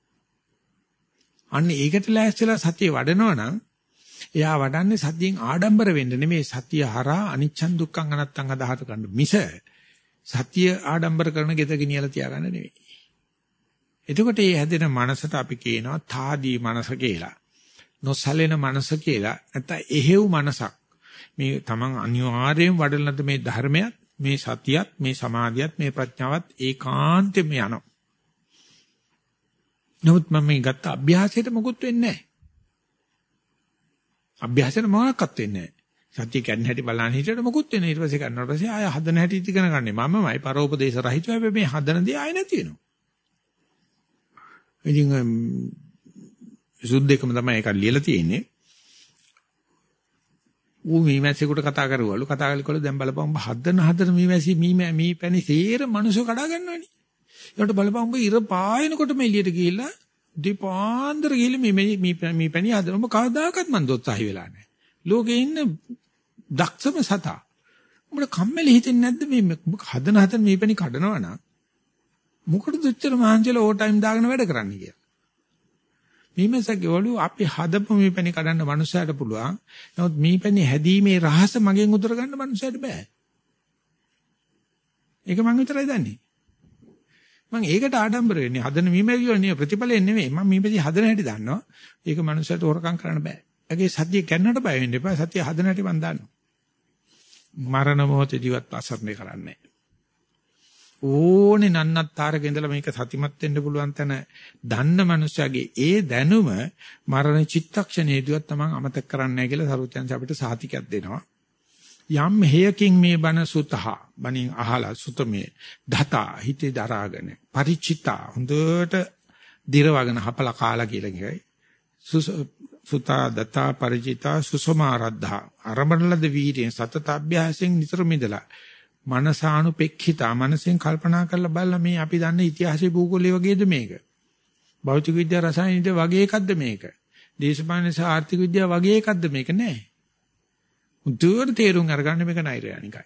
අන්න ඒකට ලෑස්තිලා සතිය වඩනවා නම් එයා වඩන්නේ සතියෙන් ආඩම්බර වෙන්න නෙමෙයි සතිය හරහා අනිච්චන් දුක්ඛං අනත්තං අදහත ගන්න මිස සතිය ආඩම්බර කරන ගෙත ගෙනියලා තියාගන්න නෙමෙයි. එතකොට මේ හැදෙන මනසට අපි කියනවා තාදී මනස කියලා. නොසලෙන මනස කියලා. නැත්නම් එහෙව් මනසක්. මේ තමන් අනිවාර්යයෙන් වඩලනද මේ ධර්මයක්, මේ සතියත්, මේ සමාධියත්, මේ ප්‍රඥාවත් ඒකාන්තයෙන්ම යනවා. නමුත් මම මේ ගත්ත අභ්‍යාසයට මොකුත් වෙන්නේ නැහැ. අභ්‍යාසයට මොනක්වත් වෙන්නේ නැහැ. සත්‍ය කියන්නේ හැටි බලන්න හිටියට මොකුත් වෙන්නේ. ඊට පස්සේ කරනකොට පස්සේ ආය හදන හැටි ඉගෙන ගන්න මමමයි පරෝපදේශ රහිතව හැබැයි මේ හදන දේ ආය නැති වෙනවා. ඉතින් සුද්ධෙකම තමයි ඒක ලියලා තියෙන්නේ. ඌ මීමැස්සෙකුට කතා කරුවලු කතා කළකොල දැන් බලපන් උඹ හදන හදන මීමැසි මී මී පැණි සේර මනුස්සය කඩා ගන්නවනේ. ඊට බලපන් උඹ ඉර පායනකොටම එළියට ගිහිල්ලා දීපාන්දර ගිහිල්ලා මේ මී මී පැණි හදන උඹ කවදාකවත් මන් දොස්සහයි වෙලා නැහැ. ලෝකේ ඉන්න දක්ෂම සතා. උඹට කම්මැලි හිතෙන්නේ නැද්ද මේ හදන හදන මී පැණි කඩනවා නම් මොකටද උච්චර මහන්සියලා ඕ ටයිම් දාගෙන වැඩ කරන්නේ කියලා. මීමැස්සගේ වලු අපි හදපු මේ පැණි කඩන්න මනුස්සයට පුළුවන්. නමුත් මේ පැණි හැදීමේ රහස මගෙන් උදුර ගන්න මනුස්සයට බෑ. ඒක මං විතරයි දන්නේ. මං ඒකට ආඩම්බර වෙන්නේ. හදන මීමැස්සි වල නේ ප්‍රතිඵලෙ නෙමෙයි. මම මීමැස්සි හදන හැටි දන්නවා. ඒක මනුස්සයට හොරකම් කරන්න බෑ. ඒකේ සතිය කන්නට බය වෙන්න එපා. සතිය හදන හැටි මං දන්නවා. මරණ මොහොතේදීවත් අසරණේ කරන්නේ ඕනේ නන්නත්තරක ඉඳලා මේක සතිමත් වෙන්න පුළුවන් තැන දන්න මනුස්සයාගේ ඒ දැනුම මරණ චිත්තක්ෂණයේදීවත් තමන් අමතක කරන්නේ නැහැ කියලා සරුවචන්ස අපිට සාතිකයක් දෙනවා. යම් හේයකින් මේ බණ සුතහ බණින් අහලා සුතමේ දතා හිතේ දරාගෙන ಪರಿචිතා හොඳට දිරවගෙන හපලා කාලා කියලා කියයි. සුතා දතා ಪರಿචිතා සුසමාරද්ධා අරඹනලද වීර්යයෙන් සතත අභ්‍යාසයෙන් නිතර මිදලා මනසානුපෙක්ඛිතා මනසෙන් කල්පනා කරලා බලලා මේ අපි දන්න ඉතිහාසයේ භූගෝලයේ වගේද මේක? භෞතික විද්‍යාව රසායන විද්‍යාව වගේ එකක්ද මේක? දේශපාලන සහ ආර්ථික විද්‍යාව වගේ එකක්ද මේක? නෑ. උදේට තේරුම් අරගන්න මේක නෛර්යානිකයි.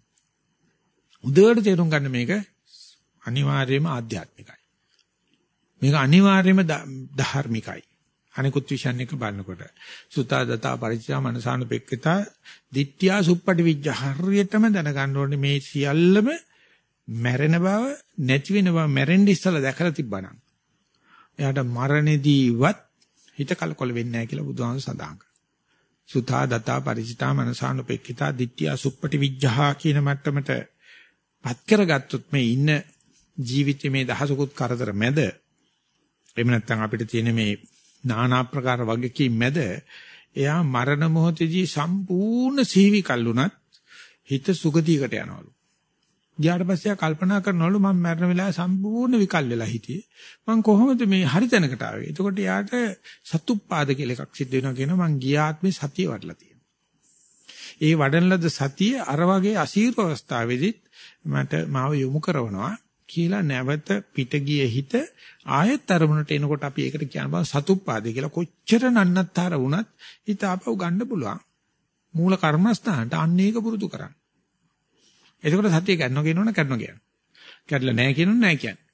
උදේට තේරුම් ගන්න මේක අනිවාර්යයෙන්ම ආධ්‍යාත්මිකයි. මේක අනිවාර්යයෙන්ම ධාර්මිකයි. අනිකුත් විෂයන් එක බලනකොට සුතා දතා පරිචය මනසානුපෙක්ඛිතා දිට්ඨියා සුප්පටි විජ්ජ හරියටම දැනගන්න ඕනේ මේ සියල්ලම මැරෙන බව නැති වෙන බව මැරෙන්න ඉස්සලා දැකලා තිබ්බනම් එයාට මරණෙදීවත් හිත කලකොල වෙන්නේ නැහැ කියලා බුදුහාමුදුරු සඳහන් කරා. සුතා දතා පරිචිතා මනසානුපෙක්ඛිතා දිට්ඨියා සුප්පටි විජ්ජහා කියන මට්ටමට පත් කරගත්තොත් මේ ඉන්න ජීවිතයේ මේ දහසකුත් කරදර මැද එහෙම නැත්නම් අපිට තියෙන මේ නානා ප්‍රකාර වගකීම් මැද එයා මරණ මොහොතේදී සම්පූර්ණ සීවි කල්ුණත් හිත සුගතියකට යනවලු. ඊට පස්සේ කල්පනා කරනවලු මම මරණ වෙලාවේ සම්පූර්ණ විකල් වෙලා හිටියේ. මම කොහොමද මේ හරි තැනකට ආවේ? එතකොට යාට සතුප්පාද කියලා එකක් සිද්ධ වෙනවා කියනවා මං ගිය ආත්මේ සතිය වඩලා තියෙනවා. ඒ වඩන ලද සතිය අර වගේ අසීරු අවස්ථාවේදීත් මට මාව යොමු කරනවා කියලා නැවත පිට ගිය හිත ආයෙත් අරමුණට එනකොට අපි ඒකට කියන බව සතුප්පාදේ කියලා කොච්චර නන්නත්තර වුණත් හිත ආපහු ගන්න පුළුවන් මූල කර්මස්ථානට අන්න ඒක පුරුදු කරන්න. එතකොට සතිය ගන්නවා කියනවනේ කරනවා කියන්නේ. කැඩලා නැහැ කියනොත් නැහැ කියන්නේ.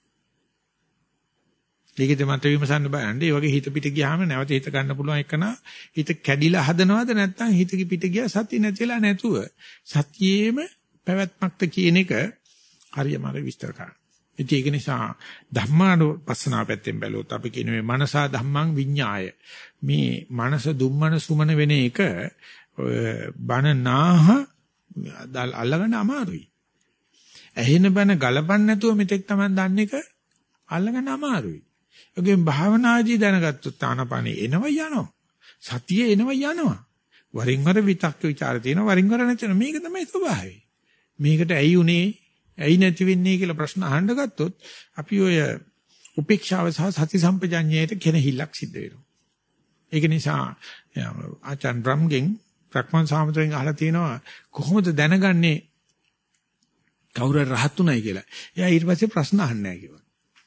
ඒකෙද මත විමසන්න බෑන්නේ. ඒ වගේ හිත පිට ගියාම නැවත හිත ගන්න පුළුවන් එකන හිත කැඩිලා හදනවද නැත්නම් හිත පිට ගියා සතිය නැතිලා නැතුව සතියේම පැවැත්මක්ද කියන එක හරියම විස්තර කරන්න. ඒක නිසා ධම්මානුපස්සනාව පැත්තෙන් බැලුවොත් අපි කියන මේ මනසා ධම්මං විඤ්ඤාය මේ මනස දුම්මන සුමන වෙන එක බන නාහ අල්ලගන්න අමාරුයි. ඇහෙන බන ගලපන්න නැතුව මෙතෙක් තමයි දන්න එක අල්ලගන්න අමාරුයි. ඒකෙන් භාවනාදී දැනගත්තොත් ආනපනේ එනවා යනවා. සතිය එනවා යනවා. වරින් වර විතක්ක ਵਿਚාර තියෙනවා වරින් වර නැතින මේක තමයි ස්වභාවය. මේකට ඇයි උනේ ඇයි නැති වෙන්නේ කියලා ප්‍රශ්න අහන්න ගත්තොත් අපි ඔය උපේක්ෂාව සහ සති සම්පජඤ්ඤයට කෙනහිල්ලක් සිද්ධ වෙනවා. ඒක නිසා ආචාන් බ්‍රම්ගෙන් ප්‍රක්මන් සාමතුෙන් අහලා තියෙනවා කොහොමද දැනගන්නේ කවුරු රහත් උනායි කියලා. එයා ඊට පස්සේ ප්‍රශ්න අහන්නේ නැහැ කිව්වා.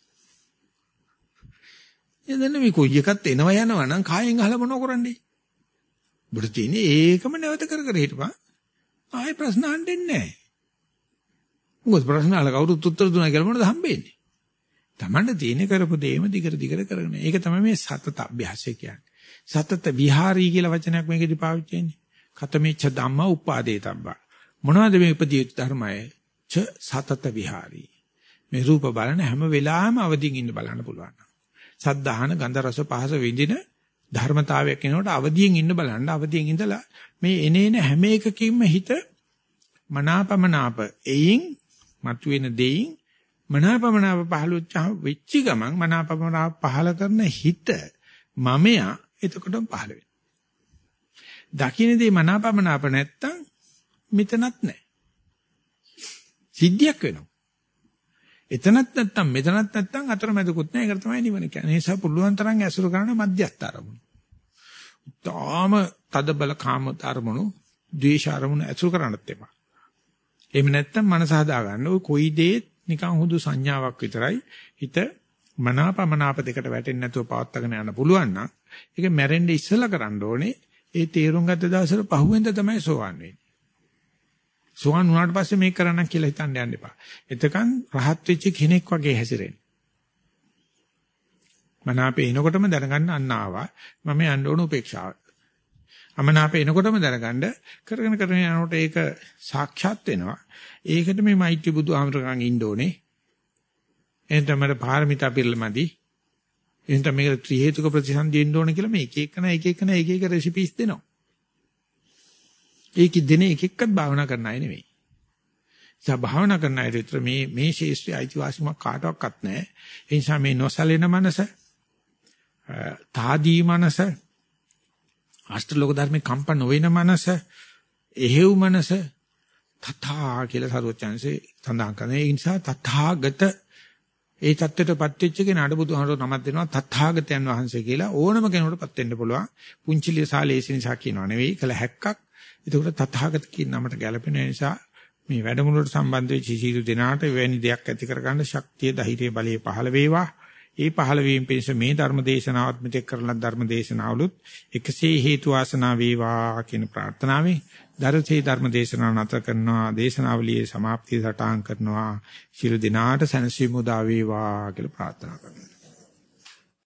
එදෙන්න මේ කොයි එකත් එනවා යනවා නම් කායෙන් අහලා මොනව කරන්නේ? බුදු තියන්නේ ඒකම නැවත කර කර හිටපන්. ආයෙ ප්‍රශ්න අහන්නේ නැහැ. මොකද ප්‍රශ්න අහලා කවුරුත් උත්තර දුන්නා කියලා මොනවද හම්බෙන්නේ? Tamanne තියෙන කරපු දේම දිගට දිගට කරගෙන. ඒක තමයි මේ සතත අභ්‍යාසය කියන්නේ. සතත විහාරී කියලා වචනයක් මේකෙදි පාවිච්චි වෙන්නේ. කතමේච්ඡ ධම්ම උපාදේ තබ්බා. මොනවද මේ උපදී ධර්මය? ච සතත විහාරී. මේ රූප බලන හැම වෙලාවෙම අවදිින් ඉන්න බලන්න පුළුවන්. සද්ධාහන ගන්ධ රස පහස විඳින ධර්මතාවයක් එනකොට අවදියෙන් ඉන්න බලන්න. අවදියෙන් ඉඳලා මේ එනේන හැම එකකින්ම හිත මනාපමනාප එයින් මතුවෙන දෙයින් මනාපමනාප පහළ වෙච්ච ගමන් මනාපමනාප පහළ කරන හිත මමයා එතකොටම පහළ වෙනවා. දකින්නේ මනාපමනාප නැත්තම් මෙතනත් නැහැ. සිද්ධියක් වෙනවා. එතනත් නැත්තම් මෙතනත් නැත්තම් අතරමැදකුත් නැහැ. ඒකට තමයි නිවන කියන්නේ. ඒ නිසා පුළුවන් තරම් ඇසුරු කරන මධ්‍යස්ථ අරමුණු. තාම තද බල කාම අරමුණු, ද්වේෂ අරමුණු ඇසුරු කරන්නත් එපා. එහෙම නැත්තම් මනස හදා ගන්න. ඔය කොයි දේ නිකන් හුදු සංඥාවක් විතරයි. හිත මනාපමනාප දෙකට වැටෙන්නේ නැතුව පවත්වාගෙන යන්න පුළුවන් නම් ඒක මැරෙන්න ඉස්සෙල්ලා කරන්න ඕනේ. ඒ තේරුම් ගත්ත දවසට පහුවෙන්ද තමයි සෝවන් වෙන්නේ. සෝවන් වුණාට පස්සේ මේක කරන්න කියලා හිතන්න යන්න එපා. එතකන් රහත් වෙච්ච කෙනෙක් වගේ හැසිරෙන්න. මනාපේ එනකොටම දැනගන්න අන්න ආවා. මම යන්න ඕන උපේක්ෂාව. අමනාපේ එනකොටම දැනගන්න කරගෙන කරගෙන යනකොට ඒක සාක්ෂාත් වෙනවා. ඒකට මේ මෛත්‍රී බුදුහාමරකන් ඉන්න ඕනේ. එහෙනම් මට පාරමිතා පිළිමදි. එහෙනම් මේක ත්‍රි හේතුක ප්‍රතිසන්දිය ඉන්න ඕනේ කියලා මේ එක එකන එක එකන එක එක රෙසිපිස් දෙනවා. ඒක දෙන එක එක්කත් භාවනා කරන්න අය නෙවෙයි. ඒ භාවනා කරන අය විතර මේ මේ ශේෂ්ත්‍රය අයිතිවාසිකමක් කාටවත් නැහැ. ඒ නිසා මේ නොසලෙන මනස, තාදී මනස, අෂ්ටලෝක ධර්මේ කම්ප නොවන මනස, එහෙව් මනස තථා කියලා සරුවචන්සේ සඳහන් කරනවා. ඒ නිසා තථාගත ඒ தත්ත්වයටපත් වෙච්ච කෙනාට බුදුහාමරෝ නමක් දෙනවා තථාගතයන් වහන්සේ කියලා. ඕනම කෙනෙකුටපත් වෙන්න පුළුවන්. පුංචිලිය සාලේසි නිසා කියනවා නෙවෙයි කළ හැක්කක්. ඒකට තථාගත කියන නමට ගැලපෙන නිසා මේ වැඩමුළුවට සම්බන්ධ වෙච්ච සියලු දෙනාට එවැනි දෙයක් ඇති කරගන්න ශක්තිය, ධෛර්යය, බලය පහළ වේවා. ඒ පහළ වීම පිණිස මේ ධර්ම දේශනාවත් මෙතෙක් කරන ධර්ම දේශනාවලුත් එකසේ හේතු වාසනා වේවා කියන ප්‍රාර්ථනාවෙන් දරසේ ධර්ම දේශනාව නැත කරනවා. දේශනාවලියේ સમાප්තිය සටහන් කරනවා. සියලු දෙනාට සැනසීම උදා වේවා කියලා ප්‍රාර්ථනා කරනවා.